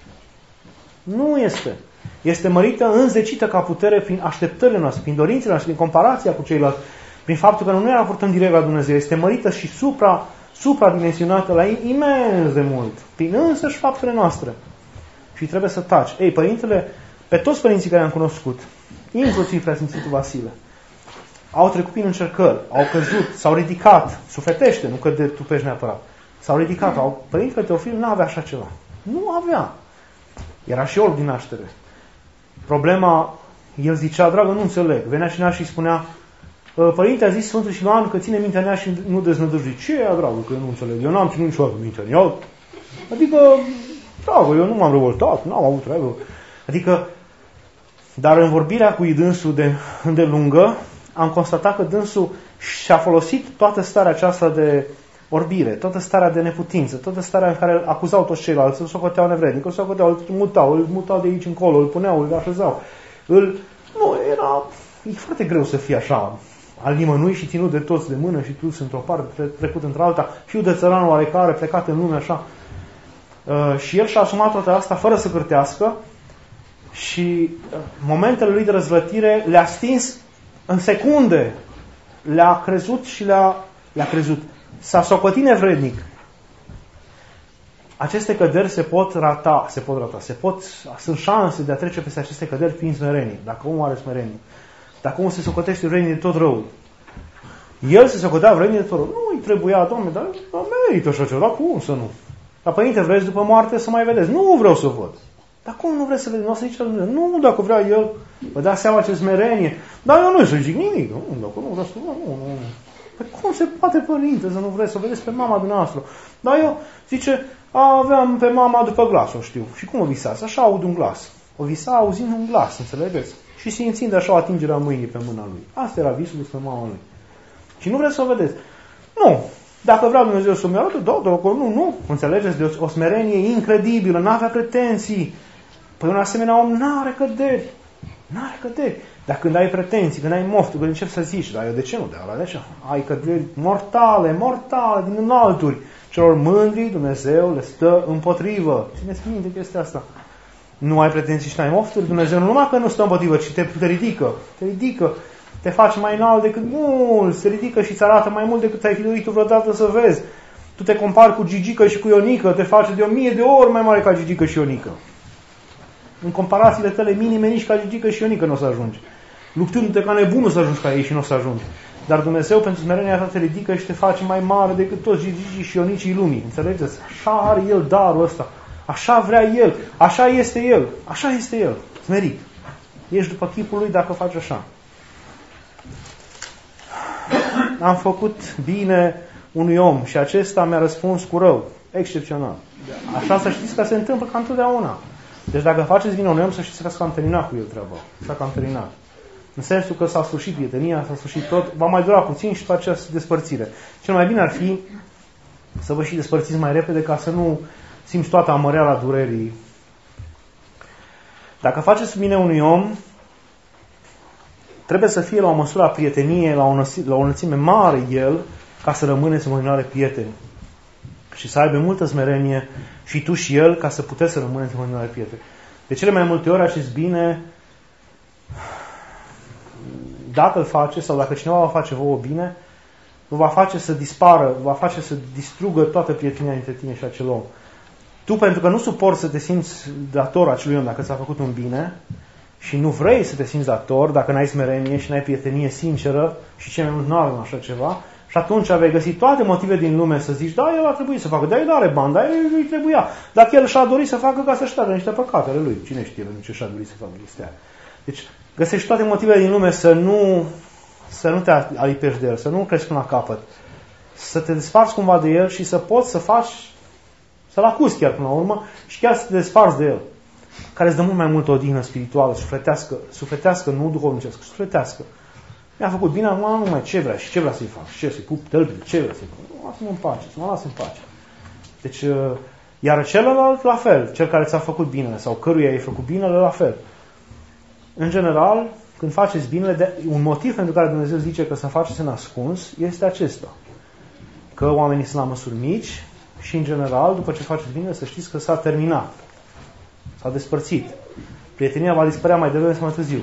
Nu este. Este mărită, înzecită ca putere prin așteptările noastre, prin dorințele noastre, prin comparația cu ceilalți, prin faptul că nu ne raportăm direct la Dumnezeu. Este mărită și supra, supradimensionată la imens de mult, prin însăși faptele noastre. Și trebuie să taci. Ei, părintele, pe toți părinții care am cunoscut, inclusiv Preasfințitul Vasile, au trecut prin încercări, au căzut, s-au ridicat, sufletește, nu că de tupești neapărat, s-au ridicat. Au, părintele Teofil nu avea așa ceva. Nu avea. Era și orb din naștere. Problema, el zicea, dragă, nu înțeleg. Venea cineva și spunea, părinte a zis Sfântul Siluan că ține mintea mea și nu deznădăjduie. Ce e, dragă, că eu nu înțeleg? Eu n-am ținut niciodată mintea în ea. Adică, dragă, eu nu m-am revoltat, n-am avut treabă. Adică, dar în vorbirea cu dânsul de, de lungă, am constatat că dânsul și-a folosit toată starea aceasta de orbire, toată starea de neputință, toată starea în care îl acuzau toți ceilalți, îl socoteau nevrednic, îl socoteau, îl mutau, îl mutau de aici încolo, îl puneau, îl așezau. Îl... Nu, era... E foarte greu să fie așa, al nimănui și ținut de toți de mână și dus într-o parte, trecut într-alta, fiul de țăran oarecare, plecat în lume așa. Uh, și el și-a asumat toată asta fără să cârtească și uh, momentele lui de răzvătire le-a stins în secunde. Le-a crezut și le-a, le-a crezut. S-a socotit nevrednic. Aceste căderi se pot rata, se pot rata, se pot, sunt șanse de a trece peste aceste căderi fiind smerenie, dacă omul are smerenie. Dacă omul se socotește vrednic de tot răul. El se socotea vrednic de tot răul. Nu îi trebuia, Doamne, dar merită așa ceva, cum să nu? Dar, Părinte, vreți după moarte să mai vedeți? Nu vreau să văd. Dar cum nu vreți să vedeți? Nu o să zice, nu, dacă vrea el, vă dați seama ce smerenie. Dar eu nu să zic nimic. Nu, dacă nu vreau să văd, nu, nu. Păi cum se poate, Părinte, să nu vreți să vedeți pe mama dumneavoastră? Dar eu, zice, aveam pe mama după glas, o știu. Și cum o visați? Așa aud un glas. O visa auzind un glas, înțelegeți? Și simțind așa o atingere a mâinii pe mâna lui. Asta era visul despre mama lui. Și nu vreți să o vedeți? Nu. Dacă vrea Dumnezeu să-mi arate, da, dacă nu, nu. Înțelegeți? De o smerenie incredibilă, n-avea pretenții. Păi un asemenea om n-are căderi. N-are căderi. Dar când ai pretenții, când ai mofturi, când începi să zici, dar eu de ce nu? De ala de ce? Ai căderi mortale, mortale, din înalturi. Celor mândri, Dumnezeu le stă împotrivă. Țineți minte chestia asta. Nu ai pretenții și n-ai mofturi, Dumnezeu nu numai că nu stă împotrivă, ci te, te ridică. Te ridică. Te face mai înalt decât mult. Se ridică și îți arată mai mult decât ai fi dorit tu vreodată să vezi. Tu te compari cu Gigică și cu Ionică, te face de o mie de ori mai mare ca Gigică și Ionică. În comparațiile tale minime, nici ca Gigică și Ionică nu o să ajungi. Luptându-te ca nebunul să ajungi ca ei și nu o să ajungi. Dar Dumnezeu pentru smerenia ta te ridică și te face mai mare decât toți Gigicii și Ionicii lumii. Înțelegeți? Așa are El darul ăsta. Așa vrea El. Așa este El. Așa este El. Smerit. Ești după chipul Lui dacă faci așa. Am făcut bine unui om și acesta mi-a răspuns cu rău. Excepțional. Așa să știți că se întâmplă ca întotdeauna. Deci dacă faceți bine unui om, să știți că s-a terminat cu el treaba. S-a cam terminat. În sensul că s-a sfârșit prietenia, s-a sfârșit tot, va mai dura puțin și după aceea despărțire. Cel mai bine ar fi să vă și despărțiți mai repede ca să nu simți toată amăreala durerii. Dacă faceți bine unui om, trebuie să fie la o măsură a prieteniei, la o, înălțime, la o înălțime mare el, ca să rămâneți în continuare prieteni. Și să aibă multă smerenie și tu și el, ca să puteți să rămâneți în continuare prieteni. De cele mai multe ori acest bine, dacă îl face, sau dacă cineva va face vouă bine, vă va face să dispară, va face să distrugă toată prietenia dintre tine și acel om. Tu, pentru că nu suporți să te simți dator acelui om dacă ți-a făcut un bine și nu vrei să te simți dator dacă n-ai smerenie și n-ai prietenie sinceră și ce mai mult nu avem așa ceva, și atunci vei găsi toate motive din lume să zici, da, el a trebuit să facă, da, el are bani, da, el îi trebuia. Dacă el și-a dorit să facă ca să-și tragă niște păcate ale lui. Cine știe ce și-a dorit să facă chestia. Deci, găsești toate motivele din lume să nu, să nu te alipești de el, să nu crezi până la capăt. Să te desparți cumva de el și să poți să faci, să-l acuzi chiar până la urmă și chiar să te desparți de el. Care îți dă mult mai multă odihnă spirituală, sufletească, sufletească, nu duhovnicească, sufletească. Mi-a făcut bine, acum nu mai ce vrea și ce vrea să-i fac, ce să-i pup tălpile, ce vrea să-i fac. Nu, lasă-mă în pace, să mă las în pace. Deci, iar celălalt la fel, cel care ți-a făcut binele sau căruia i-ai făcut binele, la fel. În general, când faceți binele, un motiv pentru care Dumnezeu zice că să faceți în ascuns este acesta. Că oamenii sunt la măsuri mici și, în general, după ce faceți bine, să știți că s-a terminat. S-a despărțit. Prietenia va dispărea mai devreme sau mai târziu.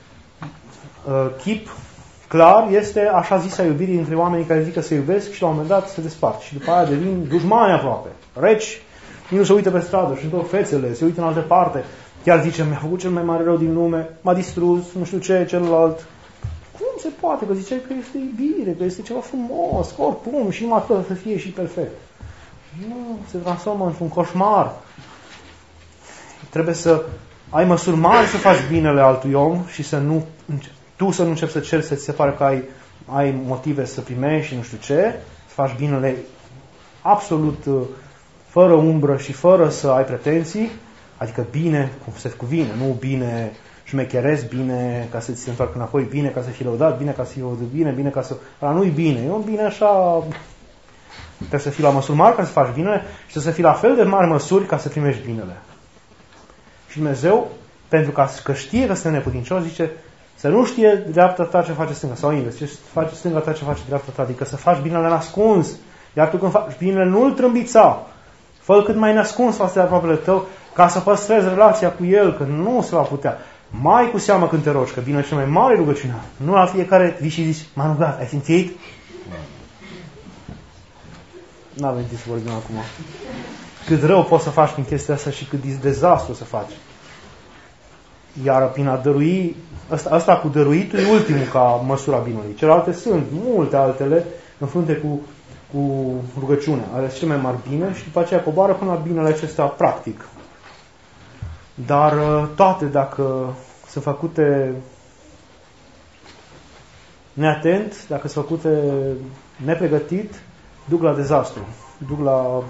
Chip clar este așa zisa iubirii între oamenii care zic că se iubesc și la un moment dat se despart. Și după aia devin dușmani aproape. Reci, nu se uită pe stradă și întorc fețele, se uită în altă parte. Chiar zice, mi-a făcut cel mai mare rău din lume, m-a distrus, nu știu ce, celălalt. Cum se poate? Că ziceai că este iubire, că este ceva frumos, oricum, și numai tot să fie și perfect. Nu, se transformă într-un coșmar. Trebuie să ai măsuri mari să faci binele altui om și să nu, tu să nu începi să ceri, să ți se pare că ai, ai motive să primești și nu știu ce, să faci binele absolut fără umbră și fără să ai pretenții, adică bine, cum se cuvine, nu bine șmecheresc, bine ca să ți se întoarcă înapoi, bine ca să fii lăudat, bine ca să fii lăudat, bine, bine ca să... Ăla nu-i bine, e un bine așa Trebuie să fii la măsuri mari ca să faci binele și trebuie să fii la fel de mari măsuri ca să primești binele. Și Dumnezeu, pentru că, că știe că suntem neputincioși, zice să nu știe dreapta ta ce face stânga, sau invers, ce face stânga ta ce face dreapta ta, adică să faci binele ascuns. Iar tu când faci binele, nu-l trâmbița. Fă-l cât mai nascuns față de aproapele tău, ca să păstrezi relația cu el, că nu se va putea. Mai cu seamă când te rogi, că binele cel mai mare rugăciune. Nu la fiecare vii și zici, m-am rugat, ai simțit? N-avem timp să vorbim acum. Cât rău poți să faci prin chestia asta și cât dezastru să faci. Iar prin a dărui, asta, asta cu dăruitul e ultimul ca măsura binelui. Celelalte sunt, multe altele, în frunte cu, cu rugăciunea. Are cel mai mari bine și după aceea coboară până la binele acesta practic. Dar toate, dacă sunt făcute neatent, dacă sunt făcute nepregătit, duc la dezastru. Duc la...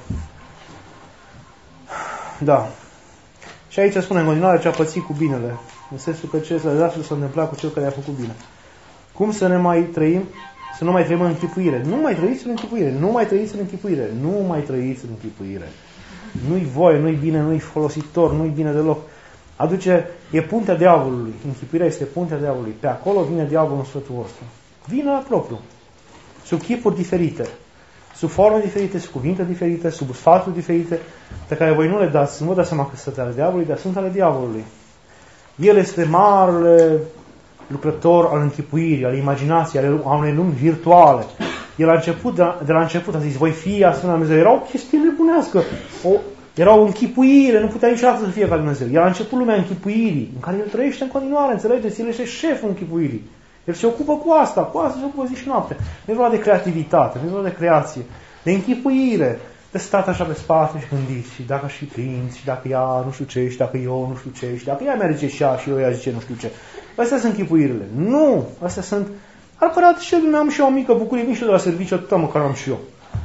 Da. Și aici spune în continuare ce a pățit cu binele. În sensul că ce dezastru s-a întâmplat cu cel care a făcut bine. Cum să ne mai trăim, să nu mai trăim în închipuire? Nu mai trăiți în închipuire. Nu mai trăiți în închipuire. Nu mai trăiți în închipuire. Nu-i voie, nu-i bine, nu-i folositor, nu-i bine deloc. Aduce, e puntea diavolului. Închipuirea este puntea diavolului. Pe acolo vine diavolul în sfătul vostru. Vine la propriu. Sub chipuri diferite. Sub forme diferite, sub cuvinte diferite, sub sfaturi diferite, pe care voi nu le dați, nu vă dați seama că sunt ale diavolului, dar sunt ale diavolului. El este marele lucrător al închipuirii, al imaginației, al unei lumi virtuale. El a început, de la, de la început a zis, voi fi asemenea Dumnezeu. Era o chestie nebunească, o, era o închipuire, nu putea niciodată să fie ca Dumnezeu. El a început lumea închipuirii, în care el trăiește în continuare, înțelegeți? El este șeful închipuirii. El se ocupă cu asta, cu asta se ocupă zi și noapte. Nu e vorba de creativitate, nu e vorba de creație, de închipuire. De stat așa pe spate și gândiți, și dacă și prinți, și dacă ea nu știu ce, și dacă eu nu știu ce, și dacă ea merge și ea și eu ea zice nu știu ce. Astea sunt închipuirile. Nu! Astea sunt... Ar părea și eu am și eu o mică bucurie, vin și eu de la serviciu, atâta măcar am și eu.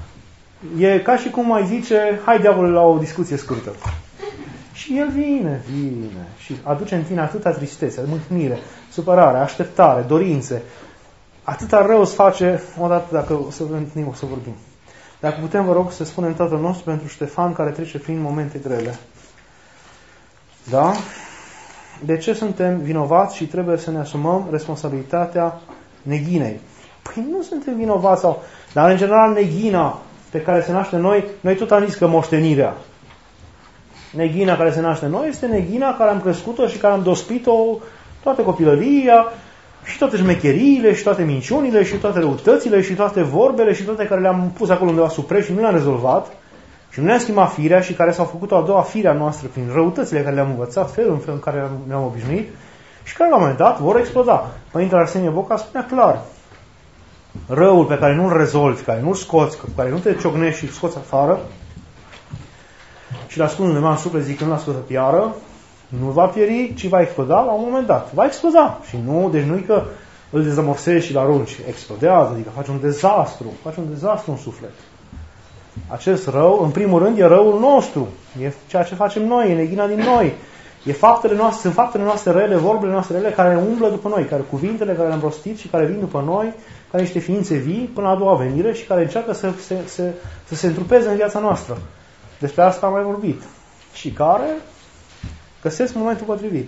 E ca și cum mai zice, hai diavolul la o discuție scurtă. Și el vine, vine și aduce în tine atâta tristețe, mâhnire, supărare, așteptare, dorințe. Atâta rău îți face odată dacă o să întâlnim, o să vorbim. Dacă putem, vă rog să spunem Tatăl nostru pentru Ștefan care trece prin momente grele. Da? De ce suntem vinovați și trebuie să ne asumăm responsabilitatea neghinei? Păi nu suntem vinovați, sau... dar în general neghina pe care se naște noi, noi tot am zis că moștenirea. Neghina care se naște noi este neghina care am crescut-o și care am dospit-o toată copilăria și toate șmecheriile și toate minciunile și toate răutățile și toate vorbele și toate care le-am pus acolo undeva sub preș și nu le-am rezolvat și nu le-am schimbat firea și care s-au făcut o a doua firea noastră prin răutățile care le-am învățat, felul în fel în care ne-am obișnuit și care la un moment dat vor exploda. Părintele Arsenie Boca spunea clar, răul pe care nu-l rezolvi, care nu-l scoți, cu care nu te ciocnești și îl scoți afară și l-a ascuns undeva în suflet zic că nu l-a scos să piară, nu va pieri, ci va exploda la un moment dat. Va exploda. Și nu, deci nu e că îl dezamorsești și îl arunci. Explodează, adică face un dezastru. Face un dezastru în suflet. Acest rău, în primul rând, e răul nostru. E ceea ce facem noi, e neghina din noi. E faptele noastre, sunt faptele noastre rele, vorbele noastre rele care umblă după noi, care cuvintele care le-am rostit și care vin după noi, care niște ființe vii până la a doua venire și care încearcă să se, să, să se întrupeze în viața noastră. Despre asta am mai vorbit. Și care găsesc momentul potrivit.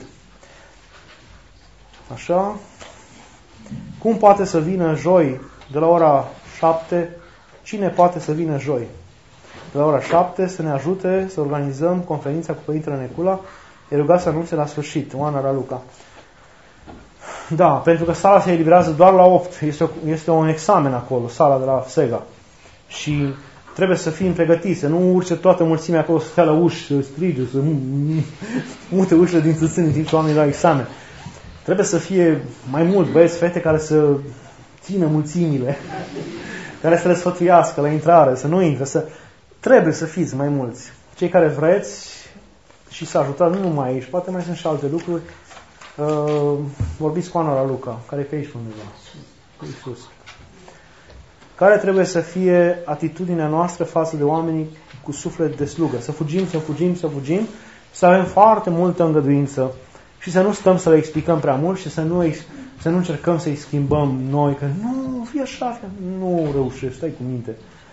Așa. Cum poate să vină joi de la ora șapte? Cine poate să vină joi? De la ora șapte să ne ajute să organizăm conferința cu Părintele Necula. E rugat să anunțe la sfârșit. Oana Raluca. Da, pentru că sala se eliberează doar la opt. Este, o, este un examen acolo, sala de la Sega. Și trebuie să fim pregătiți, să nu urce toată mulțimea acolo, să stea la uși, să strige, să mute ușile din țâțâni în timp ce oamenii la examen. Trebuie să fie mai mult băieți, fete care să țină mulțimile, care să le sfătuiască la intrare, să nu intre, să... Trebuie să fiți mai mulți. Cei care vreți și să ajutați, nu numai aici, poate mai sunt și alte lucruri. Uh, vorbiți cu Ana Raluca, care e pe aici undeva, cu Iisus. Care trebuie să fie atitudinea noastră față de oamenii cu suflet de slugă. Să fugim, să fugim, să fugim, să avem foarte multă îngăduință și să nu stăm să le explicăm prea mult și să nu, să nu încercăm să-i schimbăm noi, că nu, fie așa, fie, nu reușești, stai cu minte.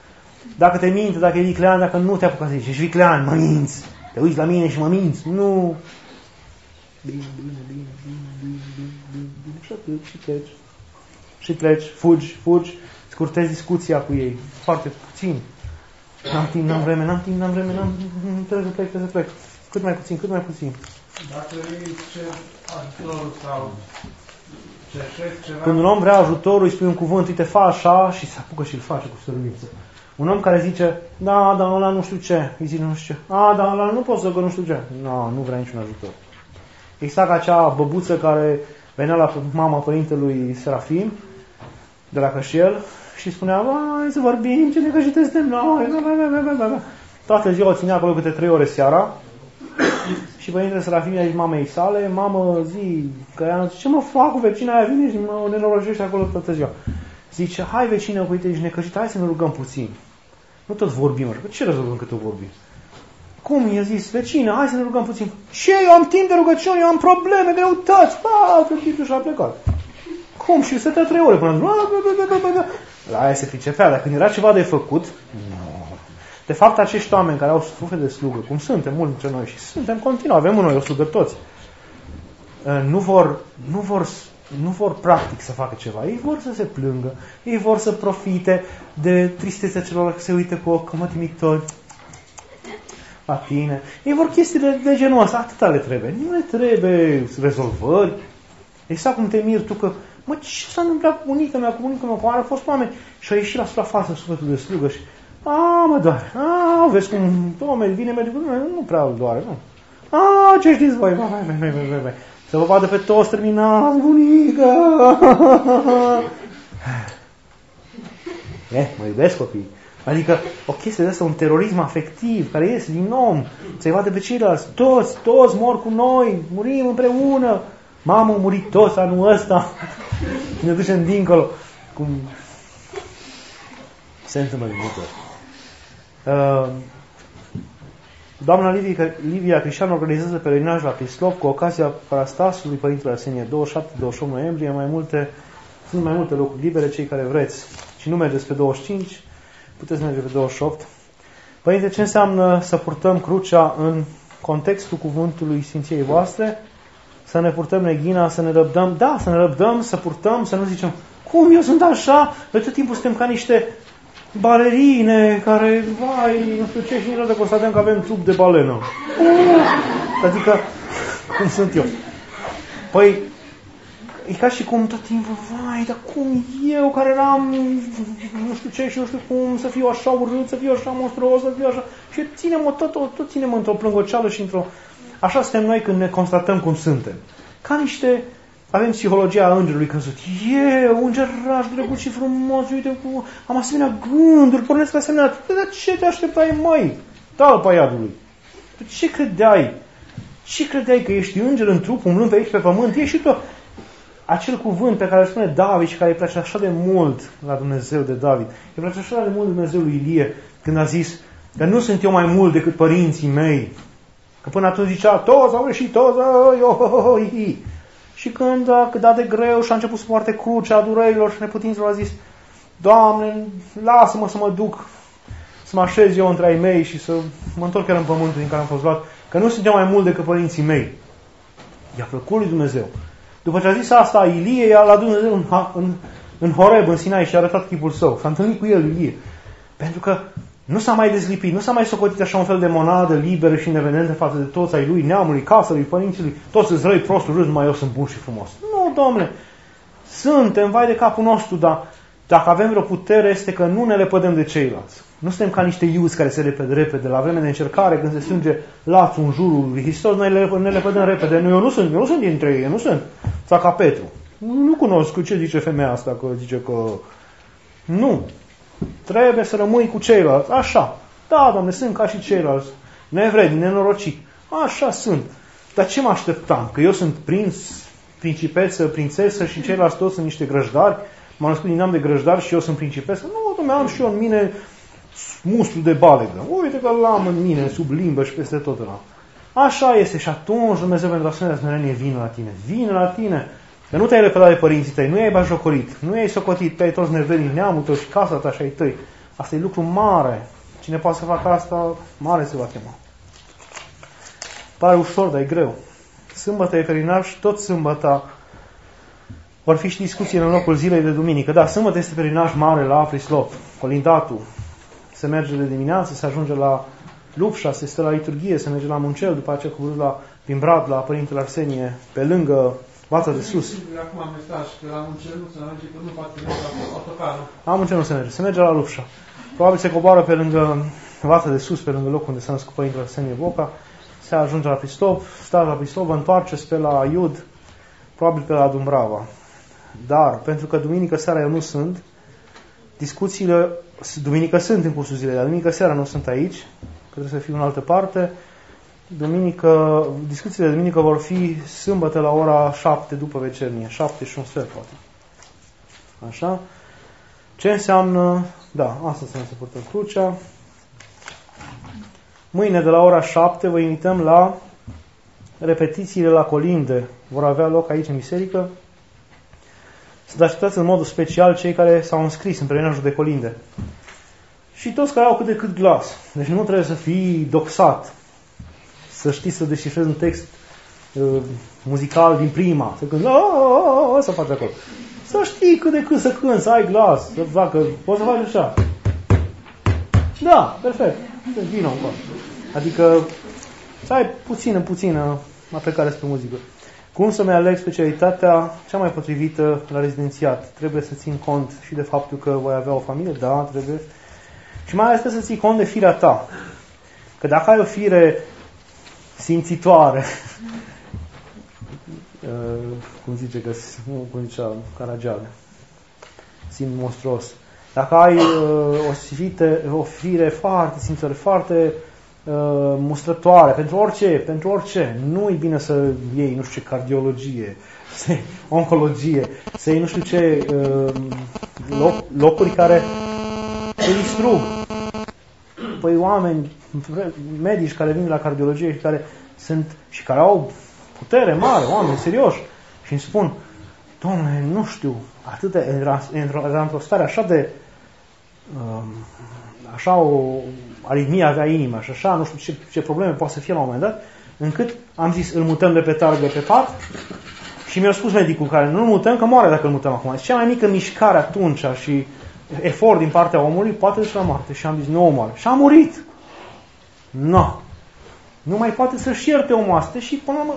Dacă te minte, dacă e viclean, dacă nu te apucă să zici, ești viclean, mă minți. Te uiți la mine și mă minți. Nu. Bine, bine, bine, bine, bine, bine, bine, bine. Și atât, și pleci. Și pleci, fugi, fugi, scurtezi discuția cu ei. Foarte puțin. N-am timp, n-am vreme, n-am timp, n-am vreme, n-am... Trebuie să plec, trebuie să plec. Cât mai puțin, cât mai puțin. Dacă ei cer ajutorul sau cerșesc ceva... Când un om vrea ajutorul, îi spui un cuvânt, uite, fă așa și se apucă și îl face cu stăruință. Un om care zice, da, dar ăla nu știu ce, îi zice nu știu ce, a, dar ăla nu pot să, că nu știu ce. No, nu vrea niciun ajutor. Exact ca acea băbuță care venea la mama părintelui Serafim, de la Cășel, și spunea, hai să vorbim, ce necăjite suntem noi, toată ziua o ținea acolo câte trei ore seara, și părintele Serafim i-a zis mamei sale, mamă, zi, că ea zice, ce mă fac cu vecina aia, vine și mă nenorocește acolo toată ziua. Zice, hai vecină, uite, ești necăjită, hai să ne rugăm puțin. Nu tot vorbim așa, ce rezolvăm cât o vorbim? Cum? I-a zis, vecină, hai să ne rugăm puțin. Ce? Eu am timp de rugăciune, eu am probleme, greutăți. Pa, târchitul și-a plecat. Cum? Și stătea trei ore până la... La aia se pricepea, dar când era ceva de făcut... No. De fapt, acești oameni care au suflet de slugă, cum suntem mulți dintre noi și suntem continuu, avem în noi o slugă toți, nu vor, nu vor, nu vor practic să facă ceva. Ei vor să se plângă, ei vor să profite de tristețea celor care se uită cu ochi mătimitori la tine. Ei vor chestii de, de genul ăsta, atâta le trebuie. Nu le trebuie rezolvări. Exact cum te miri tu că, mă, ce s-a întâmplat cu bunica mea, cu bunica mea, cu care au fost oameni? Și au ieșit la suprafață sufletul de slugă și, a, mă doare, a, vezi cum, domnule, vine medicul, nu prea îl doare, nu. A, ce știți voi, vai, vai, vai, vai, vai. Să vă vadă pe toți terminați, bunică! Eh, mă iubesc copii. Adică o chestie de asta, un terorism afectiv, care iese din om, să-i vadă pe ceilalți, toți, toți mor cu noi, murim împreună. Mamă, murit toți anul ăsta. Ne ducem dincolo. Cum se întâmplă de multe ori. Uh, Doamna Livia, Livia Crișan organizează pelerinaj la Prislop cu ocazia parastasului Părintele Arsenie, douăzeci și șapte douăzeci și opt noiembrie, mai multe, sunt mai multe locuri libere, cei care vreți. Și nu mergeți pe douăzeci și cinci, puteți merge pe douăzeci și opt. Părinte, ce înseamnă să purtăm crucea în contextul cuvântului Sfinției voastre? Să ne purtăm neghina, să ne răbdăm, da, să ne răbdăm, să purtăm, să nu zicem, cum eu sunt așa? Noi tot timpul suntem ca niște balerine care, vai, nu știu ce, și nici de constatăm că avem trup de balenă. Adică, cum sunt eu? Păi, e ca și cum tot timpul, vai, dar cum eu care eram, nu știu ce și nu știu cum, să fiu așa urât, să fiu așa monstruos, să fiu așa... Și ținem-o tot, tot ținem într-o plângoceală și într-o... Așa suntem noi când ne constatăm cum suntem. Ca niște... Avem psihologia îngerului căzut. Eu, îngeraș drăguț și frumos, uite, cu, am asemenea gânduri, pornesc asemenea... Dar ce te așteptai, măi? Talpa iadului. Tu ce credeai? Ce credeai că ești înger în trup, umblând pe aici pe pământ? Ești și tu acel cuvânt pe care îl spune David și care îi place așa de mult la Dumnezeu de David. Îi place așa de mult Dumnezeu lui Ilie când a zis că nu sunt eu mai mult decât părinții mei. Că până atunci zicea, toți au ieșit, toți, oh, și când a dat de greu și a început să poarte crucea durerilor și neputinților, a zis, Doamne, lasă-mă să mă duc, să mă așez eu între ai mei și să mă întorc chiar în pământul din care am fost luat, că nu sunt eu mai mult decât părinții mei. I-a plăcut lui Dumnezeu. După ce a zis asta, Ilie i-a luat Dumnezeu în, în, în Horeb, în Sinai și a arătat chipul său. S-a întâlnit cu el, Ilie. Pentru că nu s-a mai dezlipit, nu s-a mai socotit așa un fel de monadă liberă și independentă față de toți ai lui, neamului, casă lui, părinții, toți îți răi, prostul, râs, numai eu sunt bun și frumos. Nu, Domnule, suntem, vai de capul nostru, dar dacă avem vreo putere este că nu ne lepădăm de ceilalți. Nu suntem ca niște iuți care se repede repede, la vreme de încercare, când se strânge lațul în jurul lui Hristos, noi ne lepădăm repede. Eu nu sunt, eu nu sunt dintre ei, eu nu sunt. Sau ca Petru. Nu, nu cunosc ce zice femeia asta, că zice că... Nu. Trebuie să rămâi cu ceilalți. Așa. Da, Doamne, sunt ca și ceilalți. Nevredi, nenorocit. Așa sunt. Dar ce mă așteptam? Că eu sunt prinț, principeță, prințesă și ceilalți toți sunt niște grăjdari? M-am născut din neam de grăjdari și eu sunt principesă? Nu, Doamne, am și eu în mine muscul de balegă. Uite că l-am în mine, sub limbă și peste tot ăla. Așa este și atunci Dumnezeu pentru asemenea smerenie vine la tine. Vine la tine. Că nu te-ai lepădat de părinții tăi, nu i-ai bajocorit, nu i-ai socotit pe ai toți nevelii, neamul tău și casa ta și ai tăi. Asta e lucru mare. Cine poate să facă asta, mare se va chema. Pare ușor, dar e greu. Sâmbătă e perinar și tot sâmbăta vor fi și discuții în locul zilei de duminică. Da, sâmbătă este perinaj mare la Prislop, colindatul. Se merge de dimineață, se ajunge la Lupșa, se stă la liturghie, se merge la Muncel, după aceea coborât la prin Brad, la Părintele Arsenie, pe lângă Vața de Sus. Acum am mesaj că la Muncel nu se merge, că nu poate merge la autocarul. La Muncel nu se merge, se merge la Lupșa. Probabil se coboară pe lângă Vața de Sus, pe lângă locul unde s-a născut Părintele Arsenie Boca, se ajunge la Prislop, stă la Prislop, vă întoarceți pe la Iud, probabil pe la Dumbrava. Dar, pentru că duminică seara eu nu sunt, discuțiile, duminică sunt în cursul zilei, dar duminică seara nu sunt aici, că trebuie să fiu în altă parte. Duminică, discuțiile de duminică vor fi sâmbătă la ora șapte după vecernie, șapte și un sfert, poate. Așa. Ce înseamnă? Da, asta înseamnă să purtăm crucea. Mâine de la ora șapte vă invităm la repetițiile la colinde. Vor avea loc aici în biserică. Să așteptați în modul special cei care s-au înscris în pelerinajul de colinde. Și toți care au cât de cât glas. Deci nu trebuie să fii doxat. Să știi să descifrezi un text uh, muzical din prima. Să cânti, să faci acolo. Să știi cât de cât să cânti, să ai glas. Să facă, poți să faci așa. Da, perfect. Vină un pas. Adică să ai puțină, puțină aplicare spre muzică. Cum să-mi aleg specialitatea cea mai potrivită la rezidențiat? Trebuie să țin cont și de faptul că voi avea o familie? Da, trebuie. Și mai ales trebuie să ții cont de firea ta. Că dacă ai o fire simțitoare, cum zice că, cum zicea Caragiale, simt monstruos. Dacă ai o, fite, o fire foarte simțitoare, foarte uh, mustrătoare, pentru orice, pentru orice, nu e bine să iei nu știu ce cardiologie, să iei oncologie, să iei nu știu ce uh, loc, locuri care te distrug. Păi oameni, medici care vin la cardiologie și care sunt și care au putere mare, oameni serioși, și îmi spun, Doamne, nu știu, atât de, era într-o stare așa de um, așa o aritmie avea inima și așa, nu știu ce, ce probleme poate să fie la un moment dat, încât am zis, îl mutăm de pe targă pe pat și mi-a spus medicul care nu îl mutăm, că moare dacă îl mutăm acum. Cea mai mică mișcare atunci și efort din partea omului poate duce la moarte. Și am zis, nu omoară. Și a murit. Nu. No. Nu mai poate să-și ierte omul asta și până la urmă.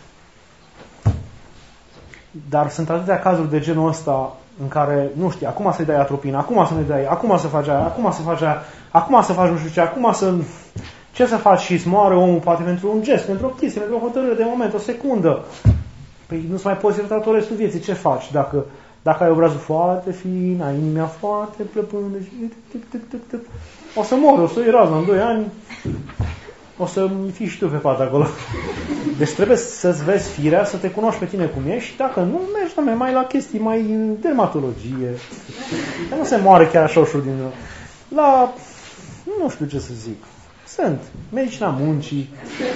Dar sunt atâtea cazuri de genul ăsta în care, nu știu, acum să-i dai atropină, acum să nu-i dai, acum să faci aia, acum să faci aia, acum să faci nu știu ce, acum să... Ce să faci și îți moare omul poate pentru un gest, pentru o chestie, pentru o hotărâre de moment, o secundă. Păi nu-ți mai poți ierta tot restul vieții. Ce faci? Dacă, dacă ai obrazul foarte fin, ai inima foarte plăpândă și... O să mor, o să iei razna în doi ani, o să fii și tu pe pat acolo. Deci trebuie să-ți vezi firea, să te cunoști pe tine cum ești și dacă nu, mergi doamne, mai la chestii, mai dermatologie. Că nu se moare chiar așa ușor din... La... Nu știu ce să zic. Sunt. Medicina muncii,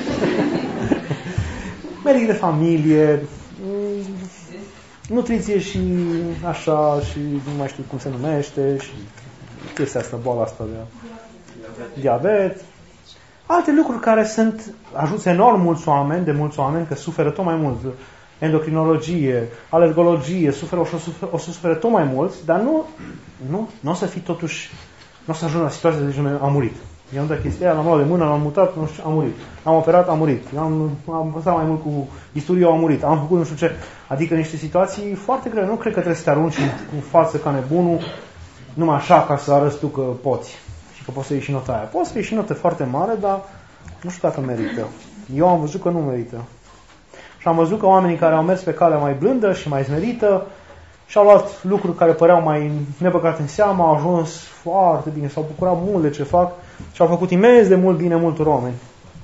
medic de familie, nutriție și așa, și nu mai știu cum se numește, și chestia asta, boala asta de diabet. Alte lucruri care sunt, ajută enorm mulți oameni, de mulți oameni, că suferă tot mai mult. Endocrinologie, alergologie, suferă, o, să suferă, o să suferă tot mai mulți, dar nu, nu, nu o să fii totuși, nu o să ajungi la situația de genul, am murit. I-am dat chestia aia, l-am luat de mână, l-am mutat, nu știu, am murit. Am operat, am murit. Am, am păstrat mai mult cu istoriu, am murit. Am făcut nu știu ce. Adică niște situații foarte grele. Nu cred că trebuie să te arunci cu față ca nebunul, numai așa ca să arăți tu că poți. Și că poți să iei și nota aia. Poți să iei și notă foarte mare, dar nu știu dacă merită. Eu am văzut că nu merită. Și am văzut că oamenii care au mers pe calea mai blândă și mai smerită și-au luat lucruri care păreau mai nebăgate în seamă, au ajuns foarte bine, s-au bucurat mult de ce fac și au făcut imens de mult bine multor oameni.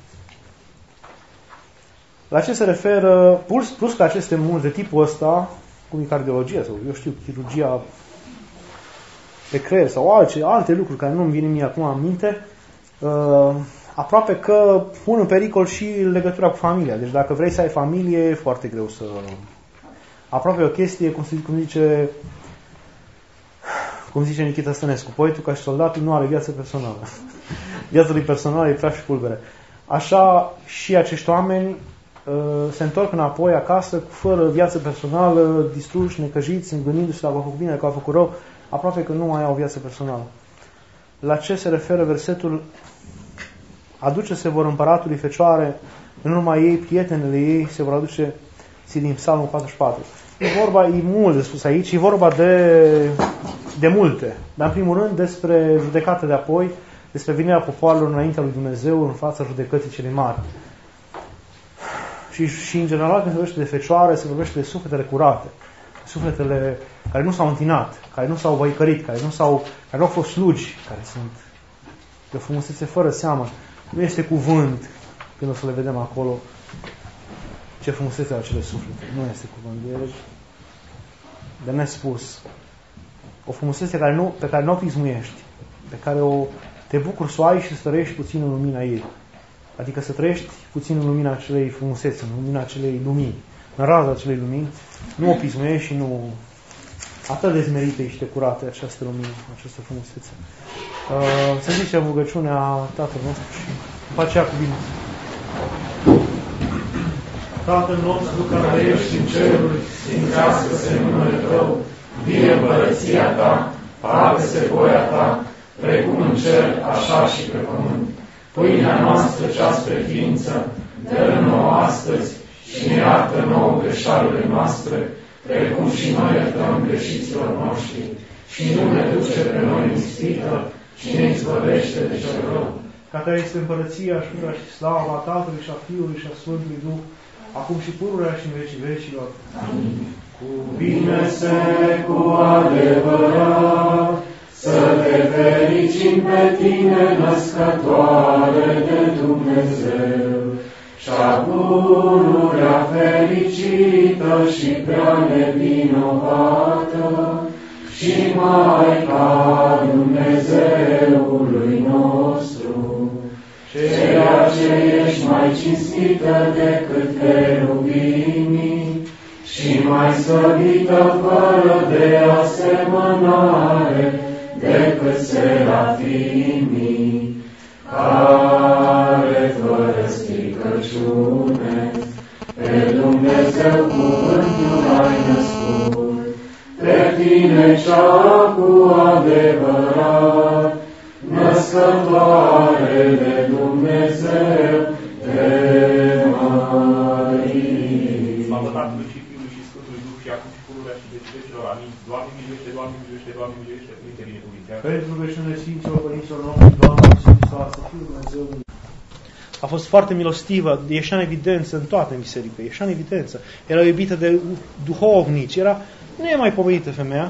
La ce se referă, plus, plus că aceste mulți de tipul ăsta, cum e cardiologia sau, eu știu, chirurgia pe creier sau alte, alte lucruri care nu-mi vine mie acum în minte, uh, aproape că pun în pericol și legătura cu familia. Deci dacă vrei să ai familie, e foarte greu să... Aproape o chestie, cum, se, cum zice cum zice Nichita Stănescu, poetul ca și soldatul nu are viață personală. Viața lui personală e prea și pulbere. Așa și acești oameni uh, se întorc înapoi acasă fără viață personală, distruși, necăjiți, gândindu-se la că au făcut bine, că au făcut rău, aproape că nu mai au viață personală. La ce se referă versetul? Aduce-se vor împăratului Fecioare, în urma ei, prietenele ei se vor aduce, din Psalmul patruzeci și patru. E vorba, e mult de spus aici, e vorba de, de multe. Dar în primul rând despre judecată de apoi, despre venirea popoarelor înaintea lui Dumnezeu în fața judecății cele mari. Și, și în general când se vorbește de Fecioare, se vorbește de sufletele curate, sufletele care nu s-au întinat, care nu s-au văicărit, care nu, s-au, care nu au fost slugi, care sunt de o frumusețe fără seamă. Nu este cuvânt, când o să le vedem acolo, ce frumusețe au acele suflete. Nu este cuvânt de ele, de nespus. O frumusețe care nu, pe care nu o pismuiești, pe care o, te bucuri să o ai și să trăiești puțin în lumina ei. Adică să trăiești puțin în lumina acelei frumusețe, în lumina acelei lumini, în raza acelei lumini. Nu o pismuiești și nu... Atât de zmerite și de curate această lumină, această frumusețe. Uh, să zicem rugăciunea Tatăl nostru și după aceea cuvinte. Tatăl nostru care ești în ceruri, sfințească-se numele Tău, vie împărăția Ta, facă-se voia Ta, precum în cer, așa și pe pământ. Pâinea noastră cea spre ființă, dă-ne nouă astăzi și ne iartă nouă greșalile noastre, precum și noi iertăm greșiților noștri. Și nu ne duce pe noi în ispită, ci ne izbăvește de cel rău. Ca Ta este împărăția și puterea și slava Tatălui și a Fiului și a Sfântului Duh, acum și pururea și în vecii vecilor. Amin. Cuvine-se cu adevărat, să te fericim pe Tine, născătoare de Dumnezeu, și-a pururea fericită și prea nevinovată, și Maica Dumnezeului nostru, ceea ce ești mai cinstită decât cherubimii și mai slăvită fără de asemănare decât serafimii, care fără stricăciune pe Dumnezeu cuvântul ai născut, pe Tine cea cu adevărat, născătoare de Dumnezeu, de Marie. Slavă Tatălui și Fiului și Sfântului Duh și acum și pururea și vecii vecilor. Amin. Doamne miluiește, Doamne miluiește, Doamne miluiește, Părinte binecuvintează. Pentru rugăciunile Sfinților Părinților noștri, Doamne Iisus Hristos, să fiu Dumnezeu. A fost foarte milostivă, ieșea în evidență în toată biserică, ieșea în evidență. Era iubită de duhovnici, era, nu e mai pomenită femeia.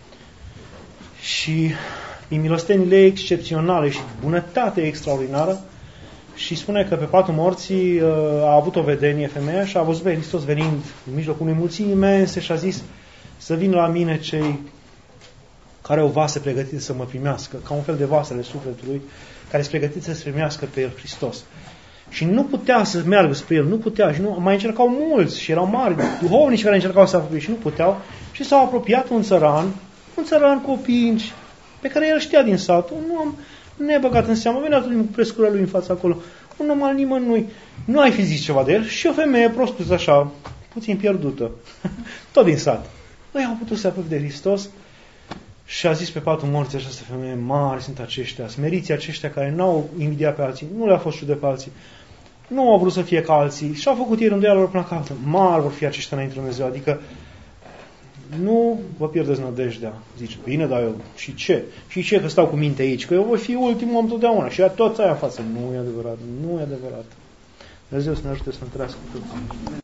Și prin milostenile excepționale și bunătate extraordinară, și spune că pe patul morții a avut o vedenie femeia și a văzut pe Hristos venind în mijlocul unei mulțimi imense și a zis să vină la mine cei care au vase pregătite să mă primească, ca un fel de vasele sufletului, care sunt pregătite să se primească pe El Hristos. Și nu putea să meargă spre El, nu putea, și nu, mai încercau mulți și erau mari duhovnici care încercau să apropie și nu puteau, și s-au apropiat un țăran, un țăran cu opinci, pe care el știa din sat, un om nebăgat în seamă, venea cu prescura lui în fața acolo, un om al nimănui, nu ai fi zis ceva de el, și o femeie prostus așa, puțin pierdută, tot din sat. Noi au putut să apropie de Hristos și a zis pe patul morții această femeie, mari sunt aceștia, smeriții aceștia care n-au invidiat pe alții, nu le-a fost ciudat pe alții, nu au vrut să fie ca alții și au făcut ei rânduiala lor până la capăt. Mari vor fi aceștia înainte de Dumnezeu, adică nu vă pierdeți nădejdea. Zice, bine, dar eu, și ce? Și ce că stau cu minte aici? Că eu voi fi ultimul om totdeauna. Și ea toți aia în față. Nu e adevărat, nu e adevărat. Dumnezeu să ne ajute să întrească tot.